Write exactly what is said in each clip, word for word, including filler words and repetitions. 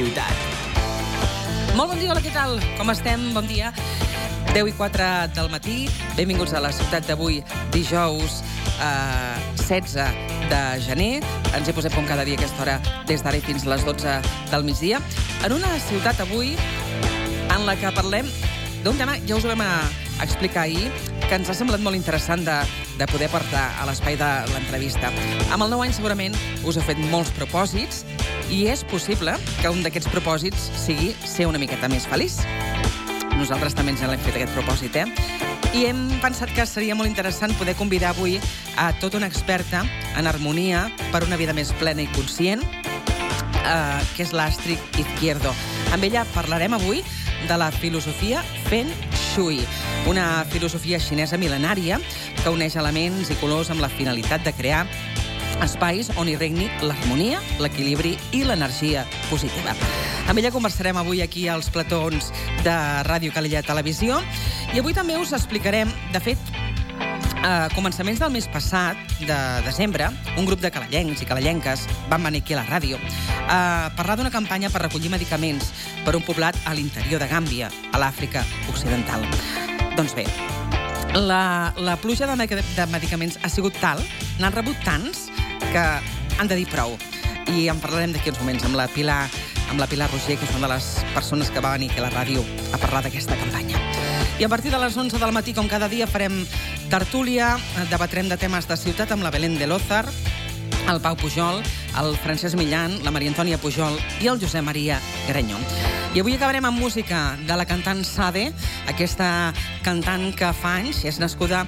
ciutat. Molt bon dia, hola, què tal? Com estem? Bon dia. deu i quatre del matí. Benvinguts a la ciutat d'avui, dijous eh, setze de gener. Ens hi posem com cada dia a aquesta hora des d'ara fins a les dotze del migdia. En una ciutat avui en la que parlem d'un tema, ja us ho vam explicar ahir, que ens ha semblat molt interessant de, de poder portar a l'espai de l'entrevista. Amb el nou any segurament us heu fet molts propòsits i és possible que un d'aquests propòsits sigui ser una miqueta més feliç. Nosaltres també ens l'hem fet aquest propòsit, eh? I hem pensat que seria molt interessant poder convidar avui a tota una experta en harmonia per una vida més plena i conscient, eh, que és l'Astrid Izquierdo. Amb ella parlarem avui de la filosofia Feng Shui, una filosofia xinesa mil·lenària que uneix elements i colors amb la finalitat de crear espais on hi regni l'harmonia, l'equilibri i l'energia positiva. Amb ella conversarem avui aquí als platons de Ràdio Calella Televisió i avui també us explicarem, de fet, a començaments del mes passat, de desembre, un grup de calellencs i calellenques van venir aquí a la ràdio a parlar d'una campanya per recollir medicaments per un poblat a l'interior de Gàmbia, a l'Àfrica Occidental. Doncs bé, la, la pluja de, de medicaments ha sigut tal, n'han rebut tants, que han de dir prou. I en parlarem d'aquí uns moments amb la Pilar, amb la Pilar Roger, que és una de les persones que va venir aquí a la ràdio a parlar d'aquesta campanya. I a partir de les onze del matí, com cada dia, farem tertúlia, debatrem de temes de ciutat amb la Belén de Lózar, el Pau Pujol, el Francesc Millan, la Maria Antònia Pujol i el Josep Maria Grenyó. I avui acabarem amb música de la cantant Sade, aquesta cantant que fa anys, és nascuda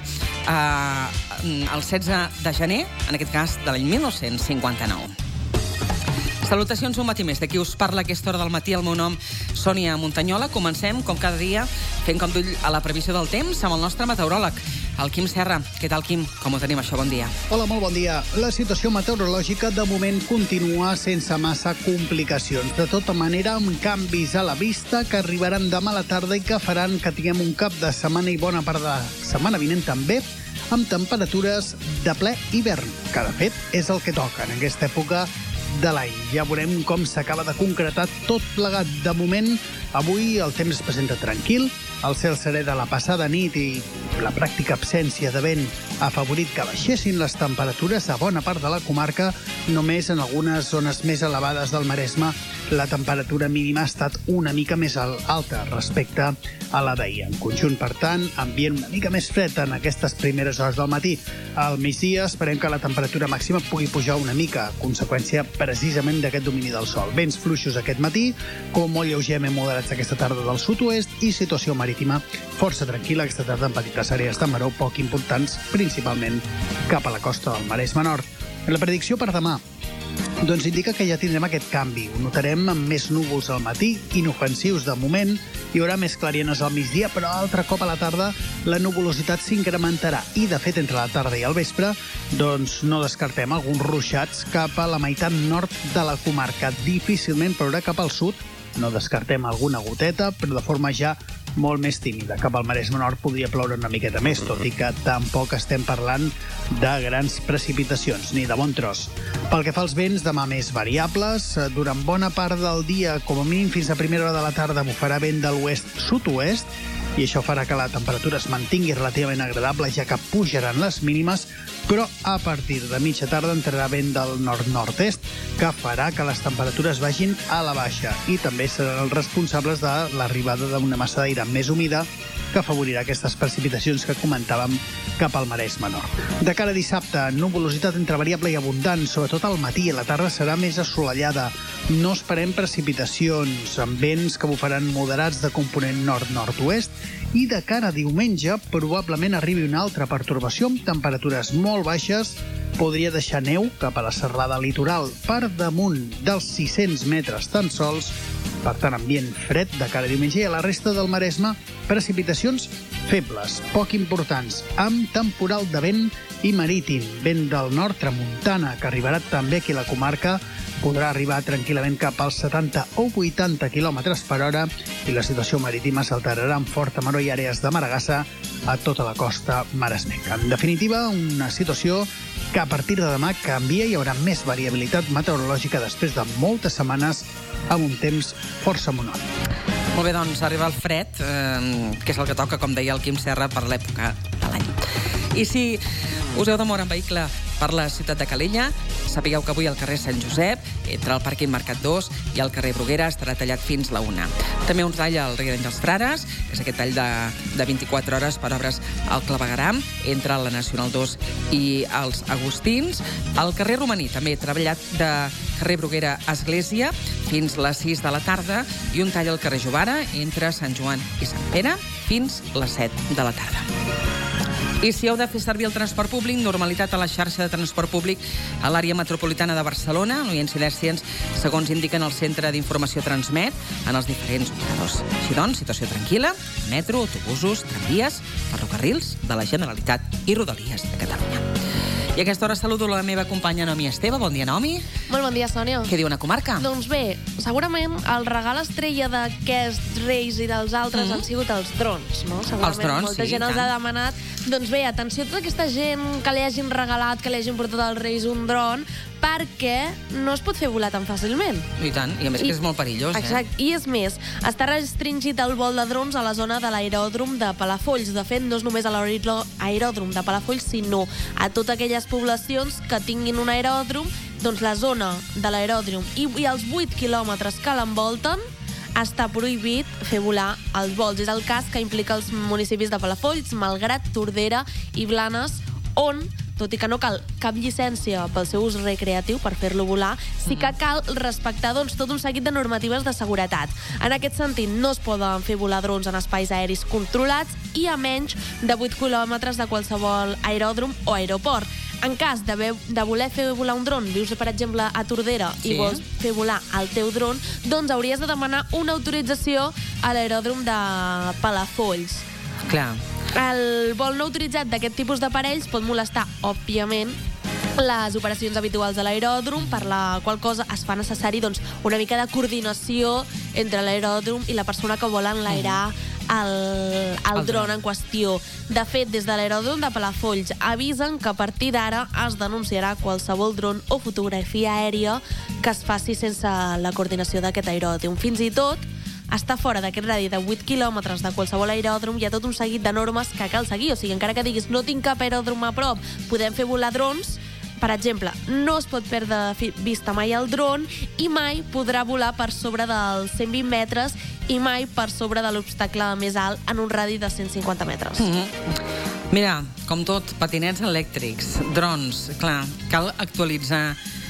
eh, el setze de gener, en aquest cas de l'any mil nou-cents cinquanta-nou. Salutacions un matí més. D'aquí us parla a aquesta hora del matí. El meu nom, Sònia Montanyola. Comencem, com cada dia, fent com d'ull a la previsió del temps amb el nostre meteoròleg, el Quim Serra. Què tal, Quim? Com ho tenim, això? Bon dia. Hola, molt bon dia. La situació meteorològica de moment continua sense massa complicacions. De tota manera, amb canvis a la vista que arribaran demà a la tarda i que faran que tinguem un cap de setmana i bona part de la setmana vinent també, amb temperatures de ple hivern, que de fet és el que toca en aquesta època de l'any. Ja veurem com s'acaba de concretar tot plegat. De moment, avui el temps es presenta tranquil, el cel serè de la passada nit i la pràctica absència de vent ha afavorit que baixessin les temperatures a bona part de la comarca. Només en algunes zones més elevades del Maresme la temperatura mínima ha estat una mica més alta respecte a la d'ahir. En conjunt, per tant, ambient una mica més fred en aquestes primeres hores del matí. Al migdia esperem que la temperatura màxima pugui pujar una mica, conseqüència precisament d'aquest domini del sol. Vents fluixos aquest matí, com molt lleugerament moderats aquesta tarda del sud-oest i situació marítima força tranquil·la aquesta tarda en petites àrees de maró poc importants, principalment cap a la costa del Maresme Nord. La predicció per demà doncs indica que ja tindrem aquest canvi. Ho notarem amb més núvols al matí, inofensius de moment, hi haurà més clarianes al migdia, però altre cop a la tarda la nuvolositat s'incrementarà i, de fet, entre la tarda i el vespre, doncs no descartem alguns ruixats cap a la meitat nord de la comarca. Difícilment plourà cap al sud, no descartem alguna goteta, però de forma ja molt més tímida. Cap al Maresme Nord podria ploure una miqueta més, tot i que tampoc estem parlant de grans precipitacions, ni de bon tros. Pel que fa als vents, demà més variables. Durant bona part del dia, com a mínim fins a primera hora de la tarda, bufarà vent de l'oest-sud-oest, i això farà que la temperatura es mantingui relativament agradable, ja que pujaran les mínimes, però a partir de mitja tarda entrarà vent del nord-nord-est, que farà que les temperatures vagin a la baixa i també seran els responsables de l'arribada d'una massa d'aire més humida que afavorirà aquestes precipitacions que comentàvem cap al Maresme Nord. De cara a dissabte, nuvolositat entre variable i abundant, sobretot al matí, i la tarda serà més assolellada. No esperem precipitacions, amb vents que bufaran moderats de component nord-nord-oest, i de cara a diumenge probablement arribi una altra pertorbació amb temperatures molt baixes. Podria deixar neu cap a la serralada litoral per damunt dels sis-cents metres tan sols. Per tant, ambient fred de cara a diumenge, i a la resta del Maresme precipitacions febles, poc importants, amb temporal de vent i marítim. Vent del nord tramuntana, que arribarà també aquí a la comarca, podrà arribar tranquil·lament cap als setanta o vuitanta quilòmetres per hora i la situació marítima s'alterarà amb forta maró i àrees de maragassa a tota la costa maresmenca. En definitiva, una situació que a partir de demà canvia i hi haurà més variabilitat meteorològica després de moltes setmanes amb un temps força monòton. Molt bé, doncs arriba el fred, eh, que és el que toca, com deia el Quim Serra, per l'època de l'any. I si us heu de moure en vehicle per la ciutat de Calella, sapigueu que avui al carrer Sant Josep, entre el pàrquing Mercat dos i el carrer Bruguera, estarà tallat fins la una. També un tall al Riarenc dels Frares, és aquest tall de, de vint-i-quatre hores per obres al clavegueram, entre la Nacional dos i els Agustins. Al carrer Romaní, també treballat de carrer Bruguera Església, fins les sis de la tarda, i un tall al carrer Jovara, entre Sant Joan i Sant Pere, fins les set de la tarda. I si heu de fer servir el transport públic, normalitat a la xarxa de transport públic a l'àrea metropolitana de Barcelona, no hi ha incidències, segons indiquen el Centre d'Informació Transmet en els diferents operadors. Així doncs, situació tranquil·la, metro, autobusos, tramvies, ferrocarrils de la Generalitat i Rodalies de Catalunya. I a aquesta hora saludo la meva companya Nomi Esteve. Bon dia, Nomi. Molt bon dia, Sònia. Què diu una comarca? Doncs bé, segurament el regal estrella d'aquests Reis i dels altres mm-hmm. han sigut els drons, no? Segurament els drons, molta sí, gent els ha demanat. Doncs bé, atenció a tota aquesta gent que li hagin regalat, que li hagin portat als Reis un dron, perquè no es pot fer volar tan fàcilment. I tant, i a més I, que és molt perillós. Exacte, eh? I és més, està restringit el vol de drons a la zona de l'aeròdrom de Palafolls. De fet, no és només a l'aeròdrom de Palafolls, sinó a totes aquelles poblacions que tinguin un aeròdrom, doncs la zona de l'aeròdrom i, i els vuit quilòmetres que l'envolten està prohibit fer volar els vols. És el cas que implica els municipis de Palafolls, Malgrat, Tordera i Blanes, on, tot i que no cal cap llicència pel seu ús recreatiu per fer-lo volar, sí que cal respectar doncs, tot un seguit de normatives de seguretat. En aquest sentit, no es poden fer volar drons en espais aeris controlats i a menys de vuit quilòmetres de qualsevol aeròdrom o aeroport. En cas de, de voler fer volar un dron, vius, per exemple, a Tordera, sí. i vols fer volar el teu dron, doncs hauries de demanar una autorització a l'aeròdrom de Palafolls. Clar. El vol no autoritzat d'aquest tipus d'aparells pot molestar, òbviament, les operacions habituals de l'aeròdrom, per la qual cosa es fa necessari doncs, una mica de coordinació entre l'aeròdrom i la persona que vol enlairar el, el, el dron en qüestió. De fet, des de l'aeròdrom de Palafolls avisen que a partir d'ara es denunciarà qualsevol dron o fotografia aèria que es faci sense la coordinació d'aquest aeròdrom. Fins i tot, està fora d'aquest radi de vuit quilòmetres de qualsevol aeròdrom, hi ha tot un seguit de normes que cal seguir. O sigui, encara que diguis no tinc cap aeròdrom a prop, podem fer volar drons. Per exemple, no es pot perdre de vista mai el dron i mai podrà volar per sobre dels cent vint metres i mai per sobre de l'obstacle més alt en un radi de cent cinquanta metres. Mm-hmm. Mira, com tot, patinets elèctrics, drons, clar, cal actualitzar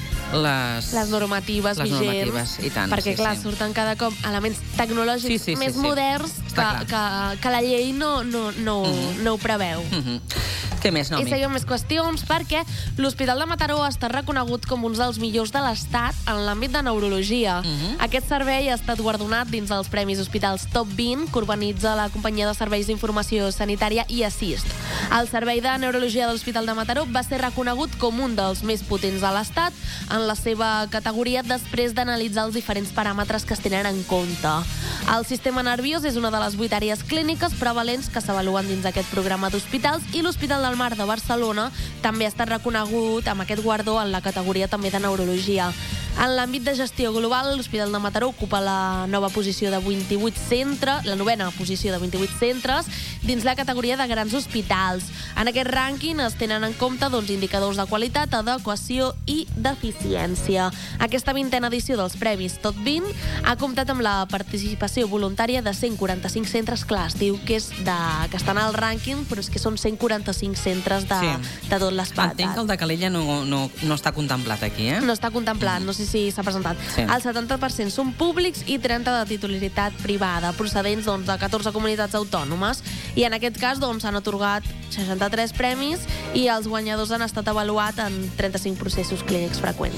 les, les normatives les vigents, normatives, i tant, perquè sí, clar, sí. surten cada cop elements tecnològics sí, sí, més sí, sí. moderns que, que, que la llei no, no, no, mm-hmm. no ho preveu. Mm-hmm. Què més, Nomi? I seguim més qüestions perquè l'Hospital de Mataró està reconegut com un dels millors de l'Estat en l'àmbit de neurologia. Mm-hmm. Aquest servei ha estat guardonat dins els Premis Hospitals Top vint que organitza la companyia de serveis d'informació sanitària i Assist. El servei de neurologia de l'Hospital de Mataró va ser reconegut com un dels més potents de l'Estat en la seva categoria després d'analitzar els diferents paràmetres que es tenen en compte. El sistema nerviós és una de les vuit àrees clíniques prevalents que s'avaluen dins aquest programa d'hospitals i l'Hospital del Mar de Barcelona també ha estat reconegut amb aquest guardó en la categoria també de neurologia. En l'àmbit de gestió global, l'Hospital de Mataró ocupa la nova posició de vint-i-vuit centres, la novena posició de vint-i-vuit centres dins la categoria de grans hospitals. En aquest rànquing es tenen en compte doncs, indicadors de qualitat, adequació i d'eficiència. Aquesta vintena edició dels Premis Top vint ha comptat amb la participació voluntària de cent quaranta-cinc centres. Clar, es diu que, és de, que estan al rànquing, però és que són cent quaranta-cinc centres de, sí. de tot l'Estat. Entenc que el de Calella no, no, no està contemplat aquí, eh? No està contemplat, no sé si s'ha presentat. Sí. El setanta per cent són públics i trenta de titularitat privada, procedents doncs, de catorze comunitats autònomes. I en aquest cas doncs, s'han atorgat seixanta-tres premis i els guanyadors han estat avaluats en trenta-cinc processos clínics freqüents.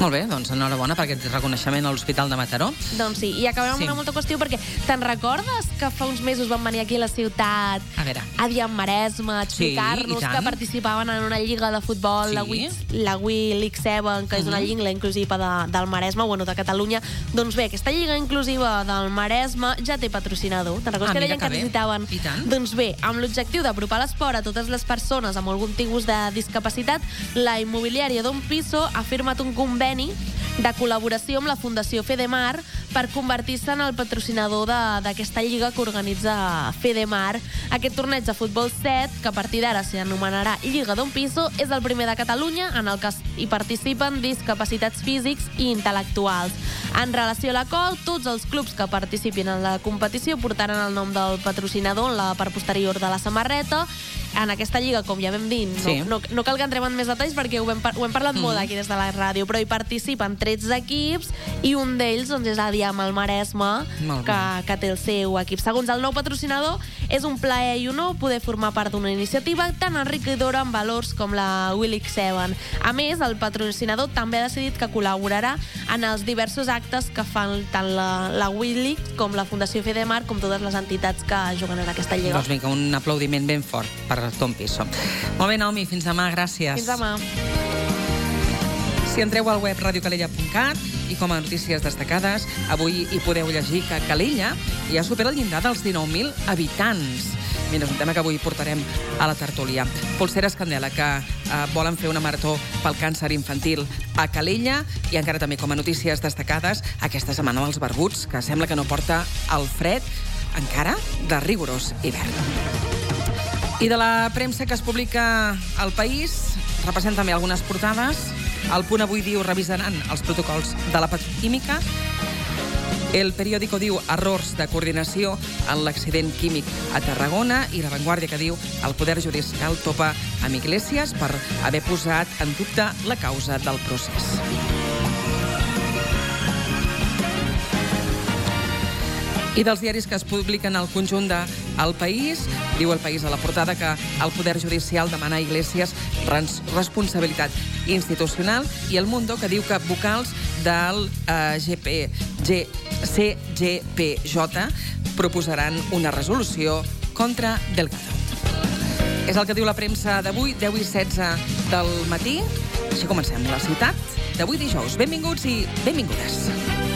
Molt bé, doncs enhorabona per aquest reconeixement a l'Hospital de Mataró. Doncs sí, i acabem amb Sí. una molta qüestió, perquè te'n recordes que fa uns mesos van venir aquí a la ciutat A veure. a Diam-Maresme a explicar-nos Sí, i tant. que participaven en una lliga de futbol, Sí. la We, la We League set, que és una lliga inclusiva de, del Maresme, bueno, de Catalunya. Doncs bé, aquesta lliga inclusiva del Maresme ja té patrocinador. Te'n recordes Ah, que mira deien que que bé. necessitaven? I tant. Doncs bé, amb l'objectiu d'apropar l'esport a totes les persones amb algun tipus de discapacitat, la immobiliària Don Piso ha firmat un conveni de col·laboració amb la Fundació Fedemar per convertir-se en el patrocinador d'aquesta lliga que organitza Fedemar. Aquest torneig de futbol set, que a partir d'ara s'anomenarà Lliga Don Piso, és el primer de Catalunya en el que hi participen discapacitats físics i intel·lectuals. En relació a la col, tots els clubs que participin en la competició portaran el nom del patrocinador en la part posterior de la samarreta. En aquesta lliga, com ja vam dir, no, Sí. no, no cal que entrem en més detalls perquè ho hem, par- ho hem parlat mm. molt aquí des de la ràdio, però hi participen tretze equips i un d'ells doncs, és Adiam al Maresme, Molt que, bé. que té el seu equip. Segons el nou patrocinador, és un plaer i honor poder formar part d'una iniciativa tan enriquidora en valors com la We League set. A més, el patrocinador també ha decidit que col·laborarà en els diversos actes que fan tant la, la We League com la Fundació Fedemar, com totes les entitats que juguen en aquesta lliga. Doncs vinga, un aplaudiment ben fort per Don Piso. Molt bé, Naomi, fins demà, gràcies. Fins demà. Si entreu al web radio calella punt cat i com a notícies destacades, avui hi podeu llegir que Calella ja supera el llindar dels dinou mil habitants. Mira, és un tema que avui portarem a la tertúlia. Polseres Candela, que eh, volen fer una marató pel càncer infantil a Calella, i encara també com a notícies destacades aquesta setmana dels barbuts, que sembla que no porta el fred encara de rigorós hivern. I de la premsa que es publica al País, repassem també algunes portades. El Punt avui diu revisaran els protocols de la petroquímica. El Periódico diu errors de coordinació en l'accident químic a Tarragona, i La Vanguardia que diu el Poder Judicial topa amb Iglesias per haver posat en dubte la causa del procés. I dels diaris que es publiquen al conjunt de El País, diu El País a la portada que el Poder Judicial demana a Iglesias res- responsabilitat institucional, i El Mundo que diu que vocals del eh, G P, G, C G P J proposaran una resolució contra Delgado. És el que diu la premsa d'avui, deu i setze del matí. Així comencem la ciutat d'avui dijous. Benvinguts i benvingudes.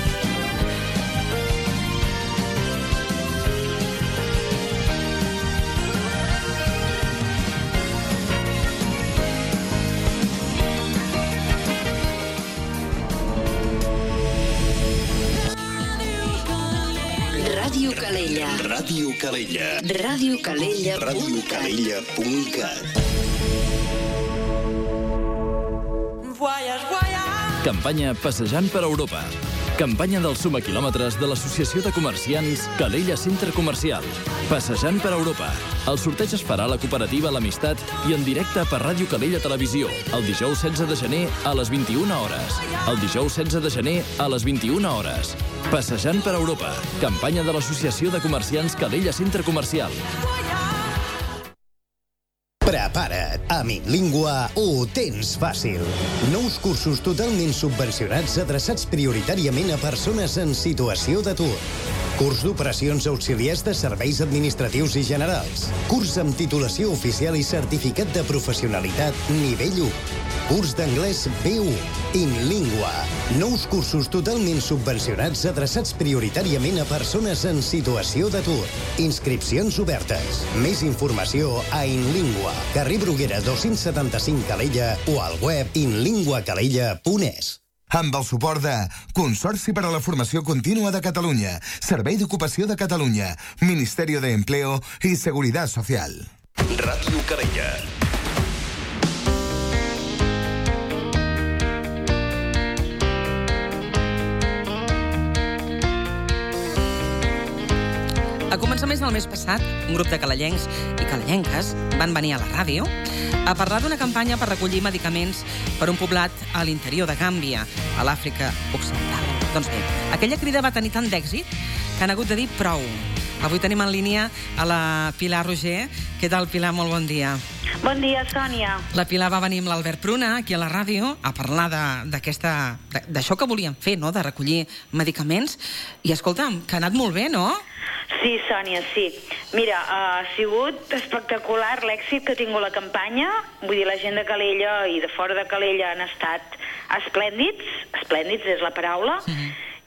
Ràdio Calella. Ràdio Calella. Ràdio Calella. Ràdio Calella punt cat. Campanya Passejant per Europa. Campanya dels sumaquilòmetres de l'Associació de Comerciants Calella Centre Comercial. Passejant per Europa. El sorteig es farà a la cooperativa L'Amistat i en directe per Ràdio Calella Televisió el dijous setze de gener a les vint-i-una hores. El dijous setze de gener a les vint-i-una hores. Passejant per Europa. Campanya de l'Associació de Comerciants Calella Centre Comercial. Prepara't, amic Língua, ho tens fàcil. Nous cursos totalment subvencionats adreçats prioritàriament a persones en situació d'atur. Curs d'operacions auxiliars de serveis administratius i generals. Curs amb titulació oficial i certificat de professionalitat nivell u. Curs d'anglès B u. InLingua. Nous cursos totalment subvencionats adreçats prioritàriament a persones en situació d'atur. Inscripcions obertes. Més informació a InLingua. Carrer Bruguera dos-cents setanta-cinc Calella o al web inlingua calella punt es. Amb el suport de Consorci per a la Formació Contínua de Catalunya, Servei d'Ocupació de Catalunya, Ministerio de Empleo y Seguridad Social. Ràdio Calella. A començaments del mes passat, un grup de calellencs i calellenques van venir a la ràdio a parlar d'una campanya per recollir medicaments per un poblat a l'interior de Gàmbia, a l'Àfrica Occidental. Doncs bé, aquella crida va tenir tant d'èxit que han hagut de dir prou. Avui tenim en línia a la Pilar Roger. Què tal, Pilar? Molt bon dia. Bon dia, Sònia. La Pilar va venir amb l'Albert Pruna, aquí a la ràdio, a parlar d'aquesta, d'això que volíem fer, no?, de recollir medicaments. I, escolta'm, que ha anat molt bé, no? Sí, Sònia, sí. Mira, ha sigut espectacular l'èxit que ha tingut la campanya. Vull dir, la gent de Calella i de fora de Calella han estat esplèndids, esplèndids és la paraula, sí.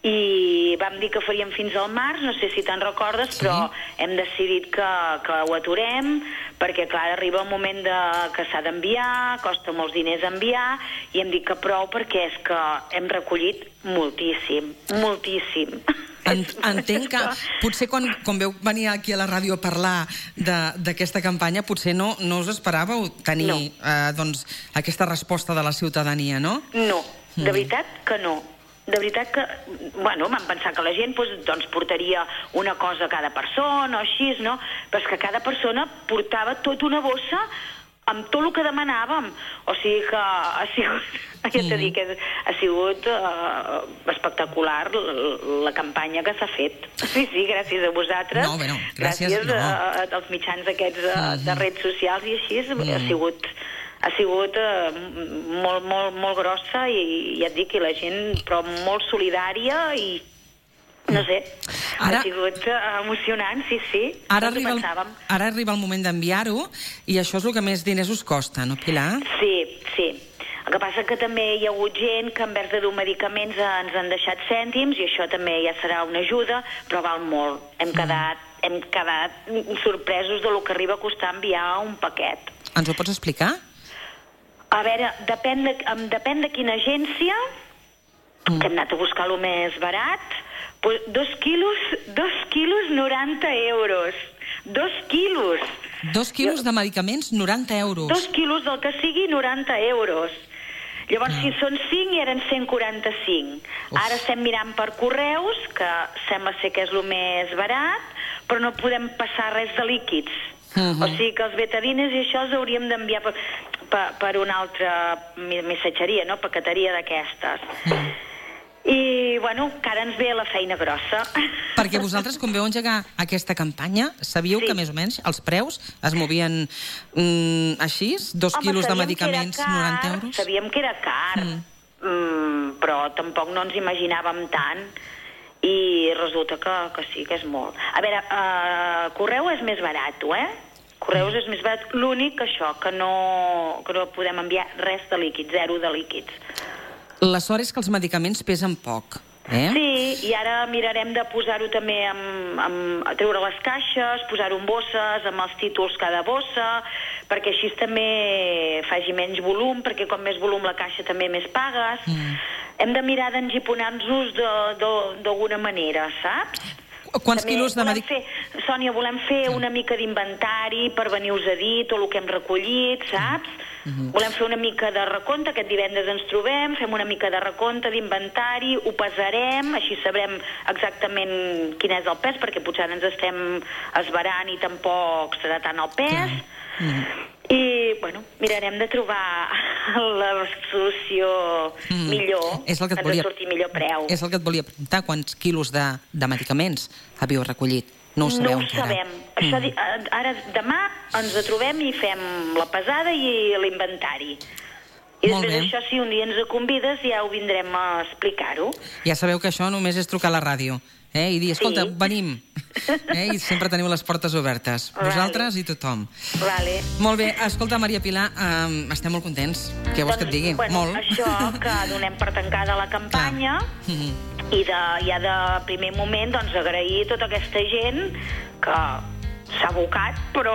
I vam dir que faríem fins al març, no sé si te'n recordes, sí. Però hem decidit que, que ho aturem, perquè, clar, arriba un moment de, que s'ha d'enviar, costa molts diners enviar, i hem dit que prou perquè és que hem recollit moltíssim, moltíssim. En, entenc que potser quan, quan veu venir aquí a la ràdio a parlar d'aquesta campanya, potser no, no us esperàveu tenir no. eh, doncs, aquesta resposta de la ciutadania, no? No, de mm. veritat que no. De veritat que, bueno, vam pensar que la gent doncs, doncs, portaria una cosa a cada persona o així, no? Però és que cada persona portava tota una bossa amb tot el que demanàvem. O sigui que ha sigut, ja t'he dit que ha sigut uh, espectacular la campanya que s'ha fet. Sí, sí, gràcies a vosaltres. No, bueno, gràcies, gràcies no. a, als mitjans aquests uh, de redes socials i així, mm. ha sigut... ha sigut eh, molt, molt, molt grossa i ja et dic que la gent però molt solidària i no sé, ara, ha sigut eh, emocionant, sí, sí. Ara arriba, el, ara arriba el moment d'enviar-ho i això és el que més diners us costa, no, Pilar? Sí, sí. El que passa que també hi ha hagut gent que en vez de dur medicaments ens han deixat cèntims i això també ja serà una ajuda, però val molt. Hem quedat, mm. hem quedat sorpresos de lo que arriba a costar enviar un paquet. Ens ho pots explicar? A veure, depèn de, depèn de quina agència, mm. que hem anat a buscar el més barat, pues dos quilos, dos quilos noranta euros. Dos quilos. Dos quilos jo, de medicaments, noranta euros. Dos quilos del que sigui, noranta euros. Llavors, ah. si són cinc, eren cent quaranta-cinc. Uf. Ara estem mirant per correus, que sembla ser que és el més barat, però no podem passar res de líquids. Uh-huh. O sigui que els betadines i això els hauríem d'enviar per, per, per una altra missatgeria, no? Paqueteria d'aquestes. Uh-huh. I, bueno, que ara ens ve la feina grossa. Perquè vosaltres, quan veu engegar aquesta campanya, sabíeu sí. que més o menys els preus es movien mm, així? Dos Home, quilos de medicaments, car, noranta euros? Sabíem que era car, mm. Mm, però tampoc no ens imaginàvem tant. I resulta que, que sí, que és molt. A veure, uh, correu és més barat, eh? Correus és més barat. L'únic que això, que no, que no podem enviar res de líquids, zero de líquids. La sort és que els medicaments pesen poc, eh? Sí, i ara mirarem de posar-ho també amb, amb, a treure les caixes, posar-ho en bosses, amb els títols cada bossa, perquè així també faci menys volum, perquè com més volum la caixa també més pagues. Mm. Hem de mirar d'engiponar-nos d'alguna manera, saps? Quants també quilos de medicaments? Sònia, volem fer sí. una mica d'inventari per venir-vos a dir tot el que hem recollit, saps? Mm-hmm. Volem fer una mica de recompte, aquest divendres ens trobem, fem una mica de recompte, d'inventari, ho pesarem, així sabrem exactament quin és el pes, perquè potser ens estem esverant i tampoc serà tant el pes. Mm-hmm. I, bueno, mirarem de trobar la solució mm. millor, és el que et ens volia... sortir millor preu. És el que et volia preguntar, quants quilos de, de medicaments havíeu recollit? No ho sabeu no ho encara. sabem. Mm. Això, ara, demà, ens trobem i fem la pesada i l'inventari. I Molt després bé. això, si un dia ens convides, ja ho vindrem a explicar-ho. Ja sabeu que això només és trucar a la ràdio. Eh, i dir, escolta, sí. venim. Eh, I sempre teniu les portes obertes. Vale. Vosaltres i tothom. Vale. Molt bé. Escolta, Maria Pilar, um, estem molt contents. Què vols doncs, que et digui? Bueno, molt. Això, que donem per tancada la campanya mm-hmm. i de, ja de primer moment doncs, agrair tota aquesta gent que s'ha abocat, però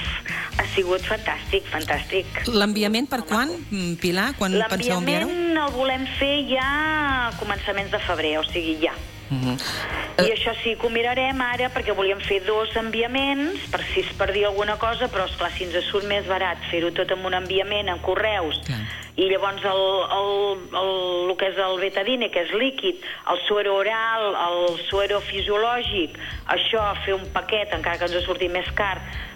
ha sigut fantàstic, fantàstic. L'enviament per quan, Pilar? Quan penseu enviar-ho? L'enviament el volem fer ja a començaments de febrer, o sigui, ja. Uh-huh. I uh... això sí que ho mirarem ara, perquè volíem fer dos enviaments per si es perdia alguna cosa, però esclar, si ens surt més barat fer-ho tot amb un enviament en correus clar. I llavors el, el, el, el que és el betadine, que és líquid, el suero oral, el suero fisiològic, això, fer un paquet, encara que ens surti més car,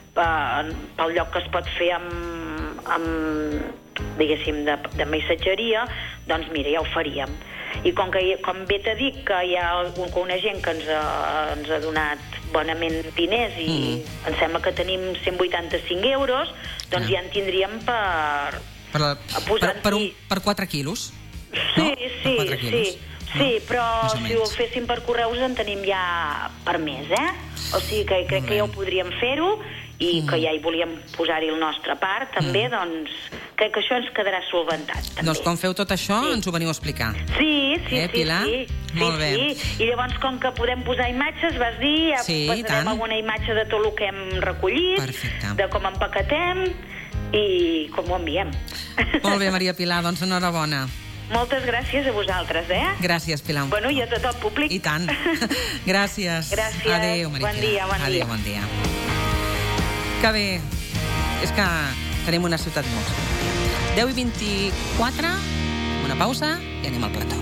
pel lloc que es pot fer amb, amb diguéssim, de, de missatgeria, doncs mira, ja ho faríem. I com que, com bé t'he dit, que hi ha una gent que ens ha, ens ha donat bonament diners i mm. em sembla que tenim cent vuitanta-cinc euros, doncs ja, ja en tindríem per... Per, la, per, per, un, per quatre quilos? Sí, no? sí, quilos. sí. Sí, però si ho féssim per correus en tenim ja per més, eh? O sigui que crec que ja ho podríem fer-ho i mm. que ja hi volíem posar-hi el nostre part, també, mm. doncs crec que això ens quedarà solventat, també. Doncs com feu tot això, sí. ens ho veniu a explicar. Sí, sí, eh, sí, Pilar? sí. Molt sí, bé. Sí. I llavors, com que podem posar imatges, vas dir, ja sí, posarem alguna imatge de tot el que hem recollit, perfecte. De com empaquetem i com ho enviem. Molt bé, Maria Pilar, doncs enhorabona. Moltes gràcies a vosaltres, eh? Gràcies, Pilar. Bueno, i a tot el públic. I tant. Gràcies. Gràcies. Adéu, Maria bon dia, bon Adéu, dia. bon dia. Que bé. És que tenim una ciutat molt. deu i vint-i-quatre, una pausa i anem al plató.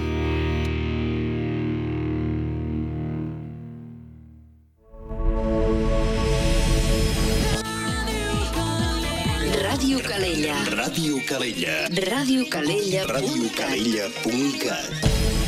Ràdio Calella. Ràdio Calella. Ràdio Calella. Ràdio Calella punt cat.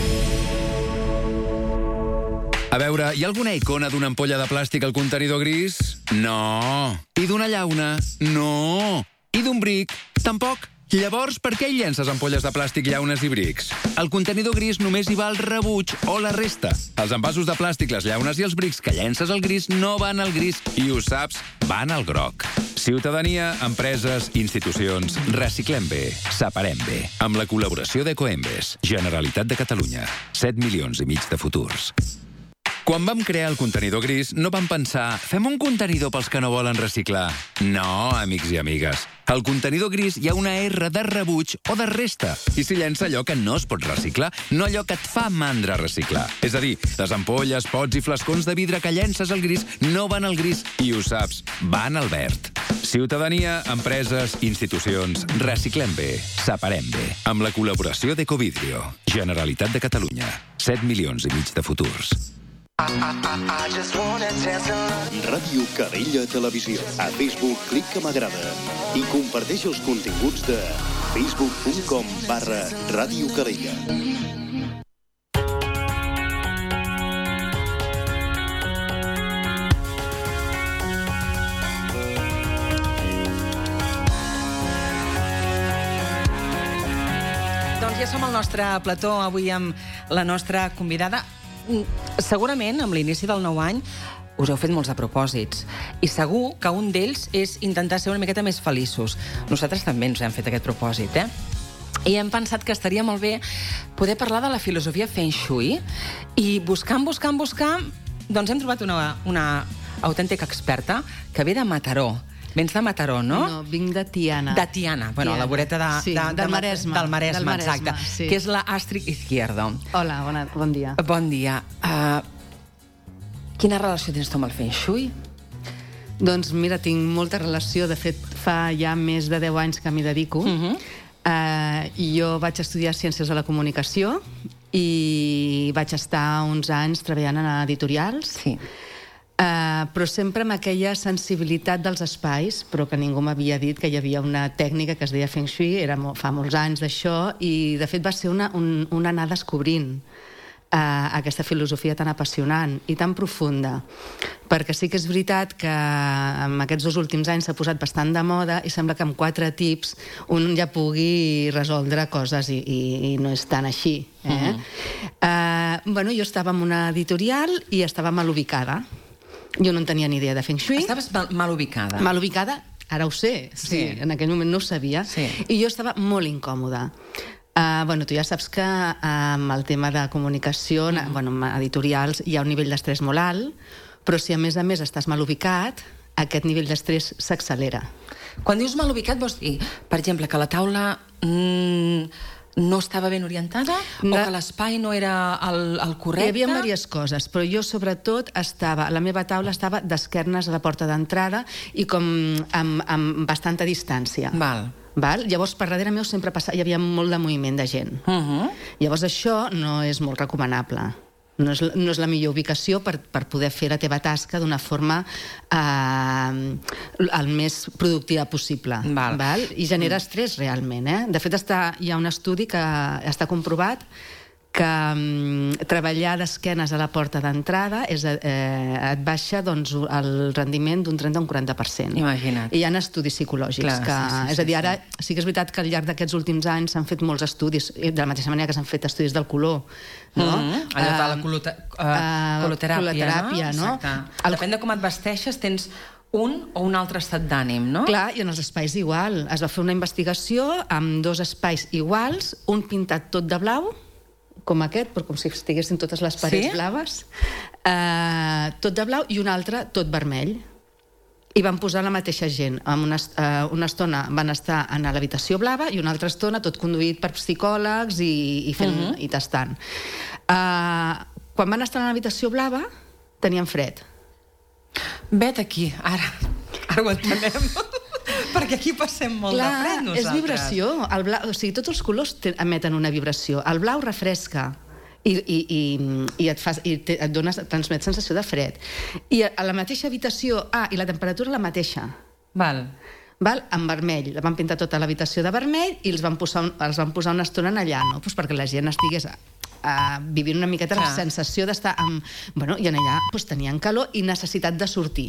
A veure, hi ha alguna icona d'una ampolla de plàstic al contenidor gris? No. I d'una llauna? No. I d'un bric? Tampoc. Llavors, per què hi llences ampolles de plàstic, llaunes i brics? Al contenidor gris només hi va el rebuig o la resta. Els envasos de plàstic, les llaunes i els brics que llences al gris no van al gris i, ho saps, van al groc. Ciutadania, empreses, institucions, reciclem bé, separem bé. Amb la col·laboració d'Ecoembes, Generalitat de Catalunya. set milions i mig de futurs. Quan vam crear el contenidor gris, no vam pensar fem un contenidor pels que no volen reciclar. No, amics i amigues. Al contenidor gris hi ha una R de rebuig o de resta. I s'hi llença allò que no es pot reciclar, no allò que et fa mandra reciclar. És a dir, les ampolles, pots i flascons de vidre que llences al gris no van al gris i, ho saps, van al verd. Ciutadania, empreses, institucions, reciclem bé, separem bé. Amb la col·laboració d'Ecovidrio, Generalitat de Catalunya. set milions i mig de futurs. Ràdio Calella Televisió. A Facebook, clica m'agrada i comparteix els continguts de facebook punt com barra Ràdio Calella. Doncs ja som al nostre plató avui amb la nostra convidada. Segurament, amb l'inici del nou any, us heu fet molts de propòsits. I segur que un d'ells és intentar ser una miqueta més feliços. Nosaltres també ens hem fet aquest propòsit, eh? I hem pensat que estaria molt bé poder parlar de la filosofia Feng Shui i buscant, buscant, buscant, doncs hem trobat una, una autèntica experta que ve de Mataró. Vens de Mataró, no? No, vinc de Tiana. De Tiana, bueno, Tiana. la voreta de, sí, de, de, del Maresme. Del Maresme, del Maresme exacte. Sí. Que és la Astrid Izquierdo. Hola, bona, bon dia. Bon dia. Uh, quina relació tens tu amb el Feng Shui? Doncs mira, tinc molta relació. De fet, fa ja més de deu anys que m'hi dedico. Uh-huh. uh, jo vaig estudiar Ciències de la Comunicació i vaig estar uns anys treballant en editorials. Sí. Uh, però sempre amb aquella sensibilitat dels espais, però que ningú m'havia dit que hi havia una tècnica que es deia Feng Shui, era molt, fa molts anys d'això, i de fet va ser una, un, una anar descobrint uh, aquesta filosofia tan apassionant i tan profunda, perquè sí que és veritat que en aquests dos últims anys s'ha posat bastant de moda i sembla que amb quatre tips un ja pugui resoldre coses i, i, i no és tan així. Eh? Uh-huh. uh, bueno, jo estava en una editorial i estava mal ubicada. Jo no en tenia ni idea de Feng Shui. Estaves mal, mal ubicada. Mal ubicada, ara ho sé. Sí. Sí, en aquell moment no ho sabia. Sí. I jo estava molt incòmoda. Uh, bueno, tu ja saps que uh, amb el tema de comunicació, mm. bueno, editorials, hi ha un nivell d'estrès molt alt, però si a més a més estàs mal ubicat, aquest nivell d'estrès s'accelera. Quan dius mal ubicat, vols dir, per exemple, que la taula mm, no estava ben orientada? No. O que l'espai no era el, el correcte? Hi havia diverses coses, però jo sobretot estava, la meva taula estava d'esquernes a la porta d'entrada i com amb, amb bastanta distància. Val. Val? Llavors, per darrere meu sempre passava, hi havia molt de moviment de gent. Uh-huh. Llavors, això no és molt recomanable. No és, no és la millor ubicació per, per poder fer la teva tasca d'una forma eh, el més productiva possible. Val. Val? I genera estrès realment. Eh? De fet, està, hi ha un estudi que està comprovat que um, treballar d'esquenes a la porta d'entrada és, eh, et baixa doncs, el rendiment d'un trenta a un quaranta per cent. Imagina't. I hi ha estudis psicològics. Clar, que, sí, sí, és a dir, sí, ara sí. sí que és veritat que al llarg d'aquests últims anys s'han fet molts estudis, de la mateixa manera que s'han fet estudis del color. No? Mm-hmm. Allò de la colota, uh, uh, coloteràpia, coloteràpia, no? no? El... Depèn de com et vesteixes, tens un o un altre estat d'ànim, no? Clar, i en els espais igual. Es va fer una investigació amb dos espais iguals, un pintat tot de blau, com aquest, però com si estiguessin totes les parets sí? blaves, uh, tot de blau, i un altre tot vermell. I van posar la mateixa gent. En una, uh, una estona van estar en l'habitació blava i una altra estona tot conduït per psicòlegs i, i, fent, uh-huh. i tastant. Uh, quan van estar en l'habitació blava, tenien fred. Vet aquí, ara. Ara ho entenem. Perquè aquí passem molt Clar, de fred, nosaltres. És vibració. El blau, o sigui, tots els colors te, emeten una vibració. El blau refresca i, i, i, i, et, fa, i te, et dona, transmet sensació de fred. I a la mateixa habitació, ah, i la temperatura la mateixa. Val. Val? En vermell. Van pintar tota l'habitació de vermell i els van posar, els van posar una estona allà, no? Pues perquè la gent estigués a, a vivint una miqueta Clar. La sensació d'estar amb... Bueno, i en allà pues, tenien calor i necessitat de sortir.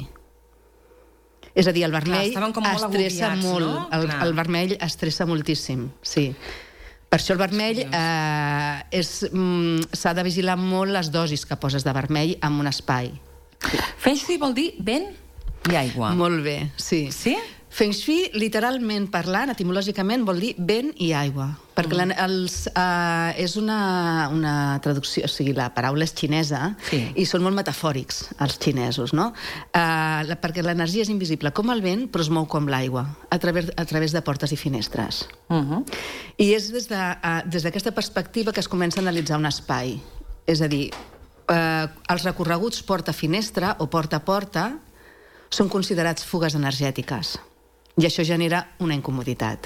És a dir, el vermell Clar, molt estressa agobiats, molt. No? El, el vermell estressa moltíssim, sí. Per això el vermell eh, és, mm, s'ha de vigilar molt les dosis que poses de vermell en un espai. Feng Shui vol dir vent i aigua. Molt bé, sí. Sí? Feng Shui, literalment parlant, etimològicament, vol dir vent i aigua. Perquè mm. la, els, uh, és una, una traducció, o sigui, la paraula és xinesa, sí. i són molt metafòrics, els xinesos, no? Uh, la, perquè l'energia és invisible com el vent, però es mou com l'aigua, a, través, a través de portes i finestres. Uh-huh. I és des de, uh, des d'aquesta perspectiva que es comença a analitzar un espai. És a dir, uh, els recorreguts porta-finestra o porta-porta són considerats fugues energètiques. I això genera una incomoditat.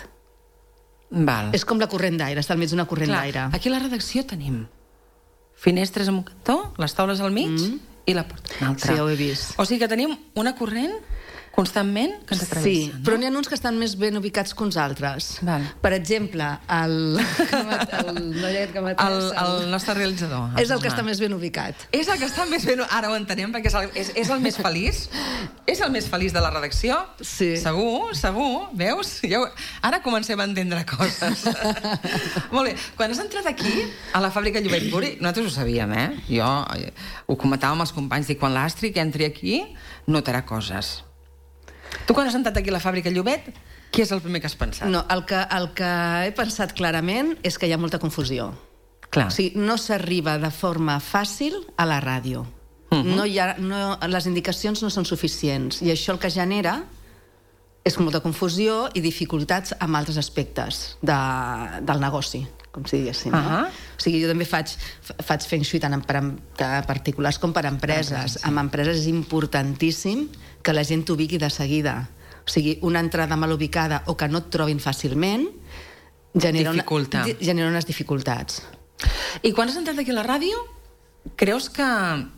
Val. És com la corrent d'aire, està al mig d'una corrent Clar, d'aire. Aquí a la redacció tenim finestres en un cantó, les taules al mig mm. i la porta en l'altre. Sí, ho he vist. O sigui que tenim una corrent constantment que ens atravessa. Sí, no? però n'hi ha uns que estan més ben ubicats que uns altres. Val. Per exemple, el, el, noiet que el, el nostre realitzador. És el que està més ben ubicat. És el que està més ben... Ara ho entenem, perquè és el, és, és el més feliç. És el més feliç de la redacció. Sí. Segur, segur. Veus? Ja ho... Ara comencem a entendre coses. Molt bé. Quan has entrat aquí, a la fàbrica Llobet Puri, nosaltres ho sabíem, eh? Jo ho comentàvem amb els companys, dic, quan l'Astrid entri aquí, notarà coses. Tu, quan has entrat aquí a la fàbrica Llobet, què és el primer que has pensat? No, el que, el que he pensat clarament és que hi ha molta confusió. Clar. O sigui, no s'arriba de forma fàcil a la ràdio. Uh-huh. no hi ha, no, les indicacions no són suficients. I això el que genera és molta confusió i dificultats amb altres aspectes de, del negoci, com si diguéssim. Uh-huh. No? O sigui, jo també faig, faig feng shui tant per a particulars com per a empreses. Sí. Amb empreses és importantíssim que la gent t'ubiqui de seguida. O sigui, una entrada mal ubicada o que no et trobin fàcilment genera, una, genera unes dificultats. I quan has entrat aquí a la ràdio, creus que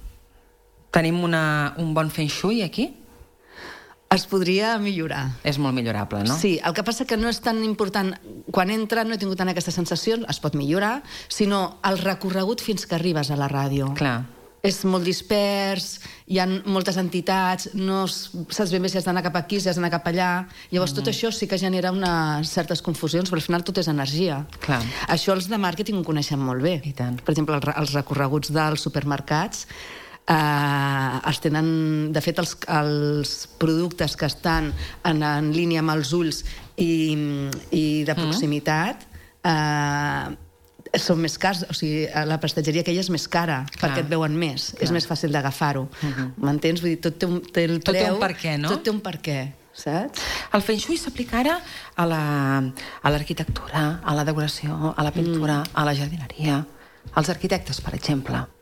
tenim una, un bon feng shui aquí? Es podria millorar. És molt millorable, no? Sí, el que passa que no és tan important... Quan entra no he tingut tant aquesta sensació, es pot millorar, sinó el recorregut fins que arribes a la ràdio. Clar. És molt dispers, hi ha moltes entitats, no saps ben bé si has d'anar cap aquí, si has d'anar cap allà... Llavors mm-hmm. tot això sí que genera unes certes confusions, però al final tot és energia. Clar. Això els de màrqueting ho coneixen molt bé. I tant. Per exemple, els recorreguts dels supermercats... Uh, els tenen, de fet els, els productes que estan en, en línia amb els ulls i, i de proximitat uh, són més cars, o sigui, la prestatgeria aquella és més cara. Clar. Perquè et veuen més, clar. És més fàcil d'agafar-ho. Uh-huh. M'entens? Vull dir, tot té un, té el tot preu, té un per què, no? Tot té un per què, saps? El feng shui s'aplica ara a l'arquitectura, la, a la decoració, a la pintura, mm. a la jardineria, als arquitectes, per exemple.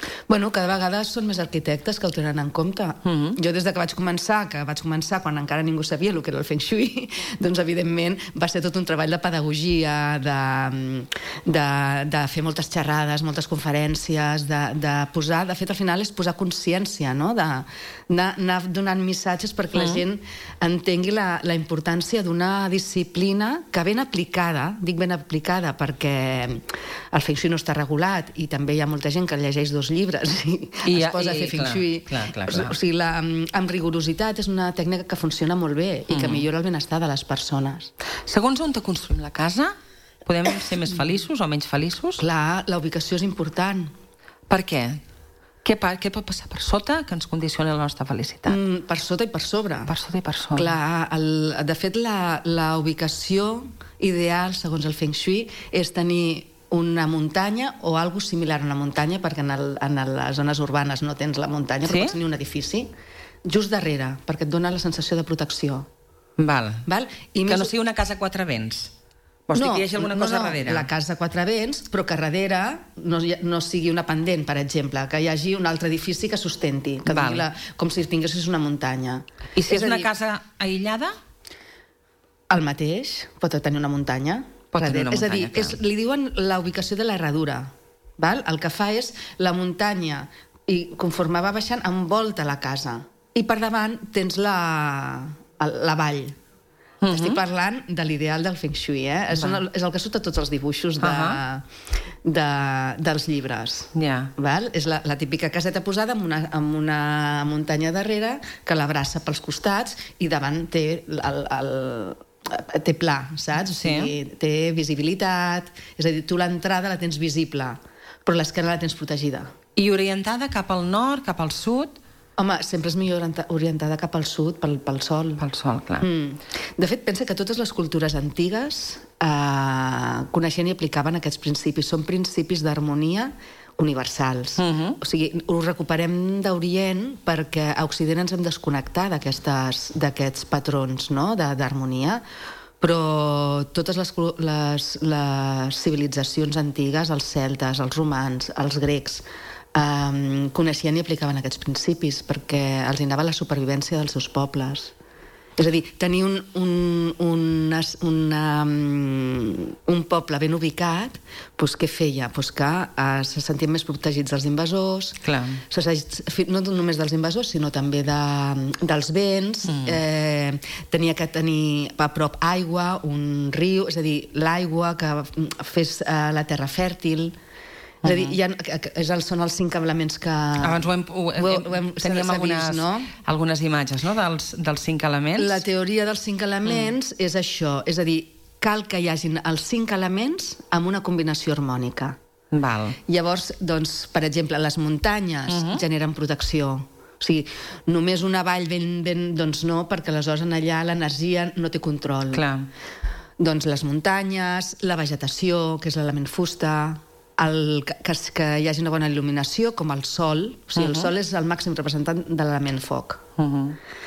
Bueno, cada vegada són més arquitectes que el tenen en compte. Uh-huh. Jo des de que vaig començar, que vaig començar quan encara ningú sabia el que era el Feng Shui, doncs evidentment va ser tot un treball de pedagogia, de, de, de fer moltes xerrades, moltes conferències, de, de posar, de fet al final és posar consciència, no? De, anar, anar donant missatges perquè uh-huh. la gent entengui la, la importància d'una disciplina que ben aplicada, dic ben aplicada perquè el Feng Shui no està regulat i també hi ha molta gent que llegeix dos llibres i, I es posa i, a fer Feng Shui. Clar, clar, clar. O sigui, la, amb rigorositat és una tècnica que funciona molt bé i que mm. millora el benestar de les persones. Segons on te construïm la casa, podem ser més feliços o menys feliços? Clar, la ubicació és important. Per què? Què, pa, què pot passar per sota que ens condicioni la nostra felicitat? Mm, per sota i per sobre. Per sota i per sobre. Clar, el, de fet, la, la ubicació ideal, segons el Feng Shui, és tenir una muntanya o algo similar a una muntanya, perquè en, el, en les zones urbanes no tens la muntanya, sí? Però pots tenir un edifici just darrere, perquè et dona la sensació de protecció. Val. Val? I que més... no sigui una casa a quatre vents. Vols no, dir que hi hagi alguna no, cosa no, darrere? La casa a quatre vents, però que darrere no, no sigui una pendent, per exemple, que hi hagi un altre edifici que sustenti, que doni la, com si tinguessis una muntanya. I si és, és una dir, casa aïllada? El mateix, pot tenir una muntanya. Pot tenir una muntanya, és a dir, és, li diuen la ubicació de la herradura. Val? El que fa és la muntanya, i conforme va baixant, envolta la casa. I per davant tens la, la vall. Uh-huh. Estic parlant de l'ideal del Feng Shui, eh? És, el, és el que surt a tots els dibuixos de, uh-huh. de, dels llibres. Yeah. Val? És la, la típica caseta posada amb una, amb una muntanya darrere que l'abraça pels costats i davant té el... el té pla, saps? O sigui, sí. Té visibilitat, és a dir, tu l'entrada la tens visible, però l'esquerra la tens protegida. I orientada cap al nord, cap al sud? Home, sempre és millor orientada cap al sud, pel, pel sol. Pel sol, clar. Mm. De fet, pensa que totes les cultures antigues eh, coneixien i aplicaven aquests principis. Són principis d'harmonia universals. Uh-huh. O sigui, ho recuperem d'Orient perquè a Occident ens hem desconnectat d'aquests patrons, no?, d'harmonia, però totes les, les, les civilitzacions antigues, els celtes, els romans, els grecs, eh, coneixien i aplicaven aquests principis perquè els anava la supervivència dels seus pobles. És a dir, tenir un, un, una, una, un poble ben ubicat, doncs què feia? Doncs que eh, se sentien més protegits dels invasors, clar. No només dels invasors, sinó també de, dels vents, mm. eh, tenia que tenir a prop aigua, un riu, és a dir, l'aigua que fes eh, la terra fèrtil. És a dir, hi ha, és el, són els cinc elements que... Abans ho hem, ho, hem, ho, ho hem teníem algunes, vist, no? algunes imatges, no?, dels, dels cinc elements. La teoria dels cinc elements mm. és això, és a dir, cal que hi hagin els cinc elements amb una combinació harmònica. Val. Llavors, doncs, per exemple, les muntanyes uh-huh. generen protecció. O sigui, només una vall ben, ben... Doncs no, perquè aleshores en allà l'energia no té control. Clar. Doncs les muntanyes, la vegetació, que és l'element fusta... El, que, que hi hagi una bona il·luminació, com el sol. O sigui, uh-huh. el sol és el màxim representant de l'element foc. Uh-huh.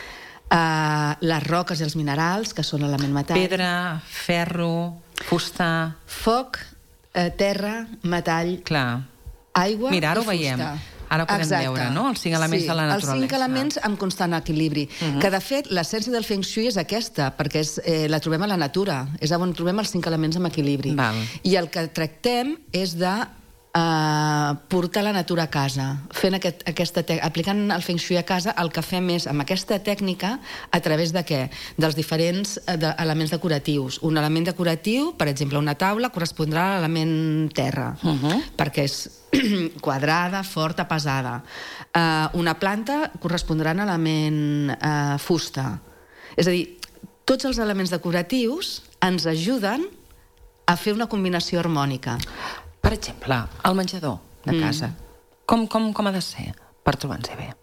Uh, les roques i els minerals, que són l'element metall. Pedra, ferro, fusta... Foc, eh, terra, metall, clar. Aigua Mira, ara i ho veiem. fusta. Ara ho podem Exacte. veure, no?, els cinc elements sí, de la naturalesa. Els cinc elements amb constant equilibri. Uh-huh. Que, de fet, l'essència del Feng Shui és aquesta, perquè és, eh, la trobem a la natura. És on trobem els cinc elements amb equilibri. Val. I el que tractem és de eh, portar la natura a casa. Fent aquest, aquesta te- aplicant el Feng Shui a casa, el que fem és, amb aquesta tècnica, a través de què? Dels diferents eh, de, elements decoratius. Un element decoratiu, per exemple, una taula, correspondrà a l'element terra, uh-huh. perquè és quadrada, forta, pesada. Uh, una planta correspondrà a l'element uh, fusta. És a dir, tots els elements decoratius ens ajuden a fer una combinació harmònica. Per exemple, el menjador de casa, mm. com, com, com ha de ser per trobar-nos bé?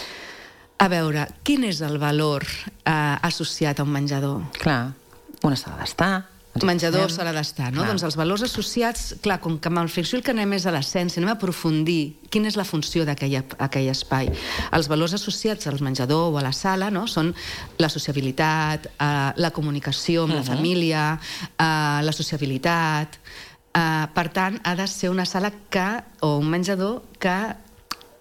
A veure, quin és el valor eh, associat a un menjador? Clar, una sala d'estar... Menjador, sala d'estar, no? Clar. Doncs els valors associats, clar, com que amb el Feng Shui el que anem és a l'essència, anem a aprofundir quina és la funció d'aquell aquell espai. Els valors associats al menjador o a la sala, no?, són la sociabilitat, eh, la comunicació amb uh-huh. la família, eh, la sociabilitat... Uh, per tant, ha de ser una sala que, o un menjador que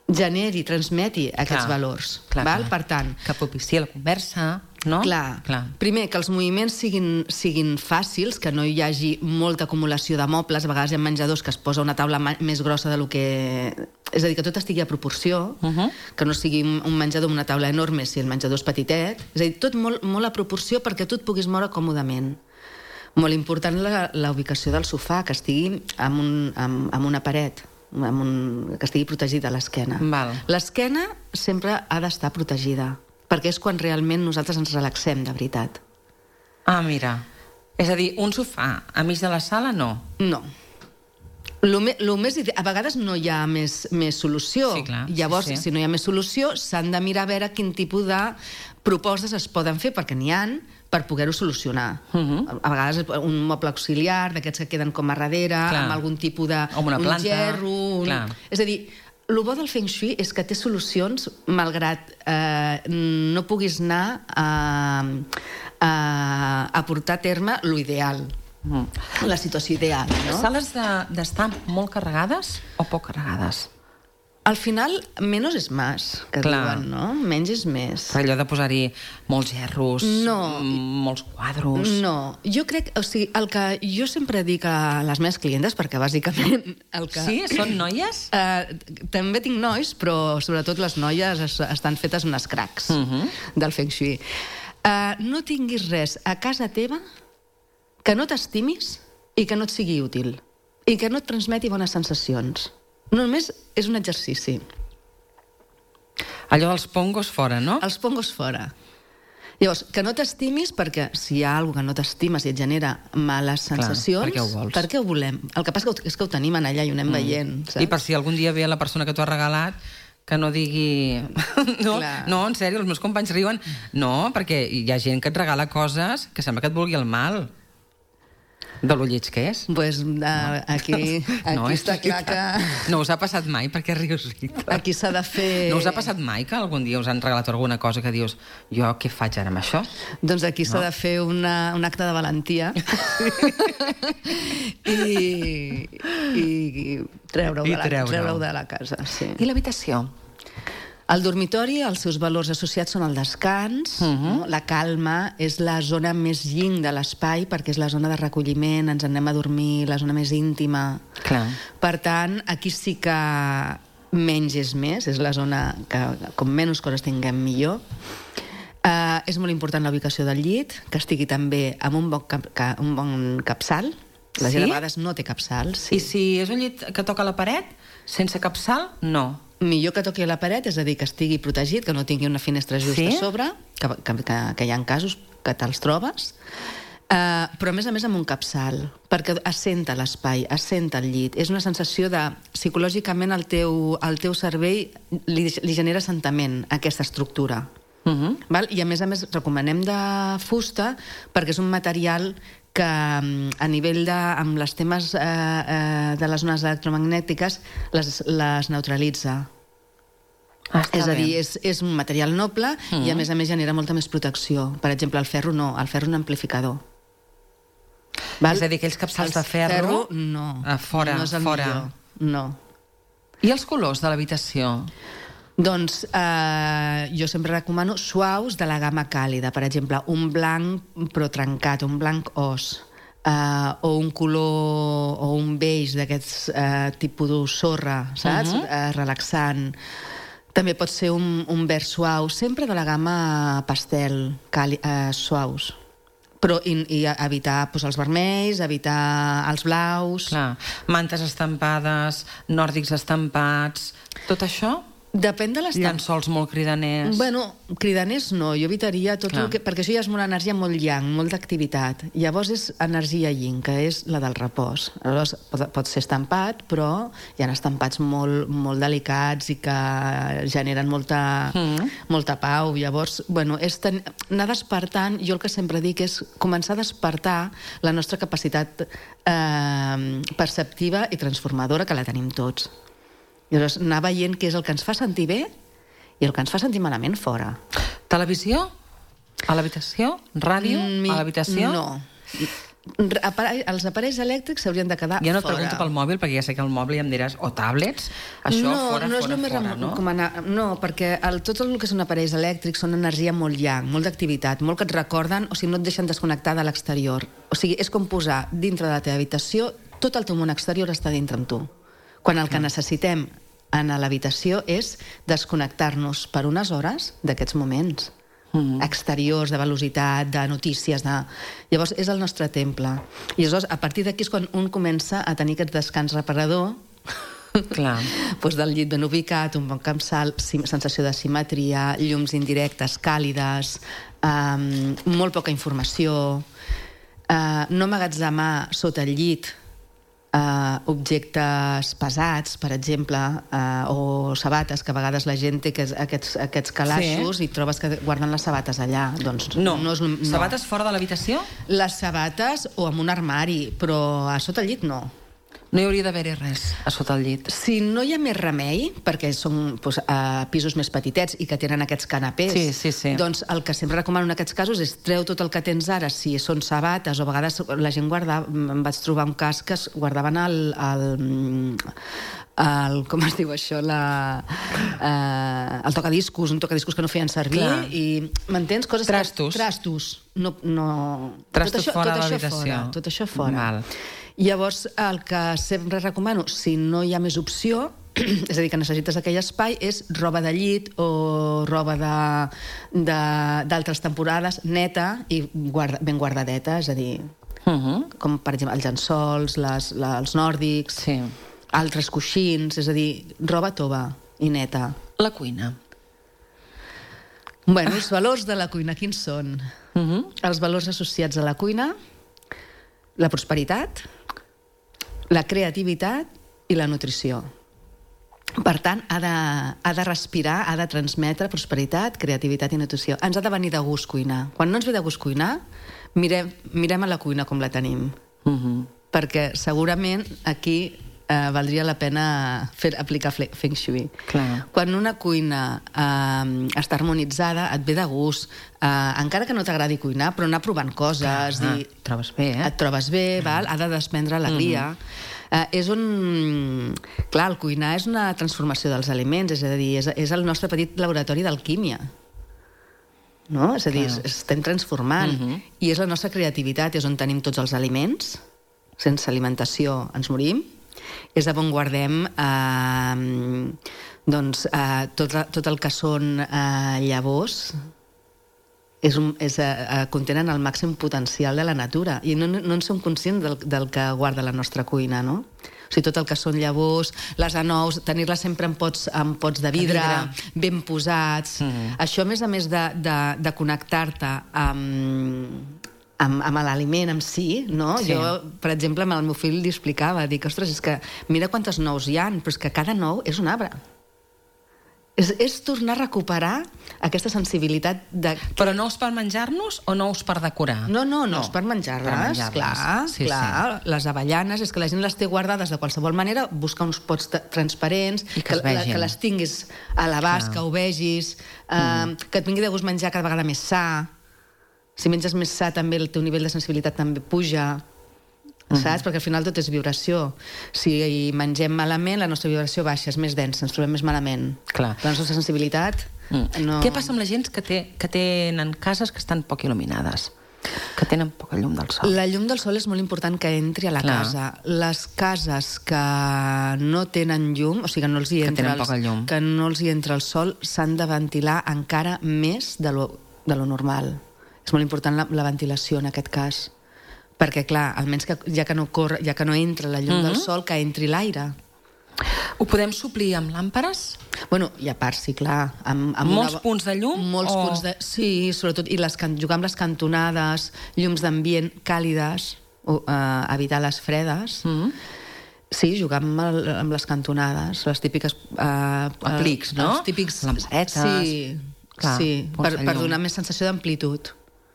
generi, transmeti aquests Clar, valors. clar, val? clar. Per tant... Que propiciï la conversa, no? Clar. Clar. Primer, que els moviments siguin, siguin fàcils, que no hi hagi molta acumulació de mobles. A vegades hi ha menjadors que es posa una taula més grossa de lo que... És a dir, que tot estigui a proporció, uh -huh. que no sigui un menjador amb una taula enorme si el menjador és petitet. És a dir, tot molt, molt a proporció perquè tu et puguis moure còmodament. Molt important la, la ubicació del sofà, que estigui amb, un, amb, amb una paret, amb un, que estigui protegida a l'esquena. L'esquena sempre ha d'estar protegida, perquè és quan realment nosaltres ens relaxem, de veritat. Ah, mira. És a dir, un sofà a mig de la sala, no? No. Lo me, lo més, a vegades no hi ha més, més solució. Sí, clar. Llavors, sí, sí. si no hi ha més solució, s'han de mirar a veure quin tipus de propostes es poden fer, perquè n'hi han, per poder-ho solucionar. Uh -huh. A vegades un moble auxiliar, d'aquests que queden com a darrere, clar. Amb algun tipus de... O una un planta. gerro... Un... És a dir, el bo del Feng Shui és que té solucions, malgrat eh, no puguis anar a, a, a portar a terme l'ideal. Mm. La situació ideal, no? Sales d'estar de, molt carregades o poc carregades? Al final, menos és més, que Clar. diuen, no? Menys és més. Allò de posar-hi molts gerros, no. molts quadros... No, jo crec... O sigui, el que jo sempre dic a les meves clientes, perquè bàsicament... El que... Sí? Són noies? Uh, també tinc nois, però sobretot les noies es, estan fetes unes cracs uh -huh. del Feng Shui. Uh, no tinguis res a casa teva que no t'estimis i que no et sigui útil, i que no et transmeti bones sensacions. Només és un exercici. Allò dels pongos fora, no? Els pongos fora. Llavors, que no t'estimis, perquè si hi ha alguna cosa que no t'estimes i et genera males sensacions... Clar, per què ho vols? Per què ho volem? El que passa és que ho tenim allà i ho anem mm. veient, saps? I per si algun dia ve la persona que t'ho ha regalat, que no digui... no, no, en sèrio, els meus companys riuen. No, perquè hi ha gent que et regala coses que sembla que et vulgui el mal. De lo lleig que és. Pues, uh, aquí, aquí no, està clar que... No us ha passat mai? Per què rius, Rita? Aquí s'ha de fer... No us ha passat mai que algun dia us han regalat alguna cosa que dius, jo què faig ara amb això? Doncs aquí s'ha no? de fer una, un acte de valentia i, i treure-ho de, treure treure de la casa. Sí. I l'habitació? El dormitori, els seus valors associats són el descans, uh-huh. no? La calma, és la zona més yin de l'espai, perquè és la zona de recolliment, ens anem a dormir, la zona més íntima. Clar. Per tant, aquí sí que menys és més, és la zona que com menys coses tinguem millor. Uh, és molt important la ubicació del llit, que estigui també amb un bon, cap, un bon capçal. La gent sí? a vegades no té capçal. Sí. I si és un llit que toca la paret, sense capçal, no. Millor que toqui la paret, és a dir, que estigui protegit, que no tingui una finestra just sí? a sobre, que, que, que, que hi ha casos que te'ls trobes, uh, però a més a més amb un capçal, perquè assenta l'espai, assenta el llit. És una sensació de... Psicològicament el teu, el teu cervell li, li genera assentament, aquesta estructura. Uh-huh. Val? I a més a més recomanem de fusta perquè és un material que a nivell de... amb els temes eh, eh, de les ones electromagnètiques les, les neutralitza. Ah, és a dir, és, és un material noble mm. i a més a més genera molta més protecció. Per exemple, el ferro no, el ferro és un amplificador. Val? És a dir, aquells capçals de ferro... ferro no, a fora, no és el fora. millor. No. I els colors de l'habitació? Doncs eh, jo sempre recomano suaus de la gamma càlida, per exemple, un blanc però trencat, un blanc os, eh, o un color o un beix d'aquests eh, tipus de sorra, saps? Uh-huh. eh, relaxant. També pot ser un, un verd suau, sempre de la gamma pastel, càli, eh, suaus. Però i, i evitar pues, els vermells, evitar els blaus... Clar. Mantes estampades, nòrdics estampats... Tot això? Depèn de l'estat. Llençols molt cridaners. Bueno, cridaners no, jo evitaria tot Clar. el que... Perquè això ja és una energia molt yang, molta activitat. Llavors és energia yin, que és la del repòs. Aleshores pot, pot ser estampat, però hi ha estampats molt, molt delicats i que generen molta, mm. molta pau. Llavors, bueno, és ten... anar despertant, jo el que sempre dic és començar a despertar la nostra capacitat eh, perceptiva i transformadora, que la tenim tots. I llavors anar veient què és el que ens fa sentir bé i el que ens fa sentir malament fora. Televisió? A l'habitació? Ràdio? Mi... A l'habitació? No. Els aparells elèctrics s'haurien de quedar fora. Ja no et pregunto pel mòbil, perquè ja sé que el mòbil em diràs, o tablets, això no, fora, no és fora, només fora, no? recomanar, no, perquè el, tot el que són aparells elèctrics són energia molt llarg, molt d'activitat, molt que et recorden, o sigui, no et deixen desconnectar de l'exterior. O sigui, és com posar dintre de la teva habitació, tot el teu món exterior està dintre amb tu. Quan el que necessitem en l'habitació és desconnectar-nos per unes hores d'aquests moments. Mm. exteriors, de velocitat, de notícies, de... Llavors, és el nostre temple. I llavors, a partir d'aquí és quan un comença a tenir aquest descans reparador, clar. Pues del llit ben ubicat, un bon capçal, sensació de simetria, llums indirectes, càlides, um, molt poca informació, uh, no amagatzemar sota el llit Uh, objectes pesats, per exemple, uh, o sabates, que a vegades la gent té que aquests, aquests calaixos sí. i trobes que guarden les sabates allà. Doncs no. no, és, no. Sabates fora de l'habitació? Les sabates o en un armari, però a sota el llit no. No hi hauria d'haver-hi res a sota el llit? Si no hi ha més remei, perquè són doncs, uh, pisos més petitets i que tenen aquests canapés, sí, sí, sí. doncs el que sempre recomano en aquests casos és treu tot el que tens ara, si són sabates, o a vegades la gent guardava, em vaig trobar un cas que es guardaven el... el el, com es diu això, la, uh, el tocadiscos, un tocadiscos que no feien servir, clar. I m'entens? Coses trastos. Que, trastos. No, no... Trastos tot això, fora tot de això l'habitació. Fora, tot això fora. Val. Llavors, el que sempre recomano, si no hi ha més opció, és a dir, que necessites aquell espai, és roba de llit o roba d'altres temporades, neta i guarda, ben guardadeta, és a dir, uh -huh. com per exemple els llençols, les, les, els nòrdics, sí. altres coixins, és a dir, roba tova i neta. La cuina. Bueno, els valors de la cuina, quins són? Uh -huh. Els valors associats a la cuina, la prosperitat, la creativitat i la nutrició. Per tant, ha de, ha de respirar, ha de transmetre prosperitat, creativitat i nutrició. Ens ha de venir de gust cuinar. Quan no ens ve de gust cuinar, mirem, mirem a la cuina com la tenim. Uh-huh. Perquè segurament aquí eh, valdria la pena fer, aplicar Feng Shui. Clar. Quan una cuina eh, està harmonitzada, et ve de gust. Eh, encara que no t'agradi cuinar, però anar provant coses. Clar, dir, et trobes bé, eh? Et trobes bé, val? Ha de desprendre alegria. Uh-huh. Uh, és un... Clar, el cuinar és una transformació dels aliments, és a dir, és, és el nostre petit laboratori d'alquímia. No? És a dir, es, estem transformant. Uh-huh. I és la nostra creativitat, és on tenim tots els aliments. Sense alimentació ens morim. És on guardem eh, doncs, eh, tot, tot el que són eh, llavors. És un, és, uh, contenen el màxim potencial de la natura i no, no en som conscients del, del que guarda la nostra cuina, no? O sigui, tot el que són llavors, les anous, tenir-les sempre en pots, en pots de vidre, vidre, ben posats. Mm. Això, a més a més de, de, de connectar-te amb, amb, amb l'aliment en si, no? Sí. Jo, per exemple, amb el meu fill li explicava, dic, ostres, és que mira quantes nous hi ha, però és que cada nou és un arbre. És, és tornar a recuperar aquesta sensibilitat de... Però nous per menjar-nos o nous per decorar? No, no, nous no. per menjar-les, menjar clar, sí, clar. Sí. Les avellanes, és que la gent les té guardades de qualsevol manera, busca uns pots transparents, I que, que, la, que les tinguis a l'abast, que ho vegis, eh, mm. que et vingui de gust menjar cada vegada més sa. Si menges més sa, també el teu nivell de sensibilitat també puja. Mm. Saps? Perquè al final tot és vibració. Si mengem malament, la nostra vibració baixa, és més densa, ens trobem més malament. Clar. La nostra sensibilitat... Mm. No... Què passa amb la gent que, té, que tenen cases que estan poc il·luminades? Que tenen poca llum del sol? La llum del sol és molt important que entri a la Clar. casa. Les cases que no tenen llum, o sigui, que no els hi entra, que els, que no els hi entra el sol, s'han de ventilar encara més de lo, de lo normal. És molt important la, la ventilació en aquest cas. Perquè, clar, almenys que ja que no corre, ja que no entra la llum mm-hmm. del sol, que entri l'aire. Ho podem suplir amb làmperes? Bueno, i a part, sí, clar. Amb, amb molts una... punts de llum? Molts o... punts de... Sí, sobretot, i les can... jugar amb les cantonades, llums d'ambient càlides, o, uh, evitar les fredes. Mm-hmm. Sí, jugar amb, el, amb les cantonades, les típiques... Uh, Aplics, no? Els típics... Lamperetes. Sí, clar, sí per, per donar més sensació d'amplitud.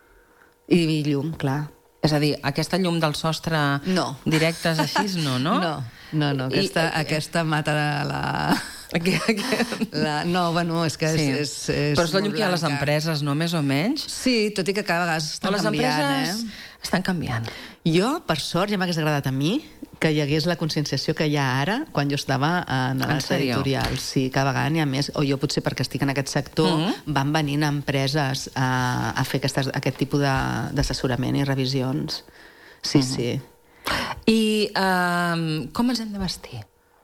I, I llum, clar. És a dir, aquesta llum del sostre no. directes així, no, no? No, no, no aquesta, I, aquesta mata la... La, no, bueno, és que és, Sí. és, és Però és la llum molt que hi ha a les blanca. empreses, no? Més o menys. Sí, tot i que cada vegada estan Però les canviant, empreses eh? estan canviant. Jo, per sort, ja m'hagués agradat a mi que hi hagués la conscienciació que hi ha ara quan jo estava en En les sèrio? editorials. Sí, cada vegada n'hi ha més. O jo potser perquè estic en aquest sector Mhm. van venint empreses a, a fer aquestes, aquest tipus de- d'assessorament i revisions. Sí, Mhm. sí. I um, com ens hem de vestir?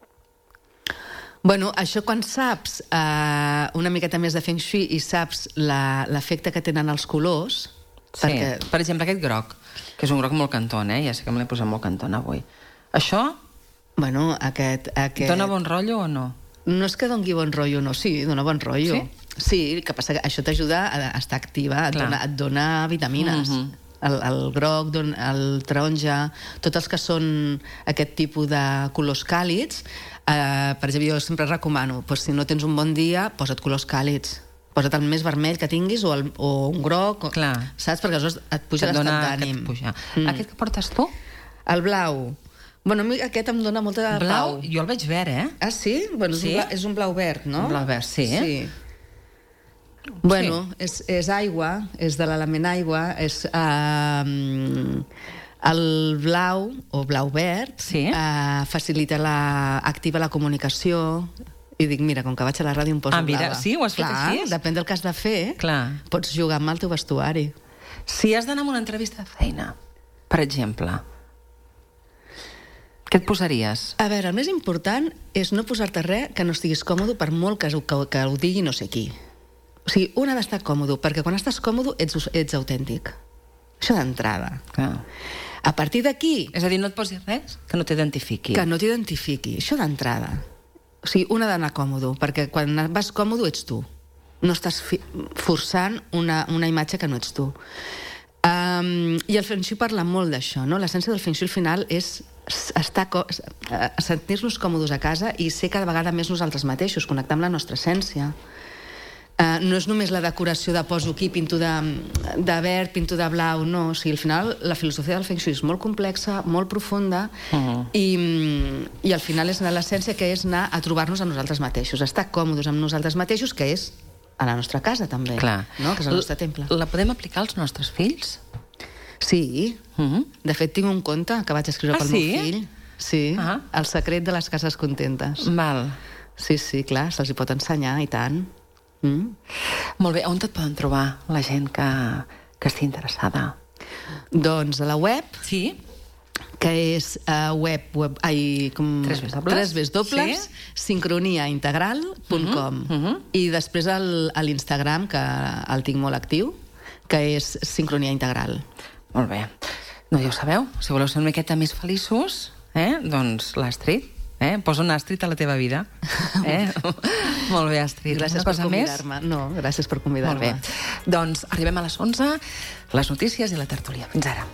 Bueno, això quan saps eh, una miqueta més de Feng Shui i saps la- l'efecte que tenen els colors, Sí. perquè Per exemple, aquest groc, que és un groc molt cantón, eh? Ja sé que me l'he posat molt cantón avui. Això bueno, aquest, aquest... dona bon rotllo o no? No és que doni bon rotllo, no, sí, dona bon rotllo. Sí? Sí, que passa que això t'ajuda a estar activa, et Clar. dona, et dona vitamines. Mhm. el, el groc, don- el taronja, tots els que són aquest tipus de colors càlids, eh, per exemple, jo sempre recomano, doncs, si no tens un bon dia, posa't colors càlids. Posa't el més vermell que tinguis o, el, o un groc, o, Clar. saps? Perquè aleshores et puja Et l'estat dona- que d'ànim. et puja. Aquest que portes tu? El blau. Bueno, a mi aquest em dona molta de Blau, pau. jo el veig verd, eh? Ah, sí? Bueno, és, Sí? Un blau, és un blau verd, no? Un blau verd, sí, eh? Sí. Bueno, és, és aigua, és de l'element aigua, és... Uh, el blau, o blau-verd, Sí. uh, facilita la... activa la comunicació, i dic, mira, com que vaig a la ràdio em poso Ah, mira, blava. sí, ho has fet Clar, així? depèn del que has de fer, Clar. pots jugar amb el teu vestuari. Si has d'anar a una entrevista de feina, per exemple, què et posaries? A veure, el més important és no posar-te res que no estiguis còmode per molt que, que, que ho digui no sé qui. O sigui, un ha d'estar còmode, perquè quan estàs còmode ets, ets autèntic. Això d'entrada. Clar. A partir d'aquí... És a dir, no et posis res que no t'identifiqui. Que no t'identifiqui. Això d'entrada. O sigui, un ha d'anar còmode, perquè quan vas còmode ets tu. No estàs fi forçant una, una imatge que no ets tu. Um, I el Feng Shui parla molt d'això, no? L'essència del Feng Shui al final és estar sentir-nos còmodes a casa i ser cada vegada més nosaltres mateixos, connectar amb la nostra essència. Uh, no és només la decoració de poso aquí, pinto de, de verd, pinto de blau, no. O sigui, al final la filosofia del Feng Shui és molt complexa, molt profunda, uh-huh. i, i al final és anar a l'essència, que és anar a trobar-nos a nosaltres mateixos, estar còmodes amb nosaltres mateixos, que és a la nostra casa també, Clar. no? Que és el nostre temple. La podem aplicar als nostres fills? Sí, Uh-huh. de fet tinc un conte que vaig escriure Ah, pel sí? meu fill. Sí, Ah. El secret de les cases contentes. Val. Sí, sí, clar, se'ls hi pot ensenyar, i tant. Mm? Molt bé, on et poden trobar la gent que, que estigui interessada? Doncs a la web, Sí? que és uh, web, web ai, com... Tres ves dobles. Tres ves dobles, Sí. sincroniaintegral punt com. Mhm, mhm. I després el, a l'Instagram, que el tinc molt actiu, que és sincronia integral. Molt bé. No, ja ho sabeu, si voleu ser una miqueta més feliços, eh? doncs l'Astrid, eh? Posa un Astrid a la teva vida. Eh? Molt bé, Astrid. Gràcies Una per cosa més? convidar-me. No, gràcies per Molt convidar-me. bé. Doncs arribem a les onze, les notícies i la tertúlia. Fins ara.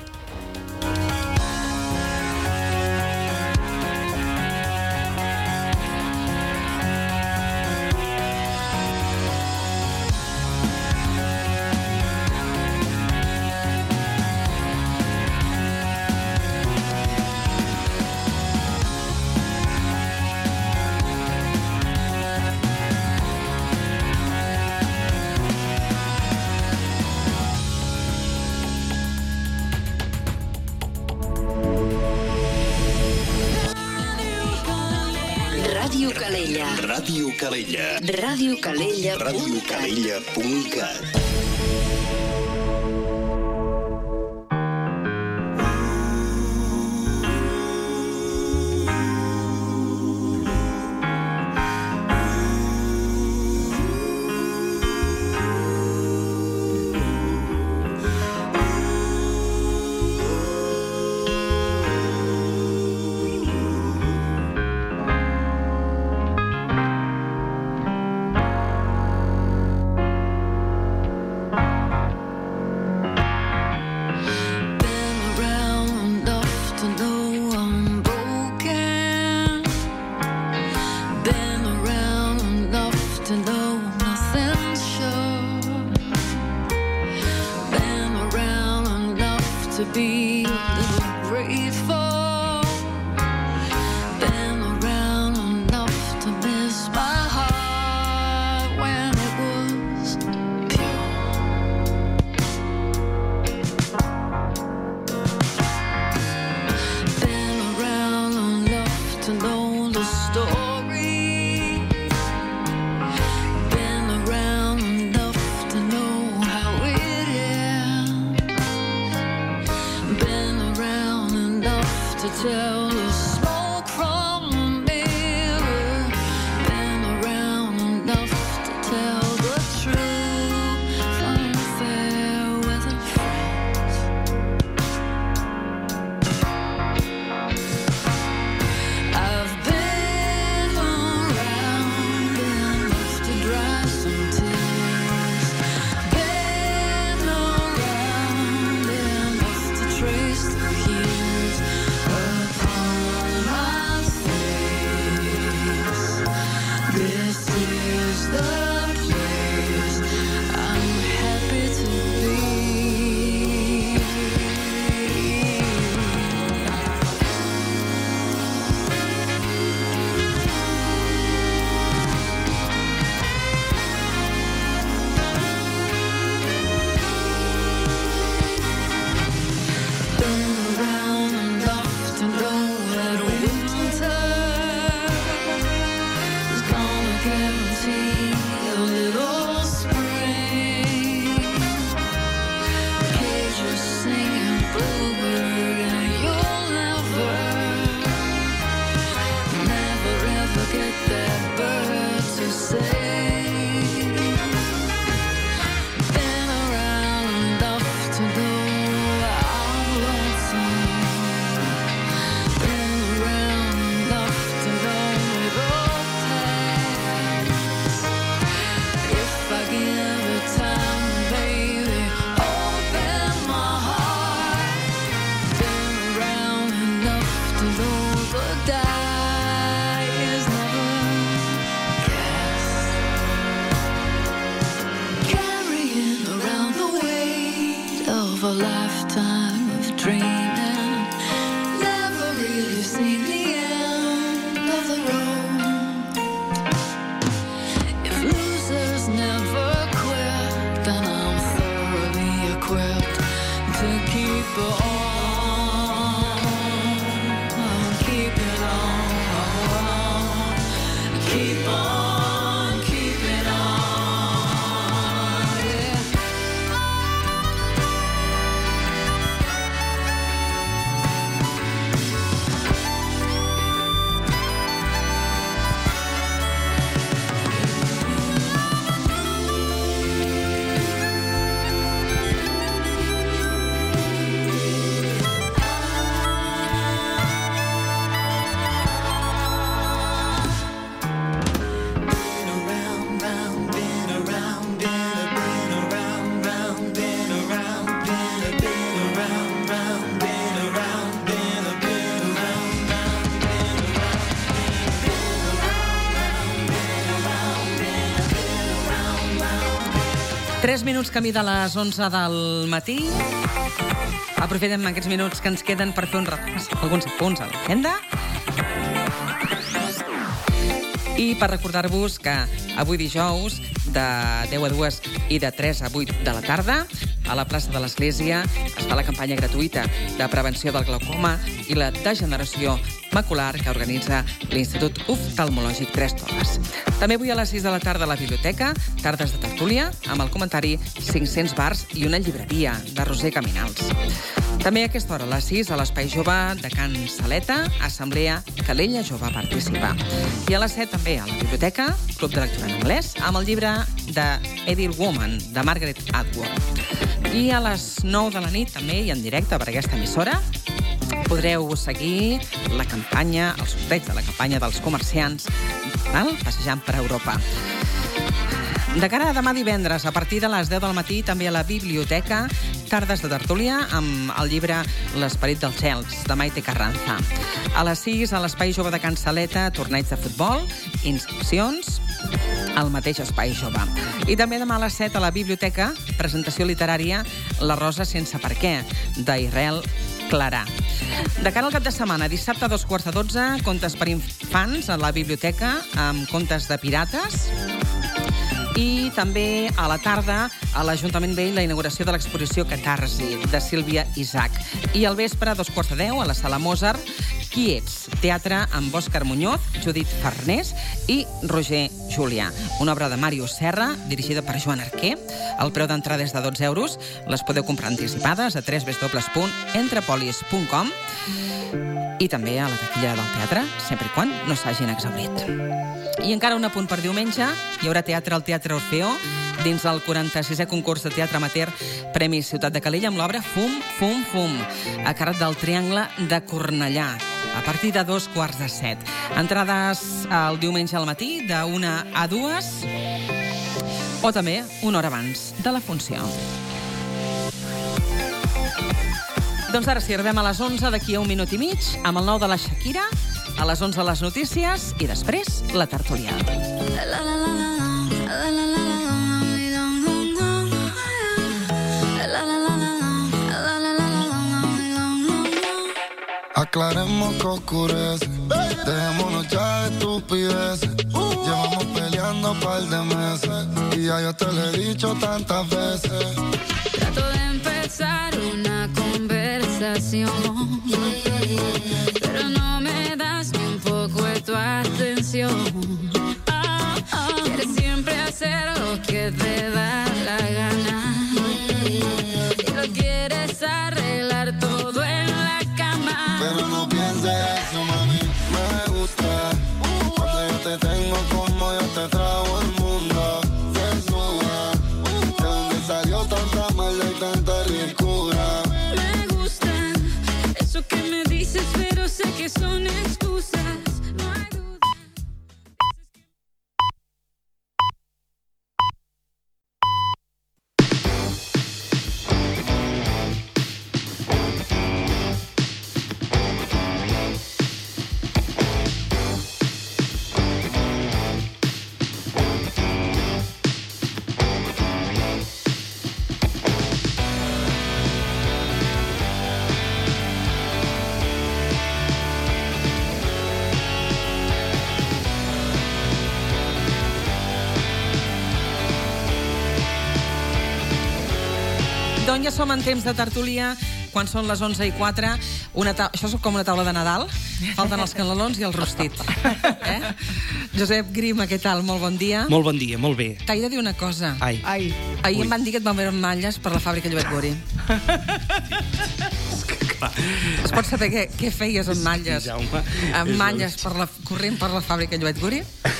Ràdio Calella. Ràdio Calella. Ràdio Calella. ràdio calella punt cat. Been around enough to know I'm broken. Been around enough to know nothing's sure. Been around enough to be a little grateful. Been around enough to miss my Tres minuts camí de les onze del matí. Aprofitem aquests minuts que ens queden per fer un repàs, alguns punts a l'agenda. I per recordar-vos que avui dijous, de deu a dues i de tres a vuit de la tarda, a la plaça de l'Església es fa la campanya gratuïta de prevenció del glaucoma i la degeneració macular que organitza l'Institut Oftalmològic Tres Torres. També avui a les sis de la tarda a la biblioteca, tardes de tertúlia, amb el comentari cinc-cents bars i una llibreria, de Roser Caminals. També a aquesta hora, a les sis, a l'Espai Jove de Can Saleta, Assemblea Calella Jove participa. I a les set també a la biblioteca, Club de Lectura en Anglès, amb el llibre de Edil Woman, de Margaret Atwood. I a les nou de la nit, també, i en directe per aquesta emissora, podreu seguir la campanya, el sorteig de la campanya dels comerciants, val? Passejant per Europa. De cara a demà divendres, a partir de les deu del matí, també a la biblioteca, tardes de tertúlia amb el llibre L'esperit dels gels, de Maite Carranza. A les sis, a l'Espai Jove de Can Saleta, torneig de futbol, inscripcions, al mateix Espai Jove. I també demà a les set, a la biblioteca, presentació literària La rosa sense per què, d'Israel Clarà. De cara al cap de setmana, dissabte a dos quarts de dotze, contes per infants a la biblioteca, amb contes de pirates. I també a la tarda, a l'Ajuntament Vell, la inauguració de l'exposició Catarsi, de Sílvia Isaac. I al vespre, a dos quarts de deu, a la Sala Mozart, Qui ets? Teatre amb Òscar Muñoz, Judit Farnés i Roger Julià. Una obra de Màrius Serra, dirigida per Joan Arquer. El preu d'entrada és de dotze euros. Les podeu comprar anticipades a w w w punt entrepolis punt com i també a la taquilla del teatre, sempre i quan no s'hagin exhaurit. I encara un apunt per diumenge, hi haurà teatre al Teatre Orfeó, dins el quaranta-sisè concurs de teatre amateur Premi Ciutat de Calella, amb l'obra Fum, Fum, Fum, a càrrec del Triangle de Cornellà, a partir de dos quarts de set. Entrades el diumenge al matí, de una a dues, o també una hora abans de la funció. Doncs ara sí, arribem a les onze, d'aquí a un minut i mig, amb el nou de la Shakira, a les onze les notícies i després la tertúlia. Aclaremos que oscurece, dejémonos ya de estupideces. Llevamos peleando un par de meses y ya yo te lo he dicho tantas veces. Trato de empezar una conversación, pero no me das ni un poco de tu atención. Oh, oh. Quieres siempre hacer lo que te da la gana y lo quieres arreglar todo en la cama. Pero no pienses eso, mami, me gusta cuando yo te tengo como yo te trago el mundo. Desnuda, de donde salió tanta maldad y tanta ricura. Me gusta eso que me dices, pero sé que son excusas. No hay duda. Doncs ja som en temps de tertúlia, quan són les onze i quatre. Una ta... Això és com una taula de Nadal. Falten els canelons i el rostit. Eh? Josep Grima, què tal? Molt bon dia. Molt bon dia, molt bé. T'he de dir una cosa. Ai. Ai. Ahir Ui. em van dir que et van veure malles per la fàbrica Lluet Gori. Es pot saber què, què feies amb malles? Jaume, amb malles per la, corrent per la fàbrica Lluet Gori?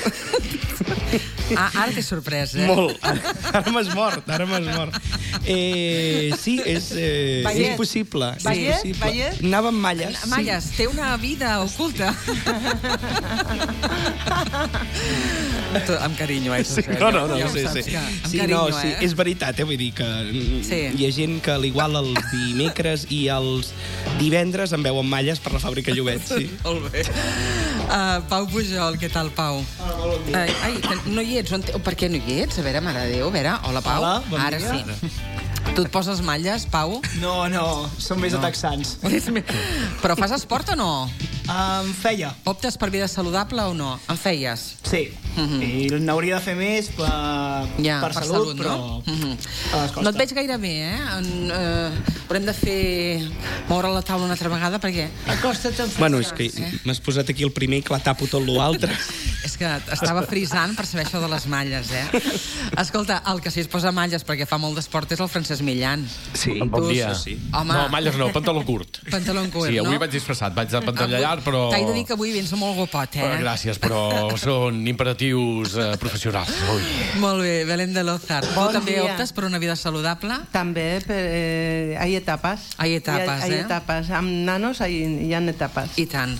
Ah, ara t'he sorprès, eh? Molt. Ara m'has mort, ara m'has mort. Eh, sí, és, eh, és possible. Veiet? És possible. Veiet? Anava amb malles. Malles, sí. Té una vida oculta. Amb carinyo, eh? Sí, no, no, no, ja sí, sí. Que, amb sí, carinyo, no, sí, eh? és veritat, eh? Vull dir que sí. hi ha gent que al igual els dimecres i els divendres en veuen malles per la fàbrica Llobet, sí. Molt bé. Uh, Pau Pujol, què tal, Pau? Hola, bon dia. Uh, ai, no hi ets? On te... Per què no hi ets? A veure, mare de Déu, a veure. Hola, Pau. Hola, bon Ara dia. sí. Tu et poses malles, Pau? No, no, som més No. no. ataxants. Però fas esport o no? Em feia. Optes per vida saludable o no? En feies? Sí. Mhm. I n'hauria de fer més per, Ja, per, per salut, salut, però no? Mhm. a les No et veig gaire bé, eh? En, uh, haurem de fer... moure la taula una altra vegada, perquè... Acosta't en Bueno, és que m'has posat aquí el primer i clar tapo tot l'altre. És que estava frisant per saber això de les malles, eh? Escolta, el que sí es posa malles perquè fa molt d'esport és el Francesc Millan. Sí, bon dia. Sí. Home. No, malles no, pantaló curt. Pantaló curt, Sí, avui no? vaig disfressat, vaig de pantaló llarg, però... T'he de dir que avui vens molt guapot, eh? Però gràcies, però són imperatius eh, professionals. Ui. Molt bé, Belén de Lozar. Bon tu també dia. optes per una vida saludable? També, per, eh, hay etapas. Hay etapas, hay, hay eh? etapas. Amb nanos hay, hi ha etapas. I tant.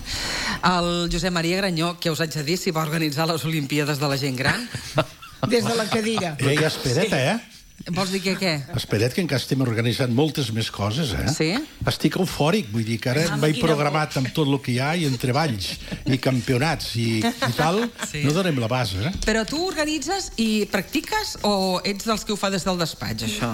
El Josep Maria Granyó, que us haig de dir si va organitzar les Olimpíades de la gent gran? Des de la cadira. Ei, espera't, sí. eh? Vols dir que què? Espera't, que encara estem organitzant moltes més coses, eh? Sí? Estic eufòric, vull dir que ara Ah, em vaig quina programat amb tot el que hi ha, i entre balls, i campionats, i, i tal, Sí. no donem la base, eh? Però tu organitzes i practiques o ets dels que ho fa des del despatx, això?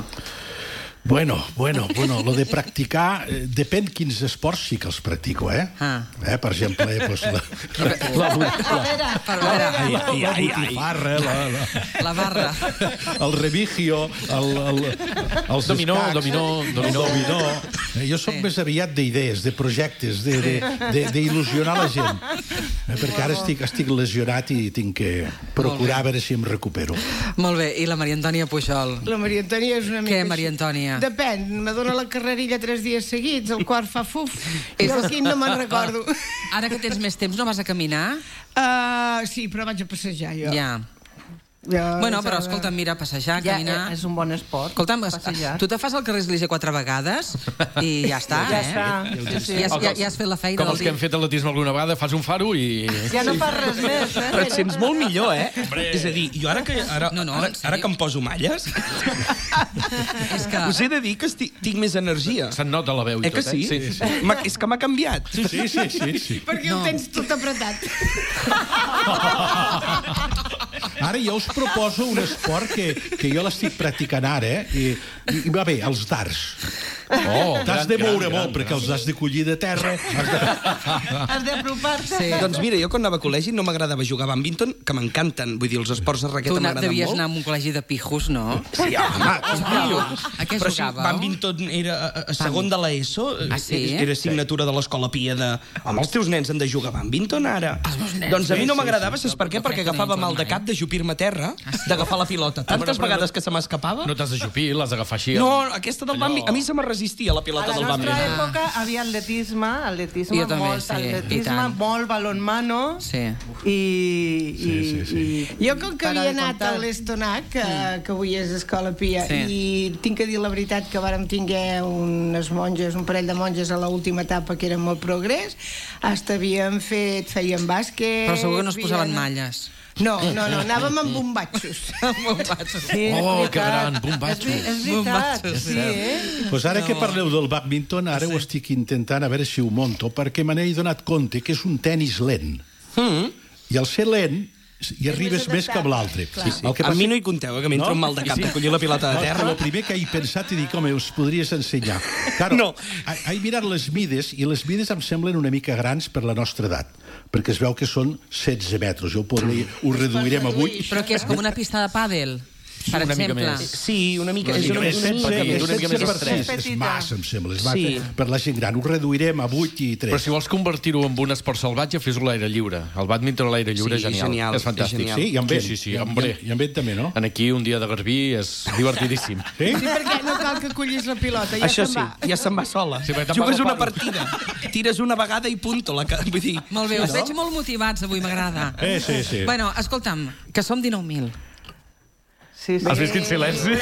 Bueno, bueno, bueno, lo de practicar, eh, depèn quins esports sí que els practico, eh? Ah. eh per exemple, eh, pues, la, la, la, la, Ai, la, la botifarra, la, la, La barra. el revigio, el, el, els Dominó, escacs, dominó, el dominó. dominó. Eh, jo sóc més aviat d'idees, de projectes, de- de- de- d'il·lusionar la gent. Eh, perquè ara estic, estic lesionat i tinc que procurar a veure si em recupero. Molt bé, i la Maria Antònia Pujol? La Maria Antònia és una mica... Què, així. Maria Antònia? Depèn, me dona la carrerilla tres dies seguits, el quart fa fuf, i el quint no me'n recordo. Ara que tens més temps, no vas a caminar? Uh, sí, però vaig a passejar, jo. Ja. Ja, Bueno, però ja- escolta, mira, passejar, Ja, caminar... eh, és un bon esport. Escolta'm, passejar. tu te fas el carrer Església quatre vegades i ja està, Ja eh? està, sí, sí. Ja, has- ja, ja has fet la feina Com del els que dia. hem fet atletisme alguna vegada, fas un faro i... Ja no fas res més, eh? Però et sents molt millor, eh? És a dir, jo ara que, ara, No, no, ara, en sèrio. ara que em poso malles, És que... us he de dir que estic, tinc més energia. Se'n nota la veu i Eh que tot, sí? eh? Sí, sí. M'ha- És que m'ha canviat. Sí, sí, sí, sí. Perquè no. Ho tens tot apretat. Ara jo us proposo un esport que, que jo l'estic practicant ara, eh? I, i va bé, els darts. Oh, T'has gran, de moure gran, molt, gran, perquè els has de collir de terra. Has de... Has d'apropar-te. Sí. Doncs mira, jo quan anava a col·legi no m'agradava jugar a badminton, que m'encanten. Vull dir, els esports de Tu raqueta na- m'agraden devies molt. anar a un col·legi de pijos, no? Sí, home, A què però si jugàveu? badminton era a, a segon de l'ESO, Ah, sí? era assignatura de l'escola Pia de... Home, els teus nens han de jugar a badminton ara. nens, Doncs a mi sí, no sí, m'agradava, sí, saps per què? no Perquè crec que agafava no hi mal de mai. cap d'ajupir-me a terra, d'agafar la pilota. Tantes però no- vegades que se m'escapava. No t'has d'ajupir, l'has d'agafar així. No, aquesta del bàmbi, a mi se me resistia la A pilota la del nostra bàmbi. època havia atletisme, atletisme, Jo també, molt sí, i atletisme, tant. molt balonmano Sí. i... i, Sí, sí, sí. i Jo, com que para havia de anat contar. a l'Estonac, que, que avui és Escola Pia, Sí. i tinc que dir la veritat que vàrem tinguer unes monges, un parell de monges a l'última etapa que eren molt progrés, hasta havíem fet, feien bàsquet... Però segur que no es posaven havien- malles. No, no, no, anàvem amb bombatxos. Bombatxos. Sí, és Oh, que veritat. gran, És, bombatxos. ve- és veritat, Bombatxos, sí, eh? Pues ara que parleu del badminton, ara ho estic intentant a veure si ho monto, perquè me n'he donat compte que és un tennis lent. Mm. I al ser lent, hi arribes més que amb l'altre. Sí, sí. A mi no hi compteu, eh, que m'entra un mal de cap de collir la pilota de terra. El primer que he pensat i dic, home, us podries ensenyar. Claro, No. he, he mirat les mides, i les mides em semblen una mica grans per la nostra edat, perquè es veu que són setze metres. Jo ho, podria, ho reduirem a vuit. Però què és, com una pista de pàdel? Per Una mica exemple. més. Sí, una mica. Una És mica una, més. una mica Setze, més. una mica més per estret. sis, és massa, em sembla. És massa Sí. per la gent gran. Ho reduirem a vuit i tres. Però si vols convertir-ho en un esport salvatge, fes-ho a l'aire lliure. El badminton a l'aire lliure Sí, és genial. genial, És fantàstic. és genial. Sí, i amb vent. Sí, sí, sí, I amb- hombre. I amb vent també, no? En aquí, un dia de garbí, és divertidíssim. Sí? Sí, perquè no cal que collis la pilota, ja Això se'n sí, va. ja se'n va sola. Sí, perquè te'n Jugues va una agafar. partida, tires una vegada i punto. La, ca- vull dir, Molt bé, us no? veig molt motivats avui, m'agrada. Eh, sí, sí. Bueno, escolta'm, que som dinou mil. Sí, sí. Has vist quin silenci?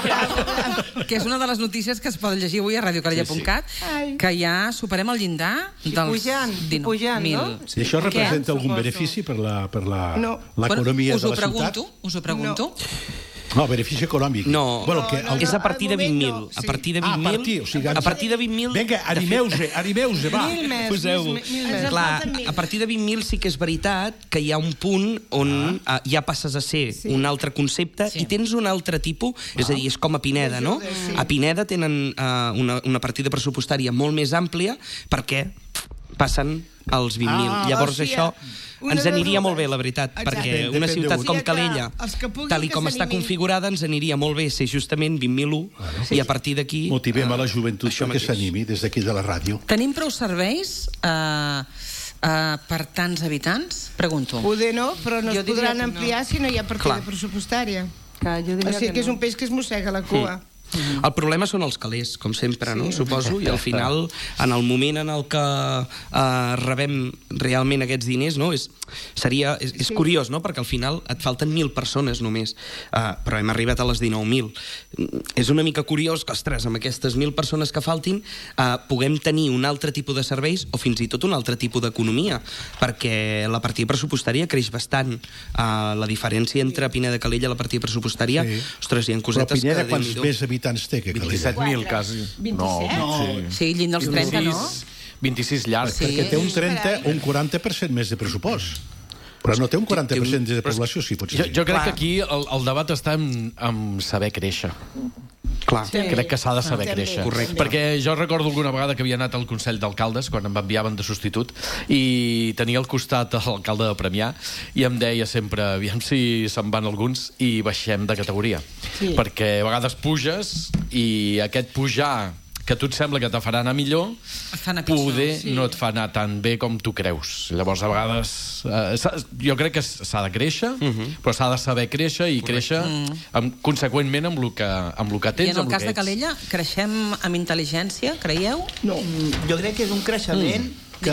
Que és una de les notícies que es poden llegir avui a radio calella punt cat, que ja superem el llindar dels pujant, dinou mil. no? I això representa algun benefici per la, per la, No. l'economia Bueno, us de ho la ciutat? pregunto, us ho pregunto. No, benefici econòmic. No, bueno, que el... és a partir de vint mil. A partir de vint Ah, a mil... partir, o sigui, a partir de vint mil... Vinga, animeu-se, animeu-se, va. Mil més, Poseu. mil, mil més. Clar, a partir de vint mil sí que és veritat que hi ha un punt on ah. ja passes a ser sí. un altre concepte sí. i tens un altre tipus, ah. és a dir, és com a Pineda, no? Sí. A Pineda tenen uh, una, una partida pressupostària molt més àmplia perquè passen als vint mil. Ah, Llavors o sigui, això una ens de aniria dues. molt bé, la veritat, Exacte. perquè Depèn- una depèn ciutat d'un. com O sigui que Calella, els que puguin tal i com que està s'animin. configurada, ens aniria molt bé ser justament vint mil u i a partir d'aquí... Motivem a la joventut perquè s'animi des d'aquí de la ràdio. Tenim prou serveis uh, uh, per tants habitants? Pregunto. Poder no, però no Jo es diria podran que no. ampliar si no hi ha partida Clar. pressupostària. Clar, jo diria O sigui que que és no. un peix que es mossega la cua. El problema són els calés, com sempre, no? Suposo, i al final, en el moment en el que uh, rebem realment aquests diners, no? És, seria, és, és curiós, no? Perquè al final et falten mil persones només, uh, però hem arribat a les dinou mil. És una mica curiós que, ostres, amb aquestes mil persones que faltin, uh, puguem tenir un altre tipus de serveis o fins i tot un altre tipus d'economia, perquè la partida pressupostària creix bastant. Uh, la diferència entre Pineda de Calella i la partida pressupostària, sí. ostres, hi ha Però cosetes Pineda, que... quants més habitants té que Calella? vint-i-set mil, quasi. vint-i-set? No, Sí, sí llint dels trenta, no? vint-i-sis llarg. Sí. Perquè té un trenta o un quaranta per cent més de pressupost. Però no té un quaranta per cent de població, sí, potser Jo, sí. jo crec que aquí el, el debat està en, en saber créixer. Clar. Sí. Crec que s'ha de saber També. créixer. Correcte. Perquè jo recordo alguna vegada que havia anat al Consell d'Alcaldes, quan em enviaven de substitut, i tenia al costat l'alcalde de Premià, i em deia sempre, aviam si se'n van alguns, i baixem de categoria. Sí. Perquè a vegades puges, i aquest pujar que a tu et sembla que te farà anar millor, fa anar pitjor, poder sí. no et fa anar tan bé com tu creus. Llavors, a vegades... Eh, s'ha- jo crec que s'ha de créixer, uh -huh. però s'ha de saber créixer i créixer amb, conseqüentment amb el que, amb el que I tens, en el amb cas el de que ets. Calella, creixem amb intel·ligència, creieu? No, jo crec que és un creixement que...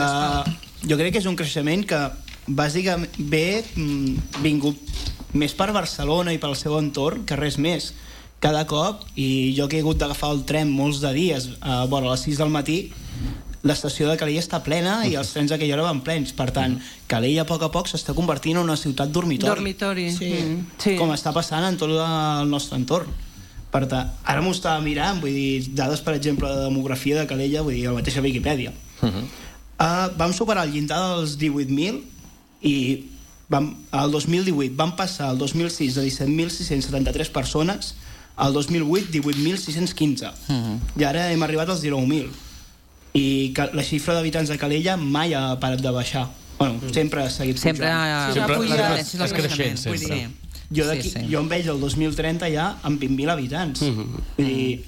Jo crec que és un creixement que bàsicament ve mm, vingut més per Barcelona i pel seu entorn que res més. Cada cop, i jo que he hagut d'agafar el tren molts de dies, a, bueno, a les sis del matí, l'estació de Calella està plena i els trens d'aquella hora van plens. Per tant, Calella a poc a poc s'està convertint en una ciutat dormitori. Dormitori. Sí. Mm. Sí. Com està passant en tot el nostre entorn. Per tant, ara m'ho estava mirant, vull dir, dades, per exemple, de demografia de Calella, vull dir, la mateixa Viquipèdia. Uh -huh. uh, vam superar el llindar dels divuit mil i vam, el dos mil divuit vam passar al dos mil sis de disset mil sis-cents setanta-tres persones, al dos mil vuit divuit mil sis-cents quinze. Uh -huh. I ara hem arribat als dinou mil. I que la xifra d'habitants de Calella mai ha parat de baixar. Bueno, sempre ha seguit Sempre, pujant. sempre Sempre la és- tendència del és creixent, creixement, vull sempre. dir. Jo, d'aquí, Sí, sí. jo em veig el dos mil trenta ja amb vint mil habitants. Uh -huh. Vull dir,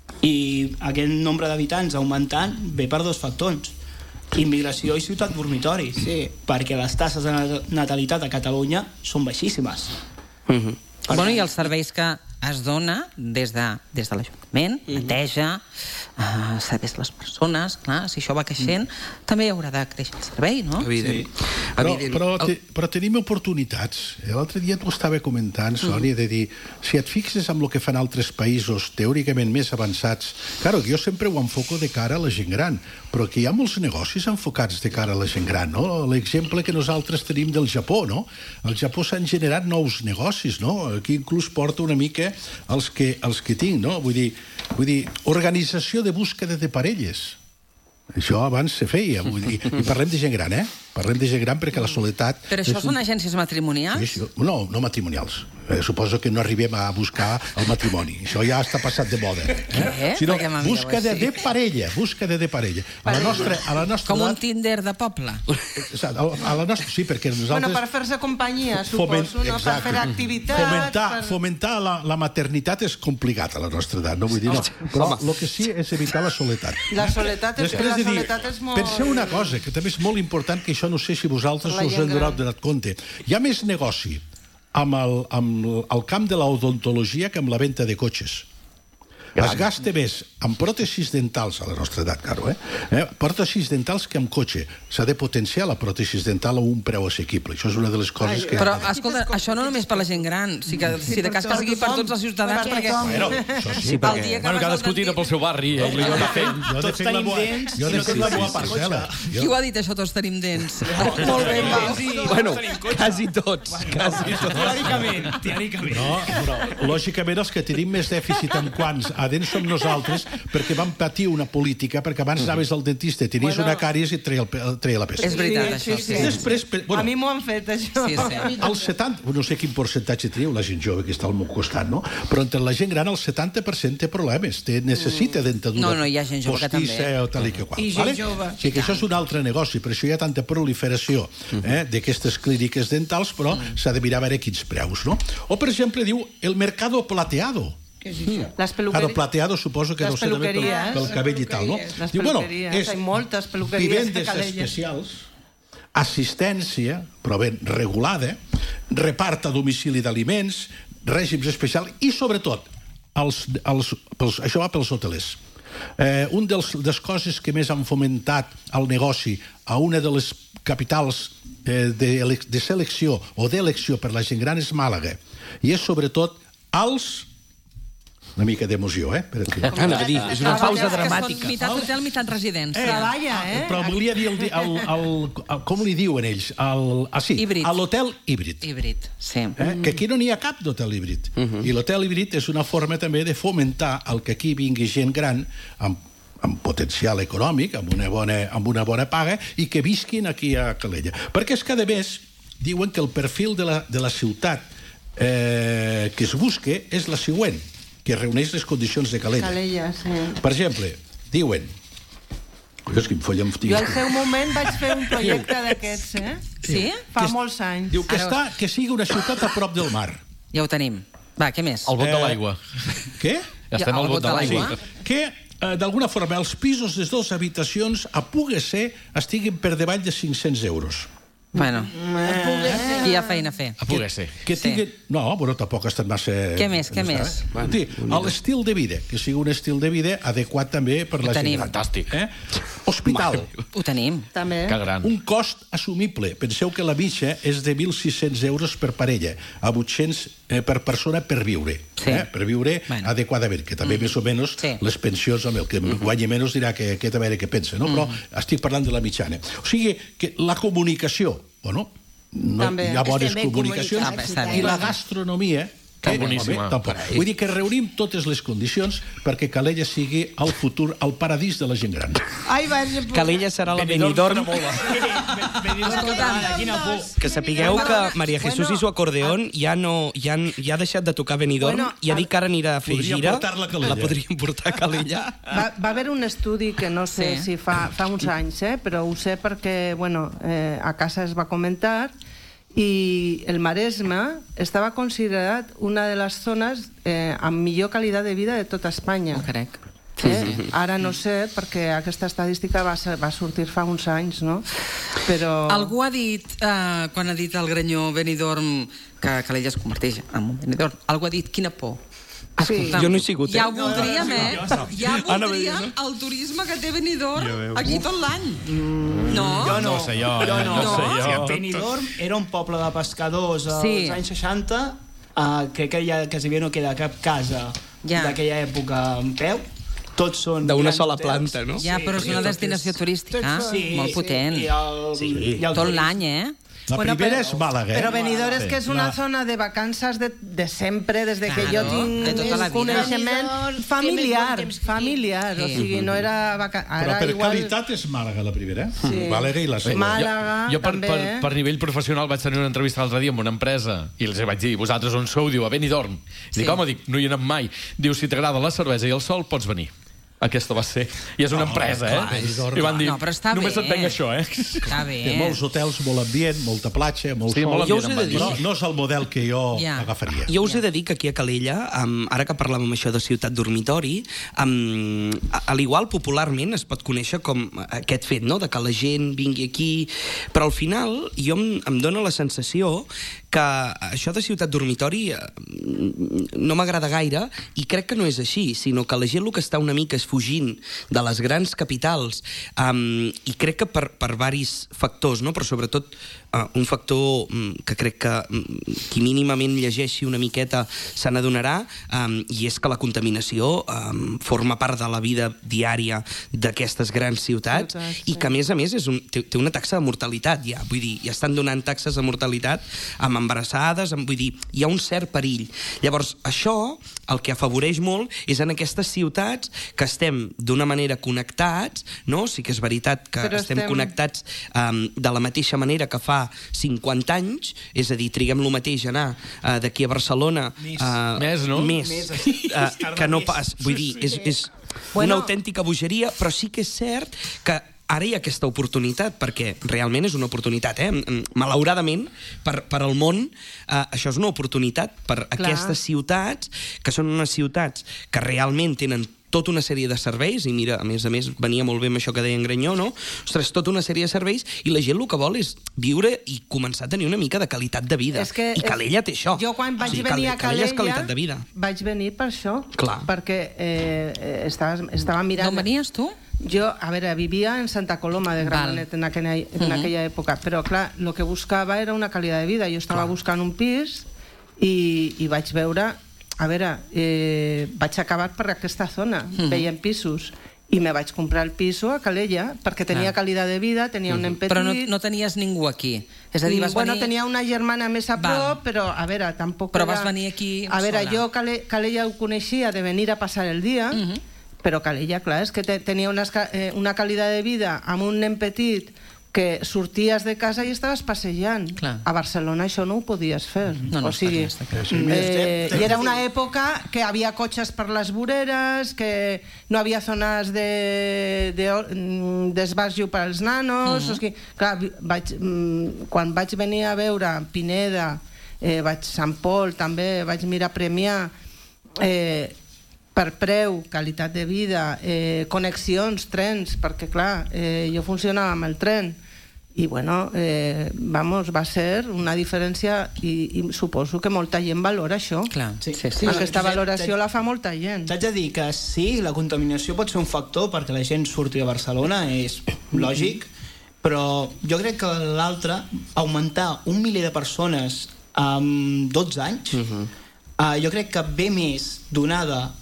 i aquest nombre d'habitants augmentant ve per dos factors: immigració i ciutat dormitori. Sí. Perquè les tasses de natalitat a Catalunya són baixíssimes. Uh -huh. Bueno, i els serveis que es dona des de, des de l'Ajuntament, neteja, uh, serveis a les persones, clar, si això va creixent, també hi haurà de créixer el servei, no? Evident. Però, però, te, però tenim oportunitats. L'altre dia t'ho estava comentant, Sònia, de dir, si et fixes amb el que fan altres països teòricament més avançats, claro, jo sempre ho enfoco de cara a la gent gran, però que hi ha molts negocis enfocats de cara a la gent gran, no? L'exemple que nosaltres tenim del Japó, no? Al Japó s'han generat nous negocis, no? Aquí inclús porta una mica els que, els que tinc, no? Vull dir, vull dir, organització de búsqueda de parelles. Això abans se feia, vull dir, i parlem de gent gran, eh? Parlem de gent gran perquè la soledat... Però això són agències matrimonials? Sí, sí, no, no matrimonials. Eh, suposo que no arribem a buscar el matrimoni. Això ja està passat de moda. Eh? Què? Sinó Per què m'envieu búsqueda així? de parella, búsqueda de parella. A la nostra, a la nostra Com un edat, Tinder de poble. a la nostra, sí, perquè nosaltres... Bueno, per fer-se companyia, Foment- suposo, no? Per exacte. fer activitats... Fomentar, per... fomentar la, la maternitat és complicat a la nostra edat, no vull dir, no. Però el que sí és evitar la soledat. La soledat és, Després la de dir, soledat és molt... penseu una cosa, que també és molt important, que això no sé si vosaltres Per la us gent heu gran. donat compte. Hi ha més negoci amb el, amb el camp de l'odontologia que amb la venda de cotxes. Es gasta més amb pròtesis dentals, a la nostra edat, claro, eh? eh? Pròtesis dentals que amb cotxe. S'ha de potenciar la pròtesis dental a un preu assequible. Això és una de les coses que... Però, escolta, això no només per la gent gran, si, que, si de cas que sigui per tots els ciutadans, perquè... Bueno, això sí, perquè... Bueno, cadascú tira pel seu barri. Eh? Jo de fet, tots tenim dents, jo de fet la meva parcel·la. Qui ho ha dit, això, tots tenim dents? Molt bé, va. Bueno, quasi tots. Quasi tots. Teòricament, teòricament. No, però, lògicament, els que tenim més dèficit en quants a dents som nosaltres, perquè vam patir una política, perquè abans anaves al dentista, tenies Bueno. una càries i et treia, el, treia la pesta. És veritat, això. sí, sí. Després, pe- A mi m'ho han fet, això. Sí, sí. el setanta, no sé quin percentatge teniu la gent jove que està al meu costat, no? Però entre la gent gran el setanta per cent té problemes, té, necessita dentadura No, no, hi ha gent jove que postissa també. o tal i que qual. I gent jove. Sí, que això és un altre negoci, per això hi ha tanta proliferació eh, d'aquestes clíniques dentals, però s'ha de mirar a veure quins preus, no? O, per exemple, diu el mercado plateado. Què és això? Les Claro, peluqueries. plateado suposo que Les deu ser també pel, peluqueries. pel cabell i tal, no? Les Diu, bueno, peluqueries. és Hay moltes peluqueries a vivendes Calella. especials, assistència, però ben regulada, repart a domicili d'aliments, règims especials i, sobretot, els, els, pels, això va pels hotelers. Eh, un dels les coses que més han fomentat el negoci a una de les capitals eh, de, de selecció o d'elecció per la gent gran és Màlaga. I és, sobretot, els... Una mica d'emoció, eh? Per aquí. Anava a dir, és una pausa Que són dramàtica. meitat hotel, meitat residència. Treballa, eh? Però volia dir, el, el, el, el, com li diuen ells? El, ah, sí, Híbrid. a l'hotel híbrid. Híbrid, sí. Eh? Que aquí no n'hi ha cap d'hotel híbrid. I l'hotel híbrid és una forma també de fomentar el que aquí vingui gent gran amb, amb potencial econòmic, amb una, bona, amb una bona paga, i que visquin aquí a Calella. Perquè és que, a més, diuen que el perfil de la, de la ciutat eh, que es busca és la següent, que reuneix les condicions de Calella. Calella, sí. Per exemple, diuen... Collons, quin foll em Jo al seu moment vaig fer un projecte d'aquests, eh? Sí? Fa Que es- molts anys. Diu que, està, que sigui una ciutat a prop del mar. Ja ho tenim. Va, què més? El bot de Eh, l'aigua. Què? Ja estem al bot de l'aigua. Que, eh, d'alguna forma, els pisos de dues habitacions, a poder ser, estiguin per davall de cinc-cents euros. Bueno, aquí hi ha feina a fer. A poder ser. Que Sí. tinguin... No, però tampoc ha estat massa... Què més, què no està, més? Eh? Sí, l'estil de vida, que sigui un estil de vida adequat també per Ho la tenim. gent. Fantàstic. Eh? Hospital. Ho tenim. També. Que gran. Un cost assumible. Penseu que la mitja és de mil sis-cents euros per parella, a vuit-cents eh, per persona per viure. Sí. Eh? Per viure Bueno. adequadament, que també mm. més o menys Sí. les pensions, amb el que guanyi menys dirà que aquest a veure què pensa, no? Però estic parlant de la mitjana. O sigui, que la comunicació, bueno, no, També. hi ha bones Estem ben comunicacions, comunicats, està bé. i la gastronomia, Tan eh, boníssima. home, tampoc. Vull dir que reunim totes les condicions perquè Calella sigui el futur, el paradís de la gent gran. Ai, va, Calella serà la Benidorm. Benidorm. Que sapigueu que Maria Jesús i su acordeón ja, no, ja, ja ha deixat de tocar Benidorm Bueno, i ha dit que ara anirà a fer Podria gira. portar-la a Calella. La podríem portar a Calella. Va, va haver un estudi que no sé Sí. si fa, fa uns anys, eh, però ho sé perquè bueno, eh, a casa es va comentar i el Maresme estava considerat una de les zones eh, amb millor qualitat de vida de tota Espanya. Ho crec. Eh? Ara no sé, perquè aquesta estadística va, ser, va sortir fa uns anys, no? Però... Algú ha dit, eh, quan ha dit el Granyó Benidorm, que Calella es converteix en un Benidorm, algú ha dit quina por. Sí. Escolta'm, Jo no he sigut, eh? Ja ho voldríem, eh? Ja Anava a dir, voldríem el turisme que té Benidorm aquí tot l'any. No? Jo no. No sé jo, jo eh? no. No sé jo. Sí, Benidorm era un poble de pescadors als Sí. anys seixanta, uh, crec que ja quasi bé no queda cap casa Ja. d'aquella època en peu. Tots són... D'una grans sola hotels. planta, no? Ja, però és una tot destinació turística Sí, molt potent. I el, Sí. i el Tot turisme. l'any, eh? La Bueno, primera però- és Màlaga, eh? Però Benidorm és que és una La- zona de vacances de, de sempre, des de que Claro, jo tinc de tota la vida. coneixement Benidorm, familiar, té més bon familiar, o Sí. sigui, no era vaca... Però Ara per igual... qualitat és Màlaga la primera. Sí. Màlaga i la segona. Màlaga, Jo, per, també. per, per nivell professional vaig tenir una entrevista l'altre dia amb una empresa i els vaig dir, vosaltres on sou? Diu, a Benidorm. Sí. Dic, home, dic, no hi he anat mai. Diu, si t'agrada la cervesa i el sol, pots venir. Aquesta va ser. I és una empresa, eh? Benidorm. I van dir, No, però està només bé. et venc això, eh? Està bé. Té molts hotels, molt ambient, molta platja, molt Sí, sol. molt Jo us he de dir- Però no és el model que jo Ja. agafaria. Jo us he de dir que aquí a Calella, um, ara que parlàvem això de ciutat dormitori, um, a, a l'igual popularment es pot conèixer com aquest fet, no?, de que la gent vingui aquí, però al final jo em, em dóna la sensació que això de ciutat dormitori eh, no m'agrada gaire i crec que no és així, sinó que la gent el que està una mica és fugint de les grans capitals um, i crec que per, per varis factors, no?, però sobretot uh, un factor um, que crec que um, qui mínimament llegeixi una miqueta se n'adonarà, um, i és que la contaminació um, forma part de la vida diària d'aquestes grans ciutats Ciutats, i que a més a més és un, té, té una taxa de mortalitat ja, vull dir, ja estan donant taxes de mortalitat amb embarassades, amb, vull dir, hi ha un cert perill. Llavors, això el que afavoreix molt és en aquestes ciutats que estem d'una manera connectats, no? Sí que és veritat que Però estem, estem- connectats um, de la mateixa manera que fa cinquanta anys, és a dir, triguem lo mateix a anar uh, d'aquí a Barcelona Més. uh, Més, no? més, Més, uh, es tarda que no més. pas, vull dir, és, és Bueno. una autèntica bogeria, però sí que és cert que ara hi ha aquesta oportunitat, perquè realment és una oportunitat, eh? Malauradament, per, per al món, eh, això és una oportunitat per Clar. aquestes ciutats, que són unes ciutats que realment tenen tota una sèrie de serveis, i mira, a més a més, venia molt bé amb això que deia en Granyó, no? Ostres, tota una sèrie de serveis, i la gent el que vol és viure i començar a tenir una mica de qualitat de vida. És que I Calella té això. Jo quan vaig O sigui, venir a Calella és Calella, qualitat de vida. vaig venir per això. Clar. Perquè eh, eh, estava, estava mirant... D'on venies tu? Jo, a veure, vivia en Santa Coloma de Gramenet en aquella, en Mhm. aquella època, però clar, el que buscava era una qualitat de vida. Jo estava Clar. buscant un pis i, i vaig veure... A veure, eh, vaig acabar per aquesta zona, Mhm. veient pisos, i me vaig comprar el piso a Calella perquè tenia Clar. qualitat de vida, tenia un nen petit... Però no, no tenies ningú aquí. És a dir, vas Mm, bueno, venir... tenia una germana més a Val. prop, però a veure, tampoc Però era... vas venir aquí A veure, sola. jo Cale, Calella ho coneixia de venir a passar el dia, Mhm. però Calella, clar, és que te, tenia una, eh, una qualitat de vida amb un nen petit que sorties de casa i estaves passejant. Clar. A Barcelona això no ho podies fer. No, no, o sigui, està clar, està clar. eh, I era una època que havia cotxes per les voreres, que no havia zones de, de, d'esbarjo per als nanos... Mhm. o sigui, clar, vi- vaig, mm, quan vaig venir a veure Pineda, eh, vaig Sant Pol, també vaig mirar Premià, eh, per preu, qualitat de vida, eh, connexions, trens, perquè clar, eh, jo funcionava amb el tren i bueno, eh, vamos, va ser una diferència i, i suposo que molta gent valora això. Clar, sí, sí. Sí. Aquesta Josep, valoració t'haig- la fa molta gent. T'haig de dir que sí, la contaminació pot ser un factor perquè la gent surti de Barcelona, és lògic, però jo crec que l'altre, augmentar un miler de persones en dotze anys, Mhm. uh, jo crec que ve més donada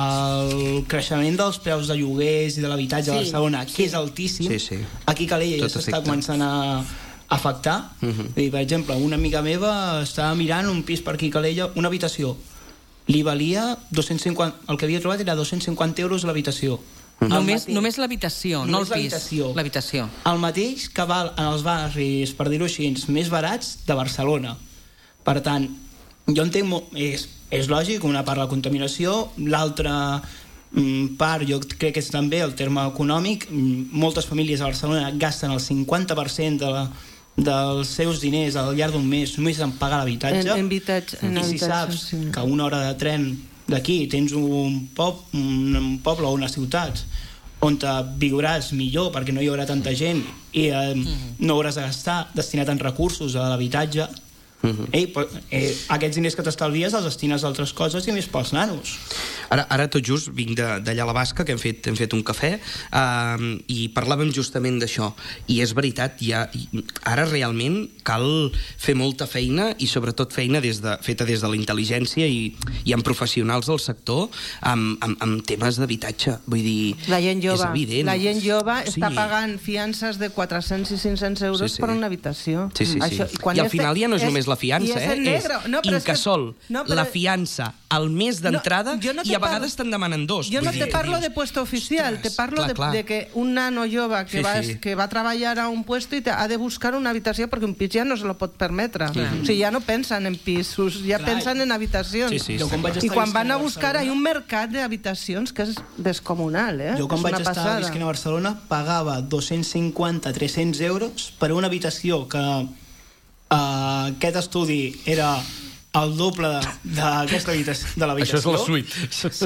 al creixement dels preus de lloguers i de l'habitatge a Sí, Barcelona, que és altíssim. Sí, sí. Aquí a Calella ja Tot s'està afecta. començant a afectar. Mhm. Vull dir, per exemple, una amiga meva estava mirant un pis per aquí a Calella, una habitació. Li valia dos-cents cinquanta... El que havia trobat era dos-cents cinquanta euros l'habitació. El Només, mateix- només l'habitació, no el Només pis. l'habitació. L'habitació. El mateix que val en els barris, per dir-ho així, més barats de Barcelona. Per tant, jo entenc molt... És, és lògic, una part la contaminació, l'altra mm, part jo crec que és també el terme econòmic. Mm, moltes famílies a Barcelona gasten el cinquanta per cent de la, dels seus diners al llarg d'un mes només en pagar l'habitatge. En, en habitatge, en I si habitatge, saps sí. que una hora de tren d'aquí tens un, pop, un, un poble o una ciutat on te viuràs millor perquè no hi haurà tanta gent i eh, no hauràs de gastar destinat en recursos a l'habitatge, Mhm. Ei, però, eh, aquests diners que t'estalvies els destines a altres coses i més pels nanos. Ara, ara tot just vinc de- d'allà a la Basca, que hem fet, hem fet un cafè, eh, i parlàvem justament d'això. I és veritat, ja, ara realment cal fer molta feina, i sobretot feina des de, feta des de la intel·ligència i, i amb professionals del sector, amb, amb, amb temes d'habitatge. Vull dir, La gent jove, és evident. la gent jove Sí. està pagant fiances de quatre-cents i cinc-cents euros Sí, sí. per una habitació. Sí, sí, sí. Això, I al és- final ja no és, és- només la i fiança, és eh? en negre. No, però és que- Incasol, no, però- la fiança al mes d'entrada No, jo no i t'he abans vegades te'n demanen dos. Yo no Vull te dir, parlo dius, de puesto oficial, te parlo clar, de, clar. de que un nano jove que, Sí, va, sí. que va a treballar a un puesto i te, ha de buscar una habitació perquè un pis ja no se lo pot permetre. Clar. O sigui, ja no pensen en pisos, ja Clar. pensen en habitacions. Sí, sí, Jo quan vaig I estar quan visquent van a a buscar, Barcelona- hi ha un mercat d'habitacions que és descomunal, eh? Jo quan és vaig una estar passada. visquent a Barcelona pagava dos-cents cinquanta a tres-cents euros per una habitació que uh, aquest estudi era el doble d'aquesta habitació, de l'habitació. Això és la suite.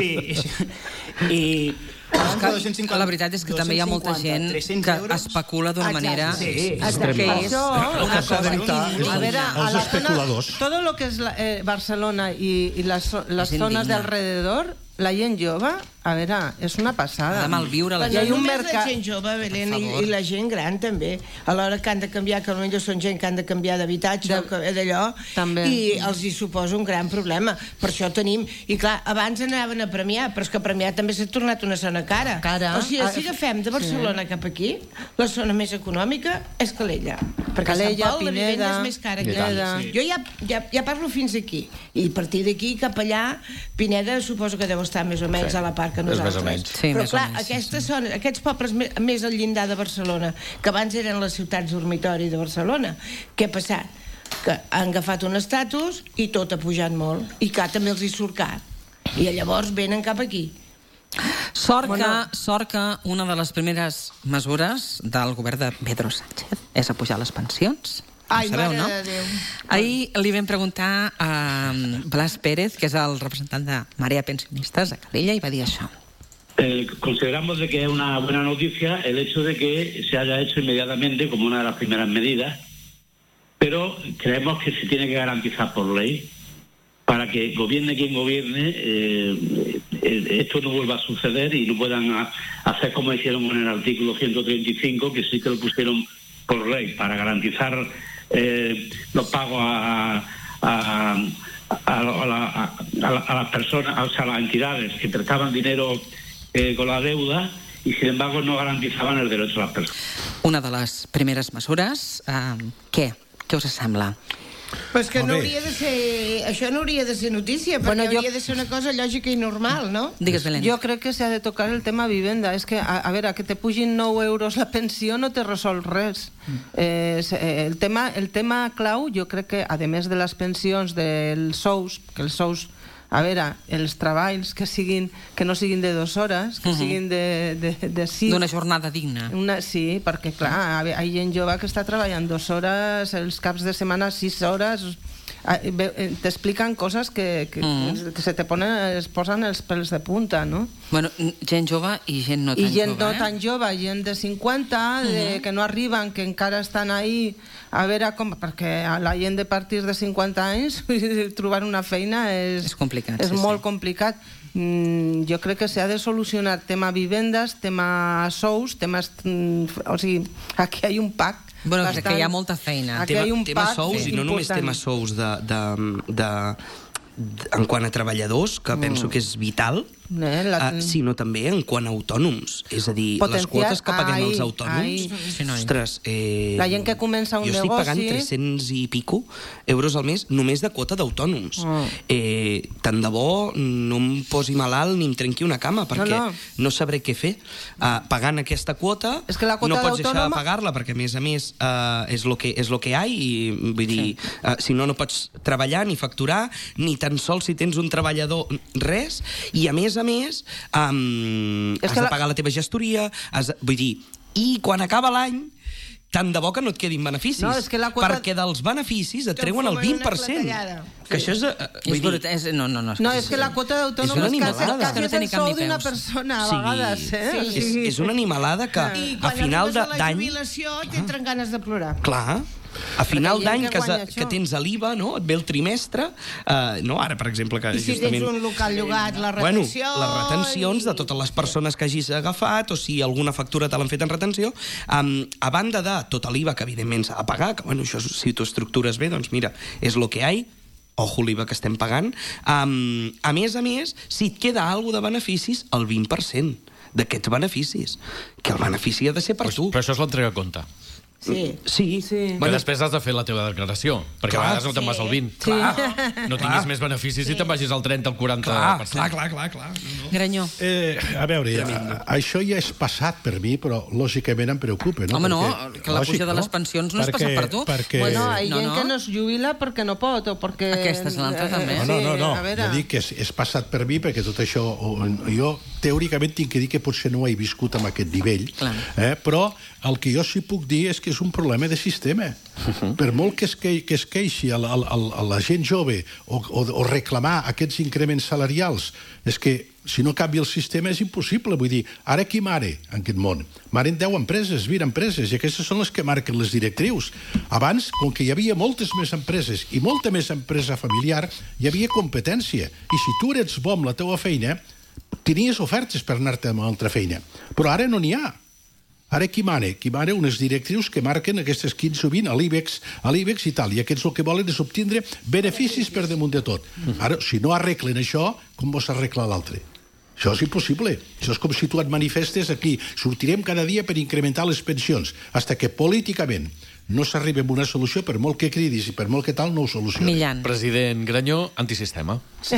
Sí, i... És que la veritat és que també hi ha molta gent que especula d'una manera Sí, Exacte. que és Això, una cosa a veure, a Els la especuladors. Zona, todo lo que es la, eh, Barcelona y, y las, las És zonas de indigne. alrededor, la gent jove, a veure, és una passada. Ha de malviure la I Però hi ha no un només mercat... la gent jove, Belén, Per i, favor. i la gent gran també. A l'hora que han de canviar, que potser són gent que han de canviar d'habitatge o que- d'allò, També. i els hi suposa un gran problema. Per això tenim... I clar, abans anaven a Premià, però és que Premià també s'ha tornat una zona cara. Cara. O sigui, si agafem de Barcelona Sí. cap aquí, la zona més econòmica és Calella. Perquè Calella, a Sant Pol la vivenda Pineda, és més cara que Pineda. aquí. Jo ja, ja, ja parlo fins aquí. I a partir d'aquí cap allà, Pineda suposo que deu estar més o menys Sí. a la part que És més o nosaltres. menys. Sí, Però més o clar, menys, sí, aquestes són, aquests pobles més, més al llindar de Barcelona, que abans eren les ciutats dormitori de Barcelona, què ha passat? Que han agafat un estatus i tot ha pujat molt. I clar, també els hi surt car. I llavors venen cap aquí. Sort, Bueno. que, sort que una de les primeres mesures del govern de Pedro Sánchez és apujar les pensions. Ai, Ho sabeu, mare no? de Déu. Ahir li vam preguntar a Blas Pérez, que és el representant de Marea Pensionistes a Calella, i va dir això. Eh, consideramos de que es una buena noticia el hecho de que se haya hecho inmediatamente como una de las primeras medidas, pero creemos que se tiene que garantizar por ley para que gobierne quien gobierne, eh, eh, esto no vuelva a suceder y no puedan a- hacer como hicieron con el artículo ciento treinta y cinco, que sí que lo pusieron por ley para garantizar eh, los pagos a, a, a, a, la- a- a la- a las personas, o sea, a las entidades que prestaban dinero eh, con la deuda y sin embargo no garantizaban el derecho a las personas. Una de les primeres mesures, eh, què? Què us sembla? Però és que Molt no bé. hauria de ser... Això no hauria de ser notícia, perquè Bueno, jo- hauria de ser una cosa lògica i normal, no? Digues, Belén. Jo crec que s'ha de tocar el tema vivenda. És que, a, a veure, que te pugin nou euros la pensió no te resol res. Eh, se- eh, el, tema, el tema clau, jo crec que, a més de les pensions dels sous, que els sous, a veure, els treballs que siguin que no siguin de dues hores, que Mhm. siguin de, de, de sis... D'una jornada digna. Una, sí, perquè clar, hi ha gent jove que està treballant dues hores, els caps de setmana sis hores. Ah, ve- eh, T'expliquen coses que, que, Mm. que se te ponen, es posen els pèls de punta, no? Bueno, gent jove i gent no tan I gent jove, no eh? tan jove, gent de cinquanta, de, Mhm. que no arriben, que encara estan ahí, a veure com... Perquè a la gent de partir de cinquanta anys trobar una feina és, És complicat, és sí, molt sí. complicat. Mm, jo crec que s'ha de solucionar tema vivendes, tema sous, temes... mm, o sigui, aquí hi ha un pack Bueno, bastant... que hi ha molta feina. Aquí tema, hi ha un tema pack sous i no només important. tema sous de, de, de, de, en quant a treballadors, que penso que és vital, Eh, la... uh, sinó també en quant a autònoms. És a dir, Potenciar- les quotes que paguem ai, els autònoms... ai. Sí, noi. Ostres, eh, La gent que comença un jo estic negoci- pagant tres-cents i pico euros al mes només de quota d'autònoms. Mm. Eh, tant de bo no em posi malalt ni em trenqui una cama, perquè No, no, no. no sabré què fer. Uh, pagant aquesta quota, És que la quota no pots deixar de d'autònoma- pagar-la, perquè a més a més uh, és lo que és lo que hi ha, i vull dir, sí. uh, si no, no pots treballar ni facturar, ni tan sols si tens un treballador, res, i a més a més um, És has que de la- pagar la teva gestoria, has de, vull dir, i quan acaba l'any tant de bo que no et quedin beneficis, No, és que la quota- perquè dels beneficis et Te'n treuen el fumen vint una per cent. clatellada. Que això és... Uh, És vull dir, brut, és, no, no, no. No, és que la quota d'autònom És una és quasi, animalada. quasi No té ni és el cap ni sou d'una peus. persona, a Sí. vegades, eh? Sí. O és, sigui, és una animalada que I a quan final arribes a la d'any... jubilació t'entren ganes de plorar. Clar, a final hi ha gent d'any que que, guanya que, això. que tens a l'I V A, no? Et ve el trimestre, eh, no? Ara, per exemple, que I si justament... tens un local llogat, la Bueno, retenció... les retencions de totes les persones que hagis agafat, o si alguna factura te l'han fet en retenció, um, a banda de tota l'I V A, que evidentment s'ha de pagar, que bueno, això si t'ho estructures bé, doncs mira, és lo que hi ha, ojo l'I V A que estem pagant, um, a més a més, si et queda alguna de beneficis, el vint per cent d'aquests beneficis, que el benefici ha de ser per tu. Però això és l'entrega a compte. Sí. Sí. sí. Que després has de fer la teva declaració, perquè a vegades no te'n vas al vint. Sí. No tinguis més beneficis i te'n vagis al trenta, al quaranta per cent. Clar, clar, clar, clar. No. Granyó. Eh, a veure, ja, això ja és passat per mi, però lògicament em preocupa. No? Home, no, perquè, que la lògic, puja de les pensions no és perquè, passat per tu. Perquè... Bueno, hay no, gent no. que no es jubila perquè no pot, o perquè... Aquesta és l'altra, també. No, no, no, no. a veure. jo dic que és, és passat per mi perquè tot això... Jo, teòricament, tinc que dir que potser no ho he viscut amb aquest nivell, eh? Però el que jo sí puc dir és que és un problema de sistema. Uh-huh. Per molt que es, que, que es queixi a la, a, a la gent jove o, o, o reclamar aquests increments salarials, és que si no canvia el sistema és impossible. Vull dir, ara qui mare en aquest món? Maren deu empreses, vint empreses, i aquestes són les que marquen les directrius. Abans, com que hi havia moltes més empreses i molta més empresa familiar, hi havia competència. I si tu eres bo amb la teua feina, tenies ofertes per anar-te a una altra feina. Però ara no n'hi ha. Ara qui mana? Qui mana unes directrius que marquen aquestes quinze o vint a l'IBEX, a l'IBEX i tal. I aquests el que volen és obtindre beneficis per damunt de tot. Ara, si no arreglen això, com vols arreglar l'altre? Això és impossible. Això és com si tu et manifestes aquí. Sortirem cada dia per incrementar les pensions, hasta que políticament no s'arriba a una solució, per molt que cridis i per molt que tal, no ho soluciona. Millan. President Granyó, antisistema.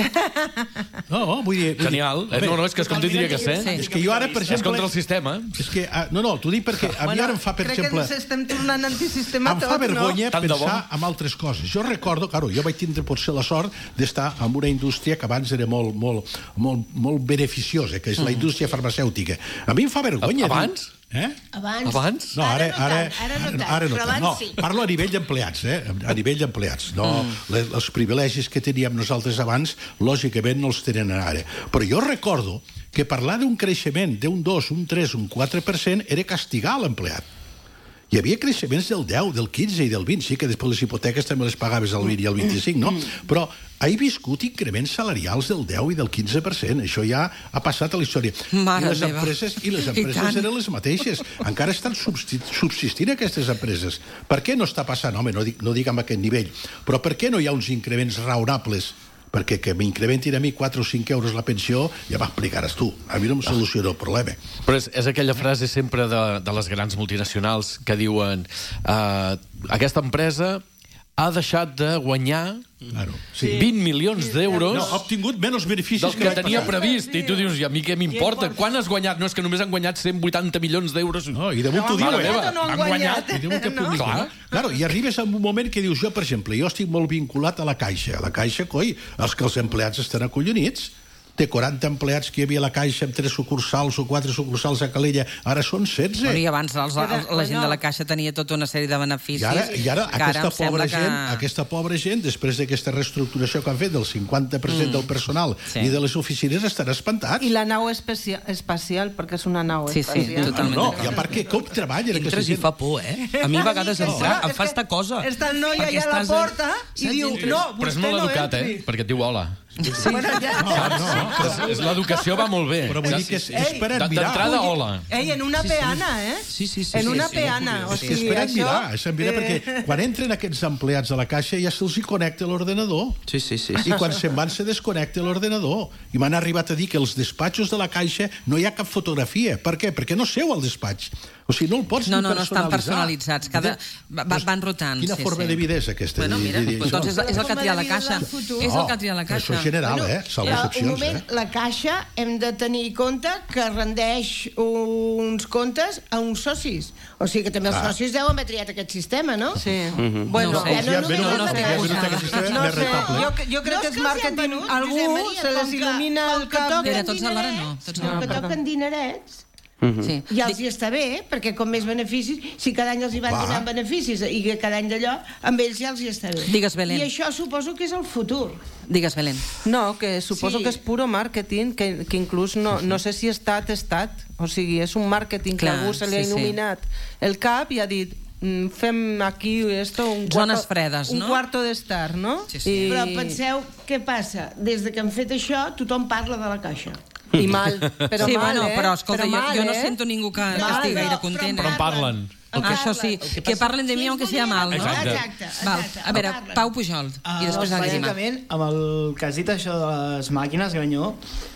No, vull dir... Genial. Eh, no, no, és que és com tu diria que sé. Sí. És que jo ara, per exemple... És contra el sistema. És que, uh, no, no, t'ho dic perquè a mi ara em fa, per crec exemple... Crec que ens estem tornant antisistema em tot, fa vergonya no? pensar en altres coses. Jo recordo, claro, jo vaig tindre potser la sort d'estar en una indústria que abans era molt, molt, molt, molt beneficiosa, que és la indústria farmacèutica. A mi em fa vergonya... Abans? Dir, Eh? Abans? Abans? No, ara, ara, ara no tant, ara no però tant. abans No, sí. parlo a nivell d'empleats, eh? A nivell d'empleats. No, les, els privilegis que teníem nosaltres abans, lògicament no els tenen ara. Però jo recordo que parlar d'un creixement d'un dos, un tres, un quatre per cent era castigar l'empleat. Hi havia creixements del deu, del quinze i del vint, sí que després les hipoteques també les pagaves al vint i al vint-i-cinc, no? Però he viscut increments salarials del deu i del quinze per cent. Això ja ha passat a la història. Mare I les meva. empreses, i les I empreses tant. eren les mateixes. Encara estan subsistint aquestes empreses. Per què no està passant? Home, no dic, no dic amb aquest nivell, però per què no hi ha uns increments raonables? Perquè que m'incrementin a mi quatre o cinc euros la pensió, ja m'explicaràs tu. A mi no em soluciona el problema. Però és, és aquella frase sempre de, de les grans multinacionals que diuen uh, aquesta empresa ha deixat de guanyar claro, sí. vint milions d'euros no, ha obtingut menys beneficis del que, que tenia previst. I tu dius, i a mi què m'importa? Quan has guanyat? No, és que només han guanyat cent vuitanta milions d'euros. No, i damunt t'ho diu, Mare eh? meva, no han han guanyat. guanyat. I damunt que No. publica, Clar. no? Claro, i arribes a un moment que dius, jo, per exemple, jo estic molt vinculat a la Caixa. A la Caixa, coi, els que els empleats estan acollonits. Té quaranta empleats que hi havia a la Caixa amb tres sucursals o quatre sucursals a Calella, ara són setze. Bueno, I abans els, els, la gent de la Caixa tenia tota una sèrie de beneficis. I ara, i ara que aquesta, em sembla pobra que... gent, aquesta pobra gent, després d'aquesta reestructuració que han fet del cinquanta per cent Mm. del personal Sí. i de les oficines, estan espantats. I la nau especia- espacial, perquè és una nau Sí, sí, espacial. totalment. No, i a part que com treballen aquesta Entres i gent? fa por, eh? A mi a vegades entrar em fa esta cosa. Està el noi Perquè allà a la estàs porta en- i saps? diu, Entres- no, Però és vostè molt no educat, entri. eh? Perquè et diu hola. Sí. Bueno, ja... No, no, És- L'educació va molt bé. però vull dir que és, és per D- admirar. D'entrada, hola. Ei, en una Sí, sí. peana, eh? Sí, sí, sí. En sí, una sí, peana. O És que sigui, és per això... admirar, és per admirar, eh, perquè quan entren aquests empleats a la Caixa ja se'ls hi connecta l'ordenador. Sí, sí, sí. I quan se'n van se desconnecta l'ordenador. I m'han arribat a dir que els despatxos de la Caixa no hi ha cap fotografia. Per què? Perquè no seu al despatx. O sigui, no el pots No, ni no, no estan personalitzar. personalitzats. Cada... Va, va- van rotant. Quina sí, forma sí. de vida és aquesta? Bueno, de- mira, de dir doncs això? és, és el que tria la caixa. És el que tria la Però caixa. això és general, eh? Salvo Ja, un excepcions, moment, eh? la Caixa hem de tenir en compte que rendeix uns comptes a uns socis. O sigui que també els Clar. socis deuen haver triat aquest sistema, no? Sí. Mhm. Bueno, No ho sé. Ja no Ja, només menys- la ja, Caixa. menys aquest sistema no més sé, rentable. jo, jo crec No, que és és que els hi han màrqueting. venut, Algú Josep Maria, se les com que- il·lumina com el que cap. toquen Mira, tots alhora no, dinerets, tots com no. que Perdó. toquen dinerets, Mhm. ja els hi està bé, perquè com més beneficis, si cada any els hi van Clar. donant beneficis i que cada any d'allò, amb ells ja els hi està bé. Digues, Belén. I això suposo que és el futur. Digues, Belén. No, que suposo Sí. que és puro màrqueting, que, que inclús no, no sé si està testat. O sigui, és un màrqueting que Clar, algú se li ha sí, sí. il·luminat el cap i ha dit mm, fem aquí esto un Zones cuarto, fredes, un no? cuarto d'estar, no? Sí, sí. I, Però penseu què passa. Des de que han fet això, tothom parla de la Caixa. I mal, però sí, mal, bueno, eh? però escolta, Però jo, mal, jo no eh? sento ningú que, que Mal, estigui gaire però- content. Però en parlen. El que això sí, que, que parlen de mi aunque sea mal, no? Exacte. Exacte, Val. exacte. A veure, Parlen. Pau Pujol, i després la Guima. Bàsicament, amb el que has dit això de les màquines, Granyó,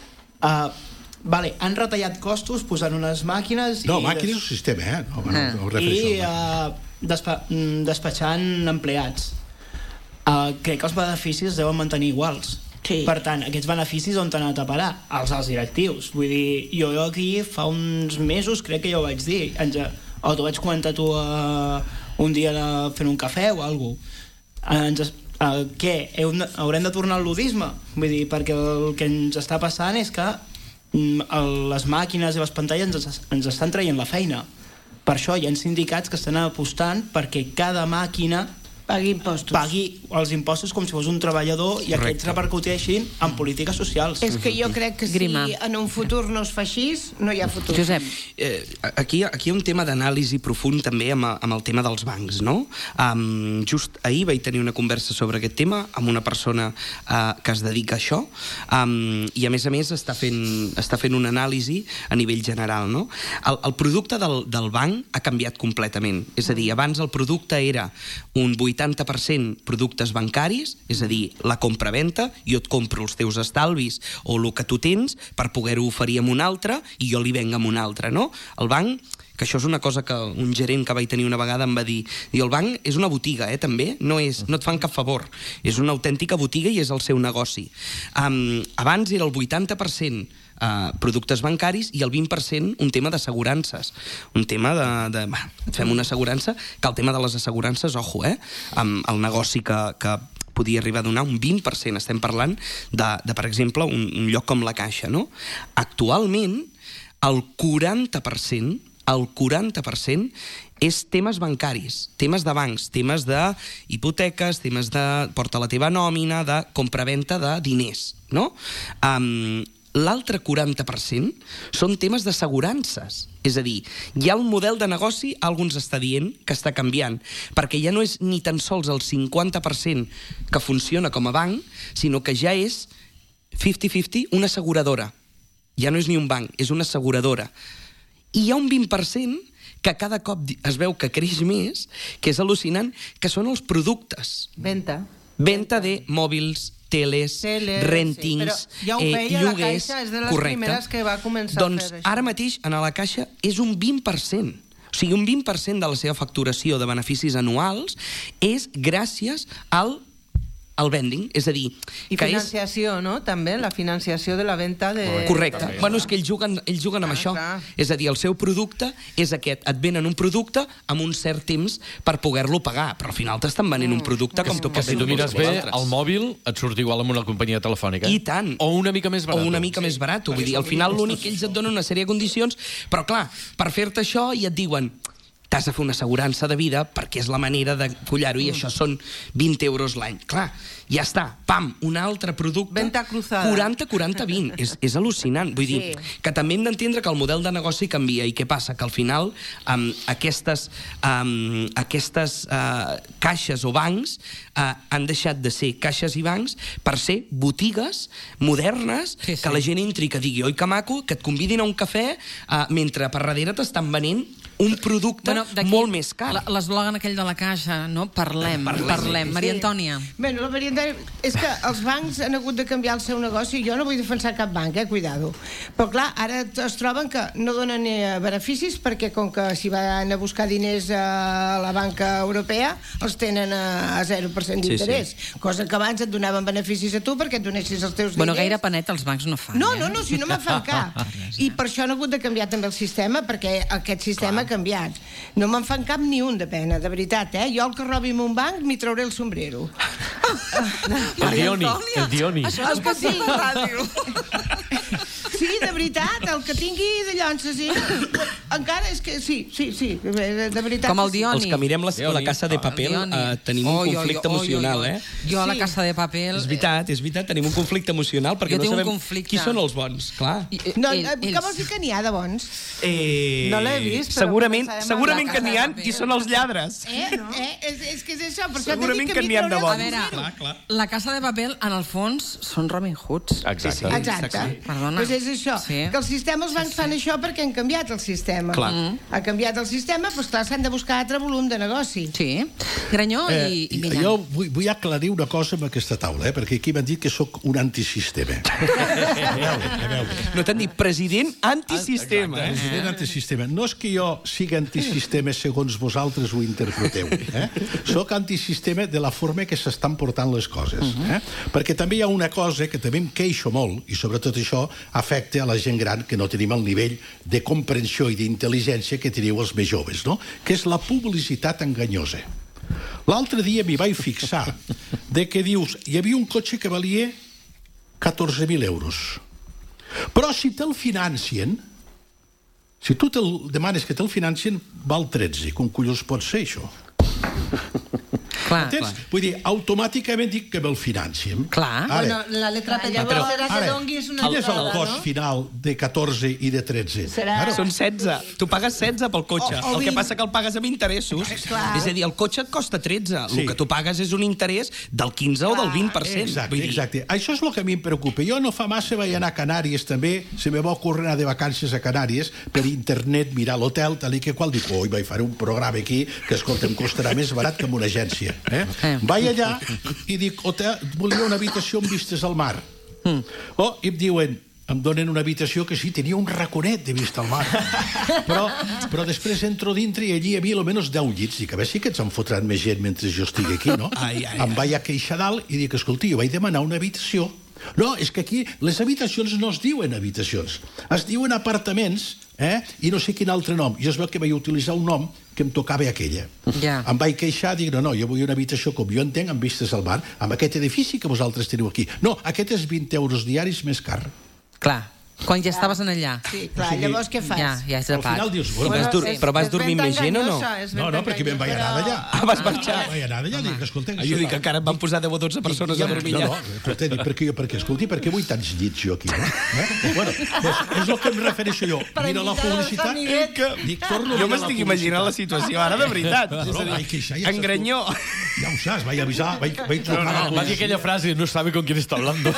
uh, vale, han retallat costos posant unes màquines... No, i màquines és un sistema, eh? No, no, no ho refereixo. I uh, despa despatxant empleats. Uh, crec que els beneficis es deuen mantenir iguals. Sí. Per tant, aquests beneficis on han anat a parar? Els als directius. Vull dir, jo aquí fa uns mesos crec que ja ho vaig dir. Ens, o t'ho vaig comentar tu uh, un dia fent un cafè o alguna cosa. Ens, uh, què? Heu, haurem de tornar al ludisme? Vull dir, perquè el que ens està passant és que mm, les màquines i les pantalles ens, ens estan traient la feina. Per això hi ha sindicats que estan apostant perquè cada màquina pagui impostos. Pagui els impostos com si fos un treballador i Correcte. Aquests repercuteixin en polítiques socials. És que jo crec que si Grima. En un futur no es fa així, no hi ha futur. Josep. Eh, aquí, aquí hi ha un tema d'anàlisi profund també amb, amb el tema dels bancs, no? Um, just ahir vaig tenir una conversa sobre aquest tema amb una persona uh, que es dedica a això um, i a més a més està fent, està fent una anàlisi a nivell general, no? El, el producte del, del banc ha canviat completament. És a dir, abans el producte era un vuitanta per cent productes bancaris, és a dir, la compra-venta, jo et compro els teus estalvis o el que tu tens per poder-ho oferir amb un altre i jo li venc amb un altre, no? El banc, que això és una cosa que un gerent que vaig tenir una vegada em va dir, i el banc és una botiga, eh, també, no, és, no et fan cap favor, és una autèntica botiga i és el seu negoci. Um, abans era el vuitanta per cent Uh, productes bancaris i el vint per cent un tema d'assegurances, un tema de, de bah, et fem una assegurança, que el tema de les assegurances, ojo, eh, amb el negoci que, que podia arribar a donar un vint per cent, estem parlant de, de per exemple, un, un lloc com la Caixa, no? Actualment, el quaranta per cent el quaranta per cent és temes bancaris, temes de bancs, temes d'hipoteques, temes de porta la teva nòmina, de compra-venta de diners, no? Um, L'altre quaranta per cent són temes d'assegurances. És a dir, hi ha un model de negoci, algú ens està dient, que està canviant, perquè ja no és ni tan sols el cinquanta per cent que funciona com a banc, sinó que ja és cinquanta cinquanta una asseguradora. Ja no és ni un banc, és una asseguradora. I hi ha un vint per cent que cada cop es veu que creix més, que és al·lucinant, que són els productes. Venta. Venta de mòbils, teles, Tele, rentings, sí. ja eh, lloguers... La Caixa és de les correcte. primeres que va començar doncs, a fer això. Ara mateix, a la Caixa, és un vint per cent. O sigui, un vint per cent de la seva facturació de beneficis anuals és gràcies al el vending, és a dir... I que financiació, és... no? També, la financiació de la venda de... Correcte. Bueno, és que ells juguen, ells juguen amb ah, això. Clar. És a dir, el seu producte és aquest. Et venen un producte amb un cert temps per poder-lo pagar, però al final t'estan venent mm. un producte com tu pots si tu mires bé, el mòbil et surt igual amb una companyia telefònica. I tant. O una mica més barat. O una mica sí. més barat. Vull dir, al final l'únic que ells et donen una sèrie de condicions, però clar, per fer-te això i et diuen... t'has de fer una assegurança de vida perquè és la manera de collar-ho i això són vint euros l'any. Clar, ja està, pam, un altre producte... Venta cruzada. quaranta, quaranta, vint. És, és al·lucinant. Vull dir, sí. que també hem d'entendre que el model de negoci canvia i què passa? Que al final um, aquestes, um, aquestes uh, caixes o bancs uh, han deixat de ser caixes i bancs per ser botigues modernes sí, sí. que la gent entri i que digui oi que maco, que et convidin a un cafè uh, mentre per darrere t'estan venent un producte bueno, molt més car. L'eslògan aquell de la Caixa, no? Parlem, parlem. parlem. Sí. Maria Antònia. Bueno, la Maria Antònia, és que els bancs han hagut de canviar el seu negoci. Jo no vull defensar cap banc, eh? Cuidado. Però clar, ara es troben que no donen beneficis perquè com que si van a buscar diners a la banca europea els tenen a zero per cent d'interès. Sí, sí. Cosa que abans et donaven beneficis a tu perquè et donessis els teus diners. Bueno, gaire panet els bancs no fan. No, eh? no, no, si no me'n fan cap. I per això han hagut de canviar també el sistema perquè aquest sistema ha canviat. No me'n fan cap ni un de pena, de veritat, eh? Jo el que robi en un banc m'hi trauré el sombrero. El Dioni, el Dioni. Això és que sí. Sí, de veritat, el que tingui de llonses, sí. Encara és que sí, sí, sí, de veritat. Com el Dioni. Els que mirem la, la Casa de Papel uh, tenim un conflicte oi, oi, emocional, oi, oi. eh? Jo a la Casa de Papel... És veritat, és veritat, tenim un conflicte emocional perquè no sabem conflicte. qui són els bons, clar. No, què vols dir que n'hi ha de bons? Eh, no l'he vist, però... Segurament, segurament que n'hi ha qui són els lladres. Eh? eh? És, és que és això, per això segurament que n'hi ha de bons. A veure, clar, clar. La Casa de Papel, en el fons, són Robin Hoods. Exacte. Sí, sí. Exacte. Perdona. Pues és això, que el sistema, els bancs fan això perquè han canviat el sistema. Clar. Ha canviat el sistema, doncs clar, s'han de buscar altre volum de negoci. Sí. Granyó i, i Millan. Jo vull, vull aclarir una cosa amb aquesta taula, eh? perquè aquí m'han dit que sóc un antisistema. No t'han dit president antisistema. Exacte, president antisistema. No és que jo sigui antisistema segons vosaltres ho interpreteu. Eh? Soc antisistema de la forma que s'estan portant les coses. Eh? Perquè també hi ha una cosa que també em queixo molt, i sobretot això afecta a la gent gran que no tenim el nivell de comprensió i d'intel·ligència que teniu els més joves, no? Que és la publicitat enganyosa. L'altre dia m'hi vaig fixar de que dius, hi havia un cotxe que valia catorze mil euros. Però si te'l financien, si tu te'l demanes que te'l financien, val tretze. Com collons pot ser això? Clar, clar. Vull dir, automàticament dic que me'l financien. Clar. Ara, Bueno, la letra petita però, serà que ara, donguis una quin és el entrada, cost no? final de catorze i de tretze? Serà- Ara, Són setze. Tu pagues setze pel cotxe. O- o El que vint. passa que el pagues amb interessos. Clar. És a dir, el cotxe et costa tretze. Sí. El que tu pagues és un interès del quinze o del vint per cent. Exacte, Vull dir, exacte. Això és el que a mi em preocupa. Jo no fa massa vaig anar a Canàries, també. Se me va ocórrer anar de vacances a Canàries per internet, mirar l'hotel, tal i que qual. Dic, oi, vaig fer un programa aquí que, escolta, em costarà més barat que en una agència. Eh? Eh. Vaig allà i dic, hotel, volia una habitació amb vistes al mar. Mm. Oh, i em diuen, em donen una habitació que sí, tenia un raconet de vista al mar. Però, però després entro dintre i allí hi havia almenys deu llits. Dic, a veure si aquests em fotran més gent mentre jo estigui aquí, no? Ai, ai, Em vaig a queixar dalt i dic, escolti, jo vaig demanar una habitació. No, és que aquí les habitacions no es diuen habitacions, es diuen apartaments, eh? I no sé quin altre nom. Jo es veu que vaig utilitzar un nom que em tocava aquella. Ja. Em vaig queixar, dic, no, no, jo vull una habitació com jo entenc, amb vistes al mar, amb aquest edifici que vosaltres teniu aquí. No, aquest és vint euros diaris més car. Clar. Quan ja estaves en allà. Sí, clar, llavors què fas? Ja, ja és de Al part. final dius, bueno, Vas dur- és- però vas és dormir venda amb més gent o no? enganyosa, és No, venda no, perquè me'n vaig anar enganyosa. d'allà. Ah, vas marxar. Vaig anar d'allà, dic, escolta... Jo dic que encara em van posar deu o dotze persones a dormir no, allà. no, escolta, dic, perquè, jo, perquè, escolti, per què vull tants llits jo aquí, no? Eh? Bueno, doncs és el que em refereixo jo. Per Mira la invitar els publicitat... amiguets. Que... Dic, torno a Jo mirar m'estic la imaginant la publicitat. situació ara de veritat. No, És a no, dir, vaig queixar, ja en saps Granyó. Ja ho saps, vaig avisar, vaig, vaig trucar a la Va dir policia. aquella frase, no sabe con quién está hablando.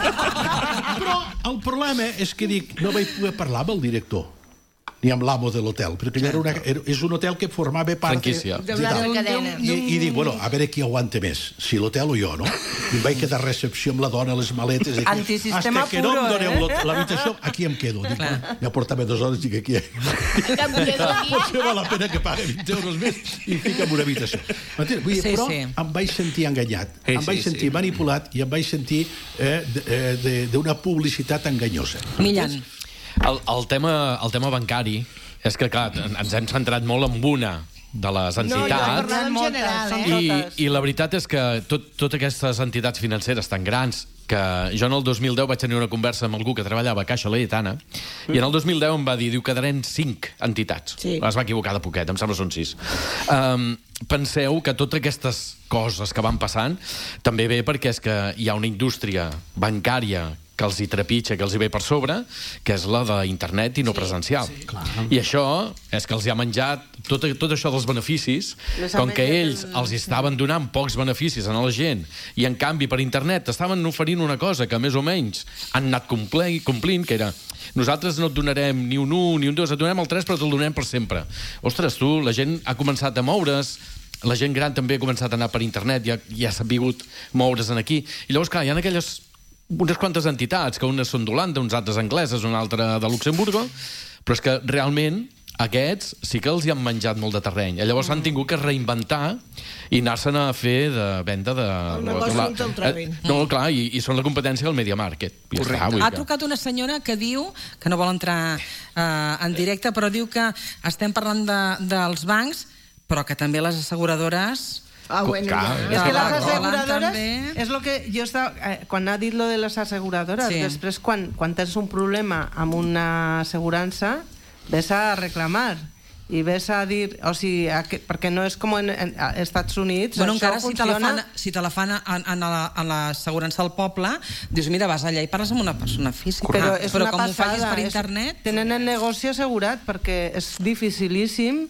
Però el problema és que dic, no vaig poder parlar amb el director ni amb l'amo de l'hotel, perquè era una, era, és un hotel que formava part Franquícia. de, De una cadena. I, i dic, bueno, a veure qui aguanta més, si l'hotel o jo, no? I em vaig quedar a recepció amb la dona, les maletes... Dic, Antisistema hasta que no em puro, doneu eh? l'hot- l'habitació, aquí em quedo. Dic, ja portava dues hores, dic, aquí... em quedo aquí. Potser val la pena que pague vint euros més i fica'm una habitació. M'entens? Vull dir, Sí, però sí. em vaig sentir enganyat, Sí, em vaig sí, sentir sí. manipulat i em vaig sentir eh, de- eh, de- d'una publicitat enganyosa. Millan. El, el, tema, el tema bancari és que, clar, ens hem centrat molt en una de les No, jo entitats. parlava en Moltes, general, són eh? I, I la veritat és que tot, totes aquestes entitats financeres tan grans, que jo en el dos mil deu vaig tenir una conversa amb algú que treballava a Caixa Laietana, i en el dos mil deu em va dir, diu, quedarem cinc entitats. Sí. Es va equivocar de poquet, em sembla que són sis. Um, penseu que totes aquestes coses que van passant també ve perquè és que hi ha una indústria bancària que els hi trepitja, que els hi ve per sobre, que és la d'internet i no presencial. Sí, I això és que els hi ha menjat tot, tot això dels beneficis, Les ha com que menjat ells els hi estaven donant pocs beneficis a la gent i en canvi per internet estaven oferint una cosa que més o menys han anat complint, complint que era nosaltres no et donarem ni un un ni un dos, et donem el tres però te'l donem per sempre. Ostres, tu, la gent ha començat a moure's, la gent gran també ha començat a anar per internet, ja, ja s'ha vingut moure's en aquí, i llavors, clar, hi ha aquelles unes quantes entitats, que unes són d'Holanda, uns altres angleses, una altra de Luxemburgo, però és que realment aquests sí que els hi han menjat molt de terreny. I llavors s'han tingut que reinventar i anar-se'n a fer de venda de... El negoci on te'l trobin. Eh, No, clar, i, i són la competència del Media Market. Ja està, vull Ha que- trucat una senyora que diu, que no vol entrar eh, en directe, però diu que estem parlant de, dels bancs, però que també les asseguradores... Ah, bueno, Clar, ja. Es que las Hola, aseguradoras, també. es lo que yo estaba, eh, quan ha dit lo de les asseguradores, Sí. després quan, quan tens un problema amb una assegurança, ves a reclamar i ves a dir, o sigui, a que, perquè no és com en, en a Estats Units, Bueno, això encara si te la funciona... fan, si te la fan en, en la, en l'assegurança del poble, dius, mira, vas allà i parles amb una persona física. Però és però una com ho facis passada, per és- internet... Tenen el negoci assegurat perquè és dificilíssim,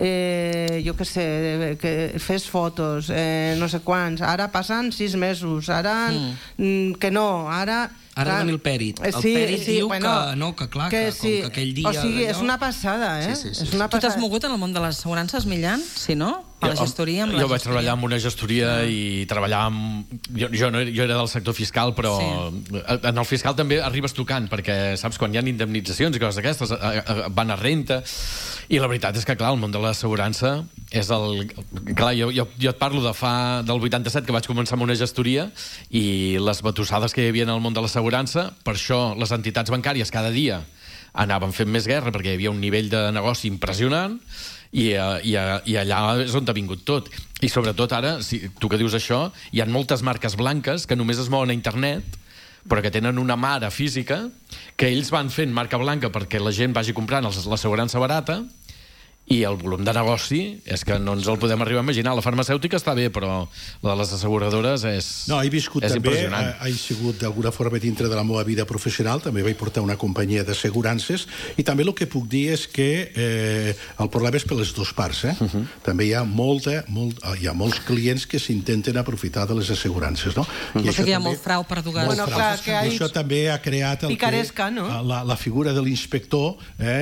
eh, jo què sé, que fes fotos, eh, no sé quants, ara passen sis mesos, ara mm. que no, ara... Ara doni el Pèrit. El Sí, Pèrit sí, diu bueno, que, no, que clar, que que, sí. com que aquell dia... O sigui, és d'allò- una passada, eh? Sí, sí, sí. És una Tu t'has passada. mogut en el món de les assegurances, Millan? Si no? A la Jo- gestoria, amb la jo vaig gestoria. treballar en una gestoria i treballar amb... Jo, jo, no, jo era del sector fiscal, però sí. En el fiscal també arribes tocant, perquè saps, quan hi ha indemnitzacions i coses d'aquestes, a- a- van a renta, i la veritat és que, clar, el món de l'assegurança és el... Clar, jo, jo, jo et parlo de fa del vuitanta-set, que vaig començar amb una gestoria, i les batussades que hi havia en el món de l'assegurança, per això les entitats bancàries cada dia anaven fent més guerra, perquè hi havia un nivell de negoci impressionant, i, i, i allà és on ha vingut tot. I sobretot ara, si, tu que dius això, hi ha moltes marques blanques que només es mouen a internet, però que tenen una mare física, que ells van fent marca blanca perquè la gent vagi comprant l'assegurança barata, i el volum de negoci és que no ens el podem arribar a imaginar. La farmacèutica està bé, però la de les asseguradores és, no, he viscut és també, impressionant. ha, he sigut d'alguna forma dintre de la meva vida professional, també vaig portar una companyia d'assegurances, i també el que puc dir és que eh, el problema és per les dues parts. Eh? Uh -huh. També hi ha, molta, molt, hi ha molts clients que s'intenten aprofitar de les assegurances. No? I això que hi ha molt frau per dugar. Bueno, clar, que I això també ha creat el Picaresca, que, no? la, la figura de l'inspector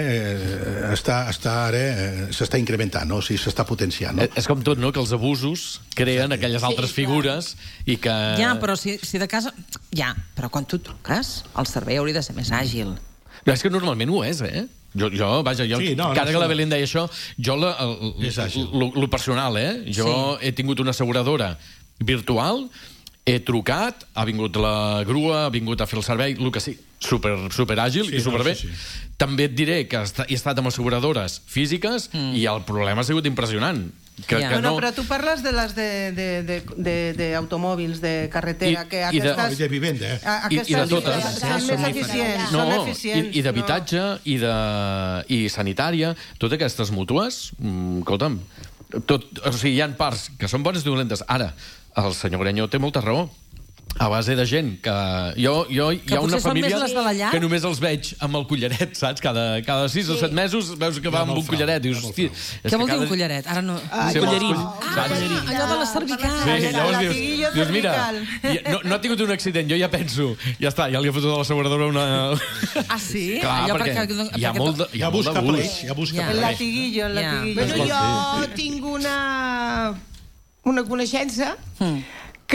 eh, està, està ara... Eh, s'està incrementant, no? O sigui, s'està potenciant. No? És com tot, no?, que els abusos creen aquelles altres figures i que... Ja, però si, si de casa... Ja, però quan tu truques, el servei hauria de ser més àgil. No, és que normalment ho és, eh? Jo, jo vaja, jo, Sí, no, no, cada que no. la Belén deia això, jo, la, el, lo, lo personal, eh? Jo he tingut una asseguradora virtual, he trucat, ha vingut la grua, ha vingut a fer el servei, el que sí, super, super àgil Sí, i superbé. no, sí, sí. També et diré que he estat amb asseguradores físiques mm. i el problema ha sigut impressionant. Que, Ja. que Bueno, no... però tu parles de les de, de, de, de, de automòbils, de carretera, I- que i de- aquestes... I de vivenda, eh? a- I, i de Aquestes totes. són més eficients, No, són eficients. i, i d'habitatge, i, de, i sanitària, totes aquestes mútues, mm, escolta'm, tot, o sigui, hi ha parts que són bones i dolentes. Ara, el senyor Grenyó té molta raó. A base de gent que... Jo, jo, hi ha una potser són família més les de la llar? que només els veig amb el collaret, saps? Cada, cada sis sí. o set mesos veus que va amb un collaret. Dius, hosti, és Què vol que dir cada... un collaret? Ara no... Ah, collerín. Ah, allò de les cervicals. Sí, llavors dius, latiguillo dius mira, cervical. ja, no, no ha tingut un accident, jo ja penso, ja està, ja li ha fotut a l'asseguradora una... Ah, sí? Clar, Allò perquè perquè- hi ha perquè- molt de, hi ha Ja molt busca d'abús. pleix, ja busca Ja. El pleix. latiguillo, el Ja. latiguillo. Bueno, jo tinc una, una coneixença que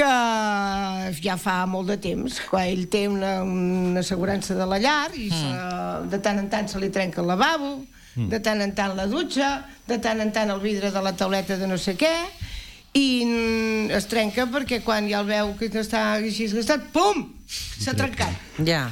ja fa molt de temps, quan ell té una, una assegurança de la llar i se, de tant en tant se li trenca el lavabo, de tant en tant la dutxa, de tant en tant el vidre de la tauleta de no sé què, i mm, es trenca perquè quan ja el veu que està així esgastat, pum! S'ha trencat. Ja.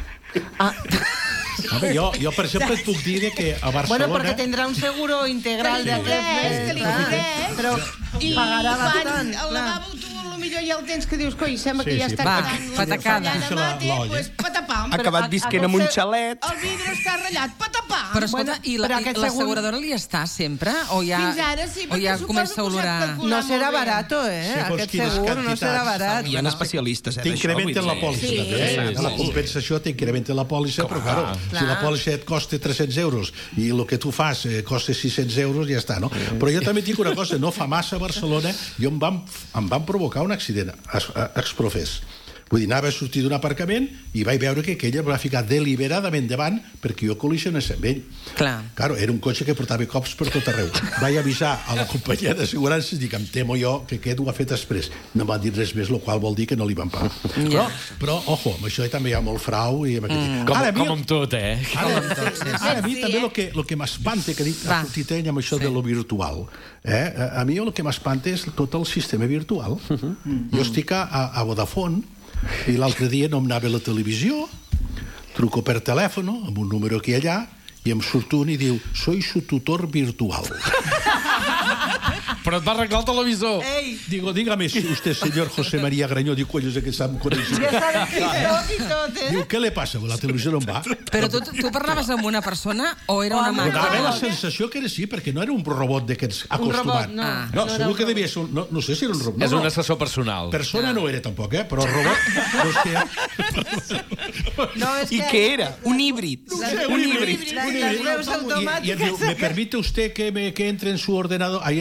Home, jo, jo, per exemple, et puc dir que a Barcelona... Bueno, perquè tindrà un seguro integral de Que li tres, que li clar. creix, Però i pagarà quan bastant, el clar. lavabo tu potser ja el tens que dius, coi, sembla Sí, que ja sí, està va, quedant patacada. la La- mate, l'olla. pues patapam. Ha acabat visquent amb un xalet. El vidre està ratllat, patapam. Però escolta, Bueno, i la- però i aquest l'asseguradora li està sempre? O ja, Fins ara sí, o ja perquè comença a suposo que olorar... s'ha calculat. No serà molt bé. barato, eh? Segons Aquest quines segur no quantitats. serà barat. Hi ha especialistes, eh, d'això. T'incrementen la vull dir. pòlissa, Sí. també. Eh? Sí, La sí. compensació t'incrementen la pòlissa, però, claro, si la pòlissa et costa tres-cents euros i el que tu fas eh, costa sis-cents euros, ja està, no? Però jo també et dic una cosa, no fa massa a Barcelona, jo em van, em van provocar un accident ex- exprofés. Vull dir, anava a sortir d'un aparcament i vaig veure que aquell em va ficar deliberadament davant perquè jo col·lisionés amb ell. Clar. Claro, era un cotxe que portava cops per tot arreu. Vaig avisar a la companyia d'assegurances i dic, em temo jo que aquest ho ha fet després. No m'ha dit res més, el qual vol dir que no li van pagar. Però, però, ojo, amb això també hi ha molt frau. I amb aquest... Mm. Com, Ara, a mi- com amb tot, eh? Ara, ara a mi també el que, el que m'espanta, que ha dit Va. a Titeny amb això de lo virtual, eh? a mi el que m'espanta és tot el sistema virtual. Jo estic a, a, a Vodafone i l'altre dia no em anava a la televisió, truco per telèfon amb un número aquí allà i em surt un i diu soy su tutor virtual. Però et va arreglar el televisor. Ei, Digo, dígame si usted, señor José María Grañó, diu, coño, sé que sap conèixer. ja s'ha de tot i tot, eh? Diu, què li passa? La televisió no em va. Però tu, tu parlaves amb una persona o era una Però dava la màquina? sensació que era sí, perquè no era un robot d'aquests acostumat. robot, no. Ah. No, No era segur un que devia ser un... No, no sé si era un robot. És no, un no. assessor personal. Persona no era tampoc, eh? Però el robot... No és No, és I que... què era? Un híbrid. que... Un híbrid. Les, les veus Y, y automàtiques... diu, ¿me permite usted que, me, que entre en su ordenador, ahí en su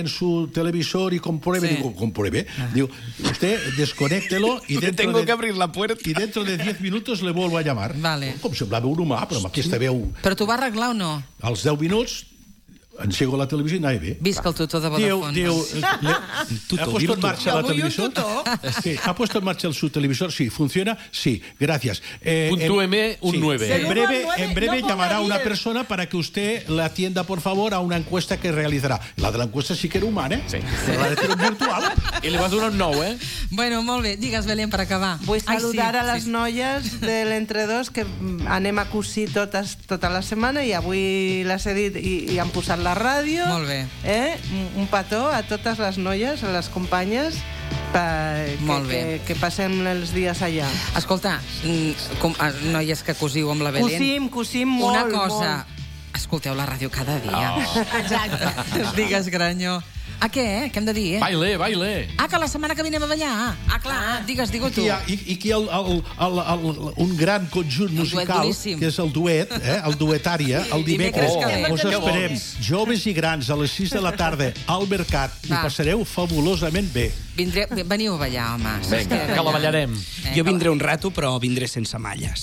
su televisor y compruebe. Sí. Digo, compruebe. Ah. Digo, usted desconéctelo y dentro, tengo de, que abrir la puerta. y dentro de diez minutos le vuelvo a llamar. Vale. Com semblava un humà, però amb aquesta veu... Però t'ho va arreglar o no? Als deu minuts encego la televisió y anava bé. Visca el tutor de Vodafone. Diu, diu, le, ¿ha puesto en marcha la televisión? Sí, ¿ha puesto en marcha su televisor? Sí. ¿Funciona? Sí. Gracias. Eh, Puntúeme un sí. nueve. En breve, en breve no llamará una persona para que usted la atienda, por favor, a una encuesta que realizará. La de la encuesta sí que era humana, ¿eh? Sí. La de era virtual. I li va donar un nou, eh? Bueno, molt bé. Digues, Belén, per acabar. Vull saludar Ai, sí, a les sí. noies de l'Entre Dos, que anem a cosir totes, tota la setmana, i avui les he dit i, i han posat la ràdio. Molt bé. Eh? Un petó a totes les noies, a les companyes, per que, que, que passem els dies allà. Escolta, com, noies que cosiu amb la Belén... Cosim, cosim molt, Una cosa, molt. Escolteu la ràdio cada dia. Oh. Exacte. Digues, Granyó. A què, eh? Què hem de dir, eh? Baile, baile. Ah, que la setmana que vinem a ballar. Ah, clar, digues, digue tu. I, i, i aquí el, el, el, el, un gran conjunt musical, que és el duet, eh? el duetària, el dimecres. Oh, us esperem, joves i grans, a les sis de la tarda, al Mercat. I passareu fabulosament bé. Vindré, veniu a ballar, home. Vinga, que la ballarem. Eh, jo vindré un rato, però vindré sense malles.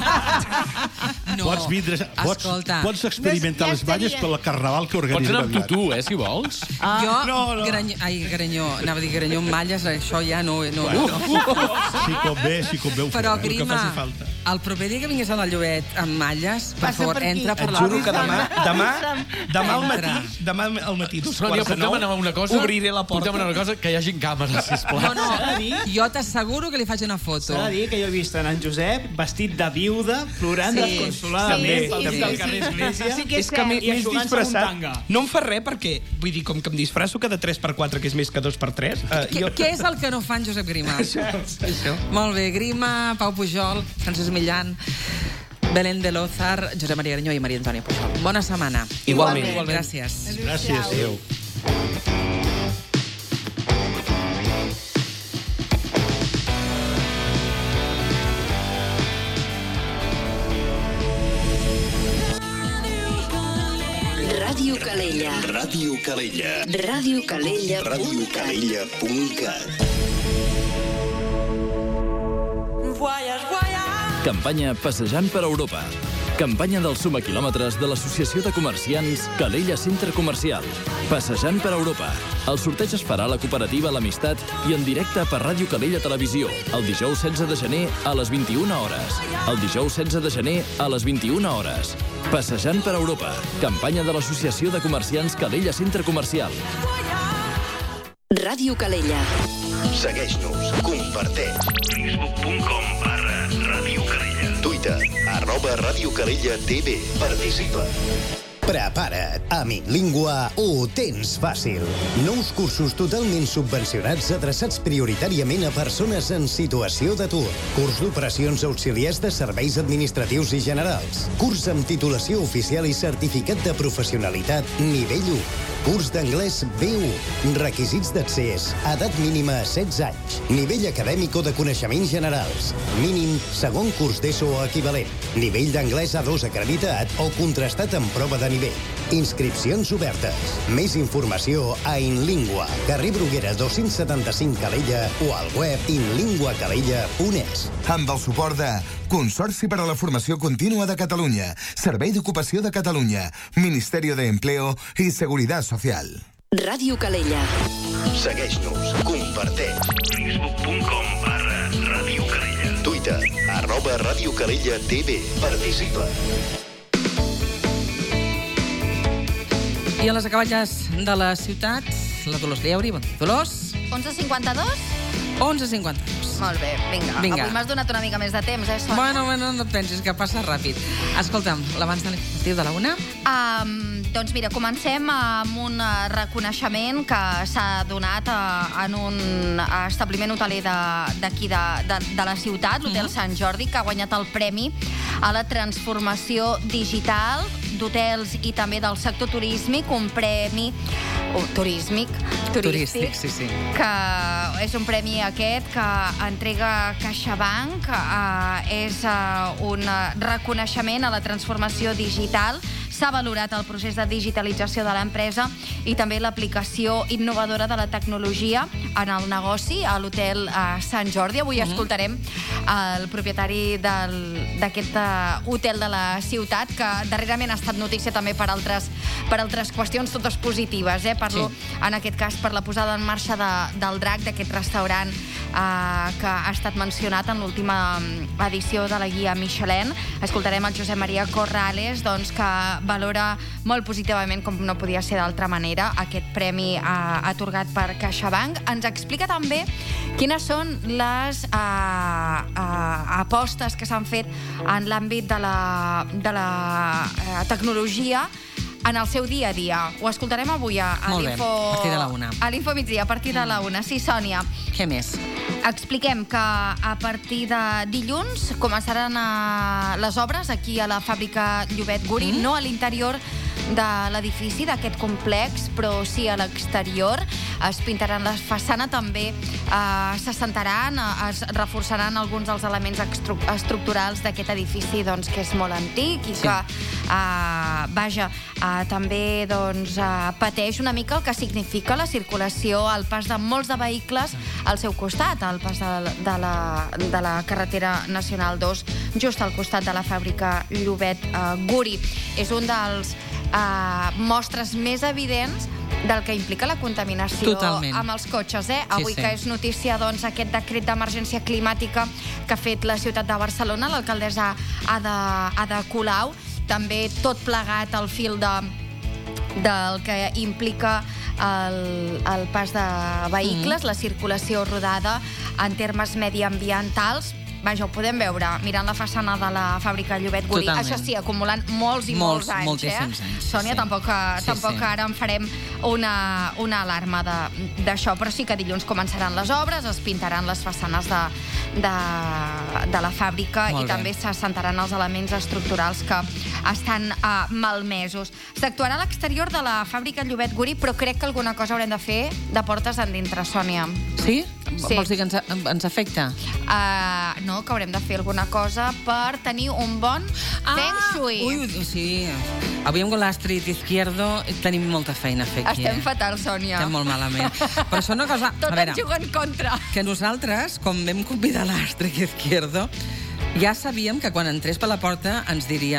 No, pots, vindre, pots, pots experimentar les balles per la carnaval que organitza. Pots anar amb tutu, eh, si vols. Ah, jo, no, no. Granyó, ai, Granyó, anava a dir Granyó amb malles, això ja no... no, bueno, no. Si convé, si convé ho fem. Però, Grima, el proper dia que vingués a la Llobet amb malles, per Passa favor, per entra per Et la... juro que demà, demà, demà al matí, demà al matí, dos Sònia, quarts de nou, anar una cosa, obriré la porta. Portem una cosa, que hi hagin càmeres, sisplau. No, no, jo t'asseguro que li faig una foto. S'ha de dir que jo he vist en Josep vestit de viuda, plorant Sí, desconsoladament sí, sí, del sí, carrer Església. Sí que és És que m'he I m'he eixugant-se disfressat. un tanga. No em fa res perquè, vull dir, com que em disfresso cada tres per quatre, que és més que dos per tres... Eh, Què, jo... què és el que no fan Josep Grima? Això, això. Molt bé, Grima, Pau Pujol, Francesc Millan, Belén de Lozar, Josep Maria Granyó i Maria Antònia Pujol. Bona setmana. Igualment. Igualment. Gràcies. Gràcies. Adéu. Ràdio Calella. Ràdio Calella. Ràdio Calella. Ràdio Calella punt cat. Campanya Passejant per Europa. Campanya dels sumaquilòmetres de l'Associació de Comerciants Calella Centre Comercial. Passejant per Europa. El sorteig es farà a la cooperativa L'Amistat i en directe per Ràdio Calella Televisió, el dijous setze de gener a les vint-i-una hores. El dijous setze de gener a les vint-i-una hores. Passejant per Europa. Campanya de l'Associació de Comerciants Calella Centre Comercial. Ràdio Calella. Segueix-nos, comparteix. facebook punt com barra Ràdio Calella. Twitter, arroba Ràdio Calella T V. Participa. Prepara't, amic Língua, ho tens fàcil. Nous cursos totalment subvencionats adreçats prioritàriament a persones en situació d'atur. Curs d'operacions auxiliars de serveis administratius i generals. Curs amb titulació oficial i certificat de professionalitat nivell u. Curs d'anglès B u. Requisits d'accés. Edat mínima setze anys. Nivell acadèmic o de coneixements generals. Mínim segon curs d'ESO o equivalent. Nivell d'anglès A dos acreditat o contrastat en prova de nivell. Inscripcions obertes. Més informació a InLingua, carrer Bruguera dos-cents setanta-cinc Calella o al web inlinguacalella punt es. Amb el suport de Consorci per a la Formació Contínua de Catalunya, Servei d'Ocupació de Catalunya, Ministerio de Empleo y Seguridad Social. Ràdio Calella. Segueix-nos, comparteix. facebook punt com barra Ràdio Calella. Twitter, arroba Ràdio Calella T V. Participa. I a les acaballes de la ciutat, la Dolors Lleuri. Bon dia, Dolors. onze cinquanta-dos? onze cinquanta-dos. Molt bé, vinga. Vinga. Avui m'has donat una mica més de temps, eh, Sònia? Bueno, bueno, no et pensis, que passa ràpid. Escolta'm, l'abans de l'informatiu de la una? Um, doncs mira, comencem amb un uh, reconeixement que s'ha donat uh, en un uh, establiment hoteler d'aquí de, de, de, de la ciutat, l'Hotel mm-hmm. Sant Jordi, que ha guanyat el premi a la transformació digital d'hotels i també del sector turísmic, un premi oh, turísmic, turístic, turístic sí, sí. que és un premi aquest que entrega CaixaBank, eh, és eh, un reconeixement a la transformació digital. s'ha valorat el procés de digitalització de l'empresa i també l'aplicació innovadora de la tecnologia en el negoci a l'hotel uh, Sant Jordi. Avui mm-hmm. escoltarem el propietari d'aquest uh, hotel de la ciutat, que darrerament ha estat notícia també per altres, per altres qüestions, totes positives. Eh? Parlo, sí. en aquest cas, per la posada en marxa de, del Drac, d'aquest restaurant uh, que ha estat mencionat en l'última edició de la guia Michelin. Escoltarem el Josep Maria Corrales, doncs, que valora molt positivament, com no podia ser d'altra manera, aquest premi uh, atorgat per CaixaBank. Ens explica també quines són les uh, uh, apostes que s'han fet en l'àmbit de la, de la uh, tecnologia en el seu dia a dia. Ho escoltarem avui a, a l'Info... a partir de la una. A l'Info migdia, a partir de la una. Sí, Sònia. Què més? Expliquem que a partir de dilluns començaran a les obres aquí a la fàbrica Llobet Guri, mm. no a l'interior de l'edifici d'aquest complex, però sí a l'exterior. Es pintaran la façana, també eh, s'assentaran, es reforçaran alguns dels elements estru estructurals d'aquest edifici, doncs, que és molt antic i sí. que, eh, vaja, eh, també doncs, eh, pateix una mica el que significa la circulació, el pas de molts de vehicles al seu costat, al pas de, de, la, de la carretera Nacional dos, just al costat de la fàbrica Llobet eh, Guri. És un dels Uh, mostres més evidents del que implica la contaminació Totalment. amb els cotxes. Eh? Avui sí, sí. que és notícia, doncs, aquest decret d'emergència climàtica que ha fet la ciutat de Barcelona, l'alcaldessa Ada, Ada Colau, també tot plegat al fil de, del que implica el, el pas de vehicles, mm. la circulació rodada en termes mediambientals. Vaja, ho podem veure mirant la façana de la fàbrica Llobet Guri. Totalment. Això sí, acumulant molts i molts, molts anys. Moltíssims eh? anys. Sònia, sí. tampoc, sí, tampoc sí. ara en farem una, una alarma d'això, però sí que dilluns començaran les obres, es pintaran les façanes de, de, de la fàbrica Molt i bé. també s'assentaran els elements estructurals que estan uh, malmesos. S'actuarà a l'exterior de la fàbrica Llobet Guri, però crec que alguna cosa haurem de fer de portes endintre, Sònia. Sí? Sí. Vols dir que ens, ens afecta? Uh, no, que haurem de fer alguna cosa per tenir un bon ah, feng shui. Ui, sí. Avui amb l'Astrid Izquierdo tenim molta feina a fer aquí. Estem eh? fatal, Sònia. Estem molt malament. Però això una cosa... Tot a veure, ens juga en contra. Que nosaltres, com vam convidar l'Astrid Izquierdo, ja sabíem que quan entrés per la porta ens diria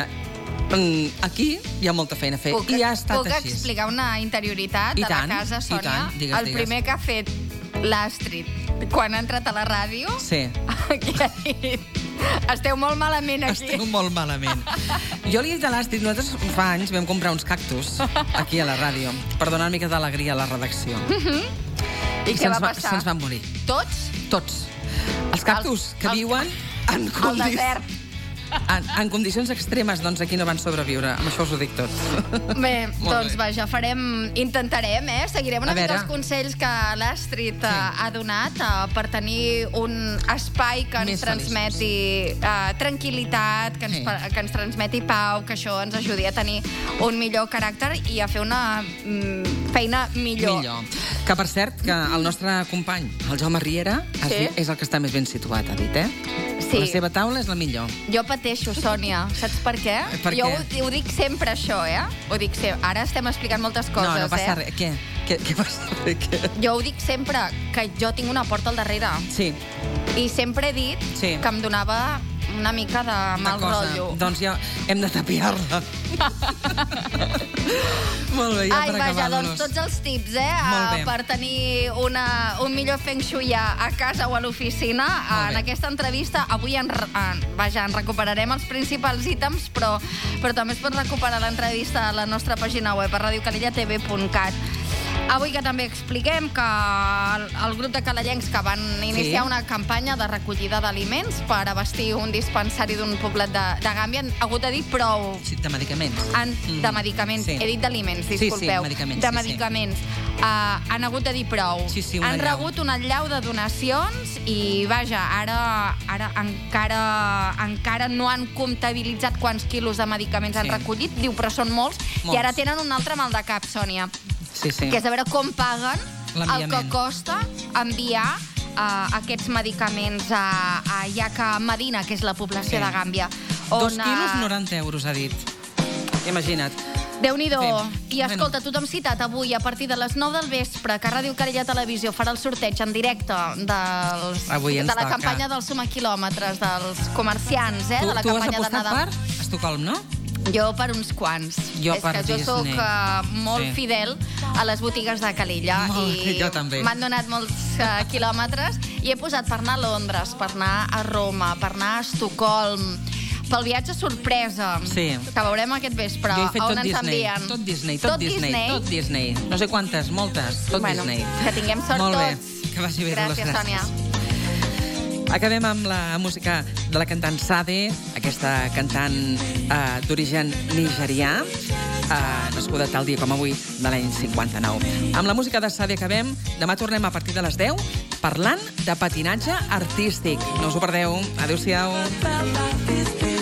aquí hi ha molta feina a fer. Puc, I ha estat puc així. explicar una interioritat I de tant, la casa, i Sònia? tant. Digues, el digues. primer que ha fet l'Astrid quan ha entrat a la ràdio, sí. que ha dit, esteu molt malament aquí. Esteu molt malament. Jo li he dit a l'Astrid, nosaltres fa anys vam comprar uns cactus aquí a la ràdio per donar una mica d'alegria a la redacció. Uh -huh. I, I què va passar? Se'ns van morir. Tots? Tots. Els cactus el, que el, viuen en condicions... Al desert. En, en condicions extremes, doncs aquí no van sobreviure. Amb això us ho dic tot. Bé, doncs bé. vaja, farem, intentarem, eh? Seguirem una mica els consells que l'Astrid sí. ha donat uh, per tenir un espai que ens Més transmeti uh, tranquil·litat, que ens, sí. que ens transmeti pau, que això ens ajudi a tenir un millor caràcter i a fer una mm, feina millor. Millor. Que, per cert, que el nostre company, el Jaume Riera, sí. és el que està més ben situat, ha dit, eh? Sí. La seva taula és la millor. Jo pateixo, Sònia. Saps per què? Per jo què? Ho, ho dic sempre, això, eh? Ho dic sempre. Ara estem explicant moltes coses, no, no passa eh? res. Què? Què, què passa res? Què? Jo ho dic sempre, que jo tinc una porta al darrere. Sí. I sempre he dit sí. que em donava una mica de mal cosa. rotllo. Doncs ja hem de tapiar-la. Molt bé, ja Ai, per vaja, acabar-nos. doncs tots els tips, eh? Uh, per tenir una, un millor feng shui a, a casa o a l'oficina. Uh, en aquesta entrevista, avui en, en, vaja, en recuperarem els principals ítems, però, però també es pot recuperar l'entrevista a la nostra pàgina web, a radio calella t v punt cat. Avui que també expliquem que el, el grup de calellencs que van iniciar sí. una campanya de recollida d'aliments per abastir un dispensari d'un poblet de, de Gàmbia han hagut de dir prou. Sí, de medicaments. Han, mm. De medicaments. Sí. He dit d'aliments, disculpeu. Sí, sí, medicaments. De sí, medicaments. Sí. Uh, han hagut de dir prou. Sí, sí, una han llau. rebut una llau de donacions i, vaja, ara, ara encara, encara no han comptabilitzat quants quilos de medicaments sí. han recollit. Diu, però són molts. molts. I ara tenen un altre mal de cap, Sònia. Sí, sí. Que és a veure com paguen el que costa enviar uh, aquests medicaments a, a Yaca Medina, que és la població sí. de Gàmbia. On, Dos quilos, noranta euros, ha dit. imagina't. Déu-n'hi-do. Sí. I escolta, tothom citat avui a partir de les nou del vespre, que Ràdio Calella Televisió farà el sorteig en directe dels, Avui ens de la toca. campanya dels Suma Quilòmetres, dels comerciants, eh, Tu, de la tu has campanya de apostat Nadal. per Estocolm, no? Jo per uns quants. Jo És per que jo sóc Disney. uh, molt Sí. fidel a les botigues de Calella. Molt, I jo també. m'han donat molts uh, quilòmetres i he posat per anar a Londres, per anar a Roma, per anar a Estocolm, pel viatge sorpresa, Sí. que veurem aquest vespre, Jo he fet a on tot ens Disney, envien. tot Disney, tot, Disney, tot Disney. No sé quantes, moltes, tot Bueno, Disney. que tinguem sort Molt bé, tots. que vagi bé, Dolors, Gràcies, Sònia. Acabem amb la música de la cantant Sade, aquesta cantant eh, d'origen nigerià, eh, nascuda tal dia com avui, de l'any cinquanta-nou. Amb la música de Sade acabem. Demà tornem a partir de les deu parlant de patinatge artístic. No us ho perdeu. Adéu-siau.